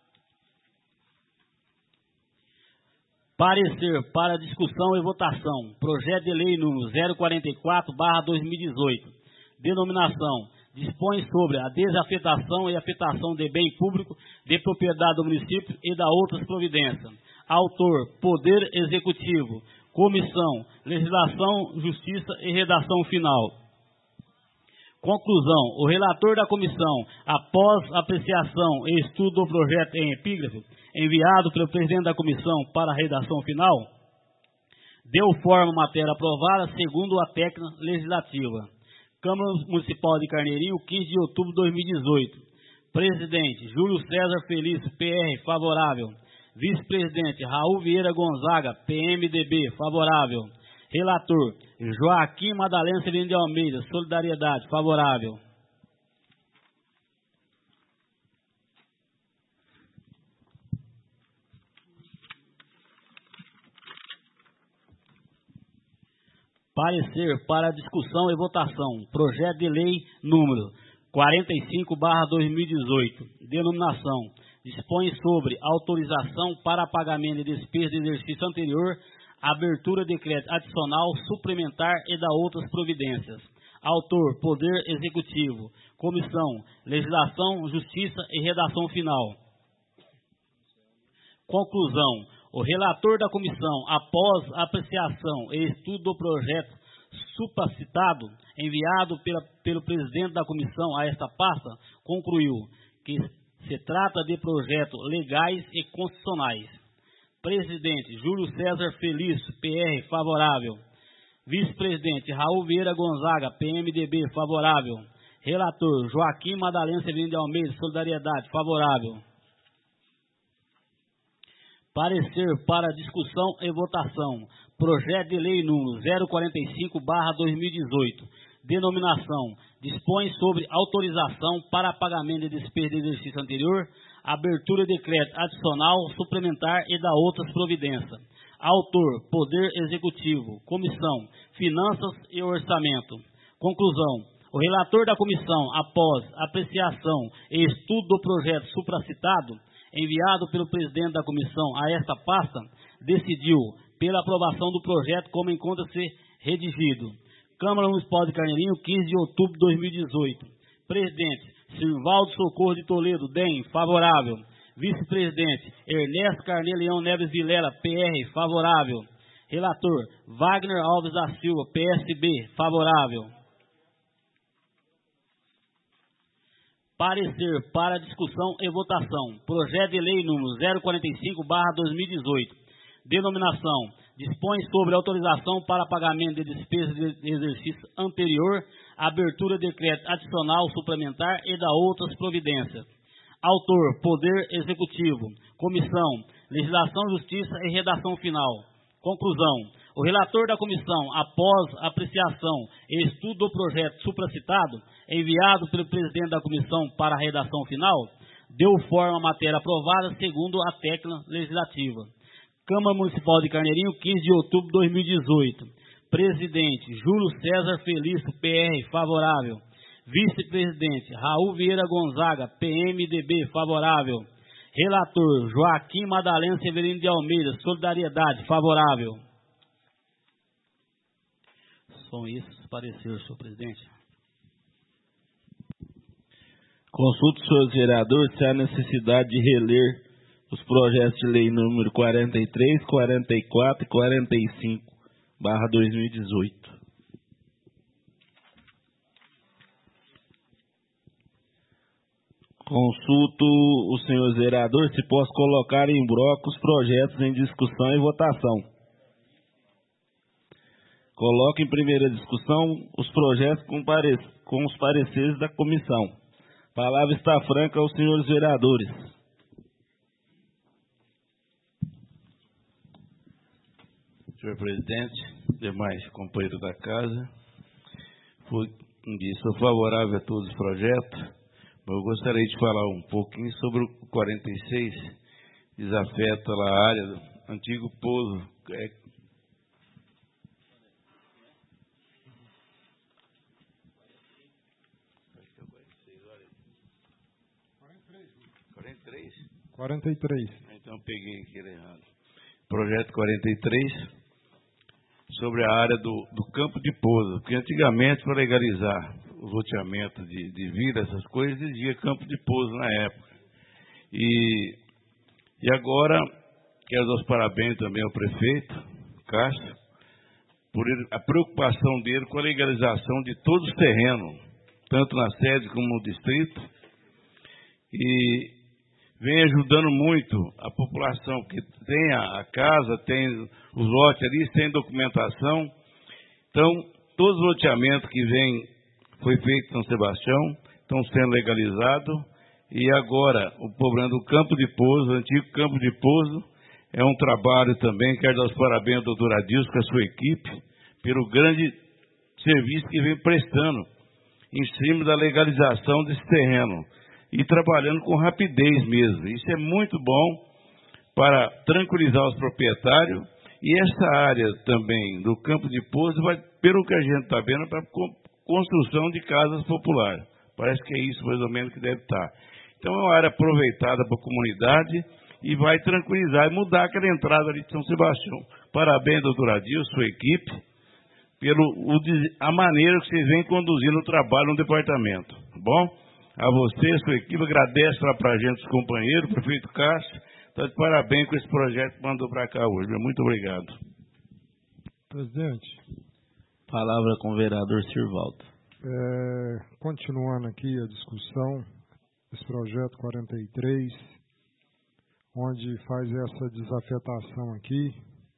Parecer para discussão e votação. Projeto de lei número zero quarenta e quatro barra dois mil e dezoito. Denominação: dispõe sobre a desafetação e afetação de bem público de propriedade do município e da outras providências. Autor: Poder Executivo. Comissão: Legislação, Justiça e Redação Final. Conclusão: o relator da comissão, após apreciação e estudo do projeto em epígrafe, enviado pelo presidente da comissão para a redação final, deu forma à matéria aprovada segundo a técnica legislativa. Câmara Municipal de Carneirinho, quinze de outubro de dois mil e dezoito. Presidente: Júlio César Felício, P R, favorável. Vice-presidente: Raul Vieira Gonzaga, P M D B, favorável. Relator: Joaquim Madalena Severino de Almeida, Solidariedade, favorável. Parecer para discussão e votação. Projeto de lei número quarenta e cinco barra dois mil e dezoito. Denominação: dispõe sobre autorização para pagamento de despesas de exercício anterior, abertura de crédito adicional, suplementar e da outras providências. Autor: Poder Executivo. Comissão: Legislação, Justiça e Redação Final. Conclusão: o relator da comissão, após apreciação e estudo do projeto supracitado, enviado pela, pelo presidente da comissão a esta pasta, concluiu que se trata de projetos legais e constitucionais. Presidente: Júlio César Felício, P R, favorável. Vice-presidente: Raul Vieira Gonzaga, P M D B, favorável. Relator: Joaquim Madalena Severino de Almeida, Solidariedade, favorável. Parecer para discussão e votação. Projeto de lei número zero quarenta e cinco barra dois mil e dezoito. Denominação: dispõe sobre autorização para pagamento de despesas de exercício anterior, abertura de crédito adicional, suplementar e da outras providências. Autor: Poder Executivo. Comissão: Finanças e Orçamento. Conclusão: o relator da comissão, após apreciação e estudo do projeto supracitado, enviado pelo presidente da comissão a esta pasta, decidiu pela aprovação do projeto como encontra-se redigido. Câmara Municipal de Carneirinho, quinze de outubro de dois mil e dezoito. Presidente: Sirvaldo Socorro de Toledo, D E M, favorável. Vice-presidente: Ernesto Carneiro Leão Neves Vilela, P R, favorável. Relator: Wagner Alves da Silva, P S B, favorável. Parecer para discussão e votação. Projeto de lei número zero quarenta e cinco barra dois mil e dezoito. Denominação: dispõe sobre autorização para pagamento de despesas de exercício anterior, abertura de crédito adicional, suplementar e da outras providências. Autor: Poder Executivo. Comissão: Legislação, Justiça e Redação Final. Conclusão: O relator da comissão, após apreciação e estudo do projeto supracitado, enviado pelo presidente da comissão para a redação final, deu forma à matéria aprovada segundo a técnica legislativa. Câmara Municipal de Carneirinho, quinze de outubro de dois mil e dezoito. Presidente, Júlio César Felício, P R, favorável. Vice-presidente, Raul Vieira Gonzaga, P M D B, favorável. Relator, Joaquim Madalena Severino de Almeida, Solidariedade, favorável. São esses pareceres, senhor presidente. Consulto os senhores vereadores se há necessidade de reler os projetos de lei número quarenta e três, quarenta e quatro e quarenta e cinco, barra dois mil e dezoito. Consulto os senhores vereadores se posso colocar em bloco os projetos em discussão e votação. Coloque em primeira discussão os projetos com, pare... com os pareceres da comissão. Palavra está franca aos senhores vereadores. Senhor presidente, demais companheiros da casa, fui, sou favorável a todos os projetos. Eu gostaria de falar um pouquinho sobre o quarenta e seis, desafeta lá a área do antigo pouso. É, quarenta e três? quarenta e três. Então peguei aquele errado. Projeto quarenta e três, sobre a área do, do campo de pouso, porque antigamente, para legalizar o loteamento de, de vila, essas coisas, exigia campo de pouso na época. E, e agora, quero dar os parabéns também ao prefeito, Cássio, por ele, a preocupação dele com a legalização de todos os terrenos, tanto na sede como no distrito, e vem ajudando muito a população, que tem a, a casa, tem os lotes ali, tem documentação. Então, todos os loteamentos que vêm foi feito em São Sebastião, estão sendo legalizados, e agora o problema do campo de pouso, o antigo campo de pouso, é um trabalho também, quero dar os parabéns ao doutor Adilson com a sua equipe, pelo grande serviço que vem prestando em cima da legalização desse terreno, e trabalhando com rapidez mesmo. Isso é muito bom para tranquilizar os proprietários, e essa área também do campo de pouso, vai, pelo que a gente está vendo, para construção de casas populares. Parece que é isso mais ou menos que deve estar. Então é uma área aproveitada para a comunidade e vai tranquilizar e mudar aquela entrada ali de São Sebastião. Parabéns, doutor Adilson, sua equipe, pela a maneira que vocês vêm conduzindo o trabalho no departamento. Tá bom? A você, sua equipe, agradece lá para a gente, os companheiros, o prefeito Cássio, está de parabéns com esse projeto que mandou para cá hoje. Muito obrigado. Presidente. Palavra com o vereador Sirvaldo. É, continuando aqui a discussão, esse projeto quarenta e três, onde faz essa desafetação aqui,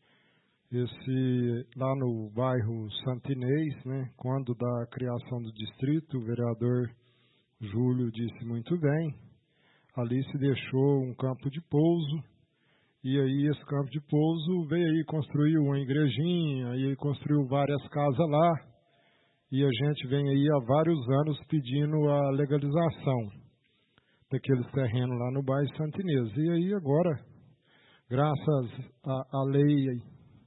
esse, lá no bairro Santo Inês, né, quando da criação do distrito, o vereador Júlio disse muito bem, ali se deixou um campo de pouso, e aí esse campo de pouso veio aí, construiu uma igrejinha, e aí construiu várias casas lá, e a gente vem aí há vários anos pedindo a legalização daqueles terrenos lá no bairro Santo Inês. E aí agora, graças à lei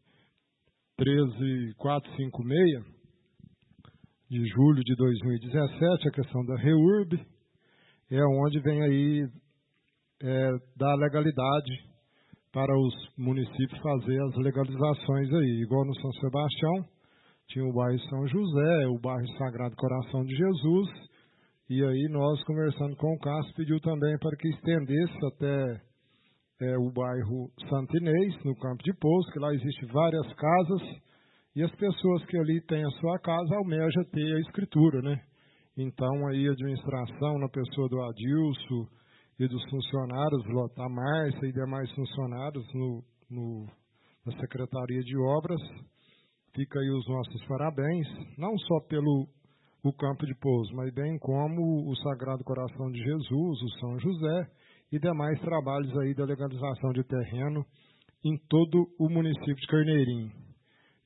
treze mil quatrocentos e cinquenta e seis, de julho de dois mil e dezessete, a questão da REURB, é onde vem aí é, dar legalidade para os municípios fazer as legalizações aí, igual no São Sebastião, tinha o bairro São José, o bairro Sagrado Coração de Jesus, e aí nós, conversando com o Cássio, pediu também para que estendesse até é, o bairro Santo Inês, no campo de pouso, que lá existem várias casas, e as pessoas que ali têm a sua casa almejam ter a escritura, né? Então aí a administração, na pessoa do Adilson e dos funcionários, a Márcia e demais funcionários no, no, na Secretaria de Obras, fica aí os nossos parabéns, não só pelo o campo de pouso, mas bem como o Sagrado Coração de Jesus, o São José e demais trabalhos aí da legalização de terreno em todo o município de Carneirinho.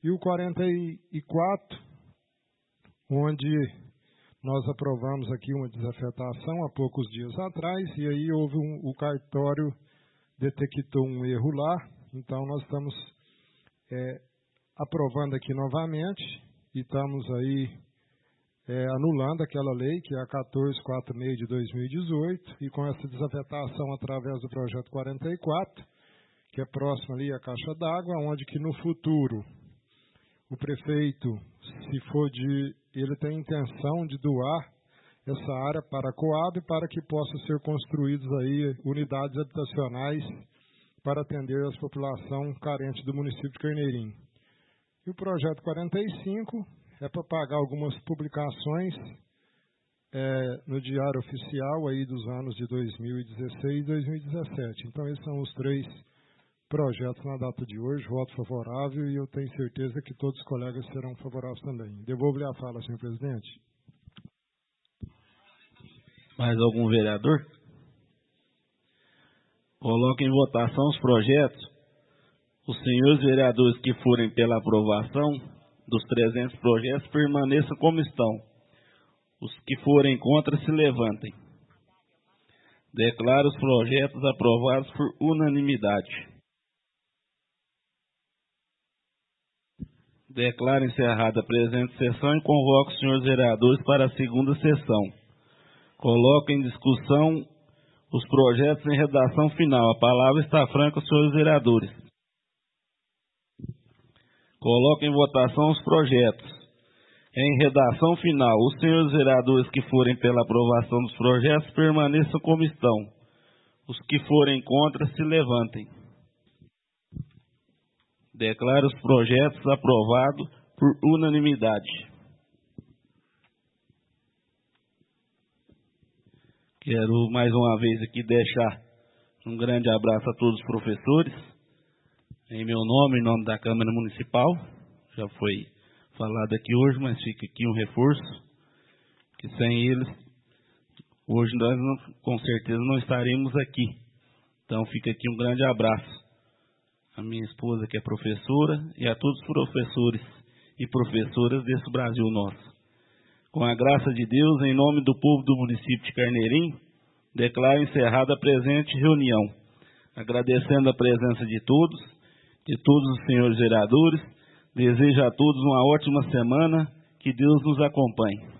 E o quarenta e quatro, onde nós aprovamos aqui uma desafetação há poucos dias atrás, e aí houve um, o cartório detectou um erro lá, então nós estamos é, aprovando aqui novamente e estamos aí é, anulando aquela lei, que é a quatorze quarenta e seis de dois mil e dezoito, e com essa desafetação através do projeto quarenta e quatro, que é próximo ali à caixa d'água, onde que no futuro o prefeito, se for de, ele tem intenção de doar essa área para a Coab para que possa ser construídos aí unidades habitacionais para atender a população carente do município de Carneirinho. E o projeto quarenta e cinco é para pagar algumas publicações é, no Diário Oficial aí dos anos de dois mil e dezesseis e dois mil e dezessete. Então, esses são os três projetos na data de hoje, voto favorável, e eu tenho certeza que todos os colegas serão favoráveis também. Devolvo-lhe a fala, senhor presidente. Mais algum vereador? Coloque em votação os projetos. Os senhores vereadores que forem pela aprovação dos trezentos projetos permaneçam como estão. Os que forem contra se levantem. Declaro os projetos aprovados por unanimidade. Declaro encerrada a presente sessão e convoco os senhores vereadores para a segunda sessão. Coloco em discussão os projetos em redação final. A palavra está franca aos senhores vereadores. Coloco em votação os projetos. Em redação final, os senhores vereadores que forem pela aprovação dos projetos permaneçam como estão. Os que forem contra se levantem. Declaro os projetos aprovados por unanimidade. Quero mais uma vez aqui deixar um grande abraço a todos os professores. Em meu nome, em nome da Câmara Municipal. Já foi falado aqui hoje, mas fica aqui um reforço. Que sem eles, hoje nós não, com certeza não estaremos aqui. Então fica aqui um grande abraço. A minha esposa, que é professora, e a todos os professores e professoras desse Brasil nosso. Com a graça de Deus, em nome do povo do município de Carneirinho, declaro encerrada a presente reunião, agradecendo a presença de todos, de todos os senhores vereadores, desejo a todos uma ótima semana, que Deus nos acompanhe.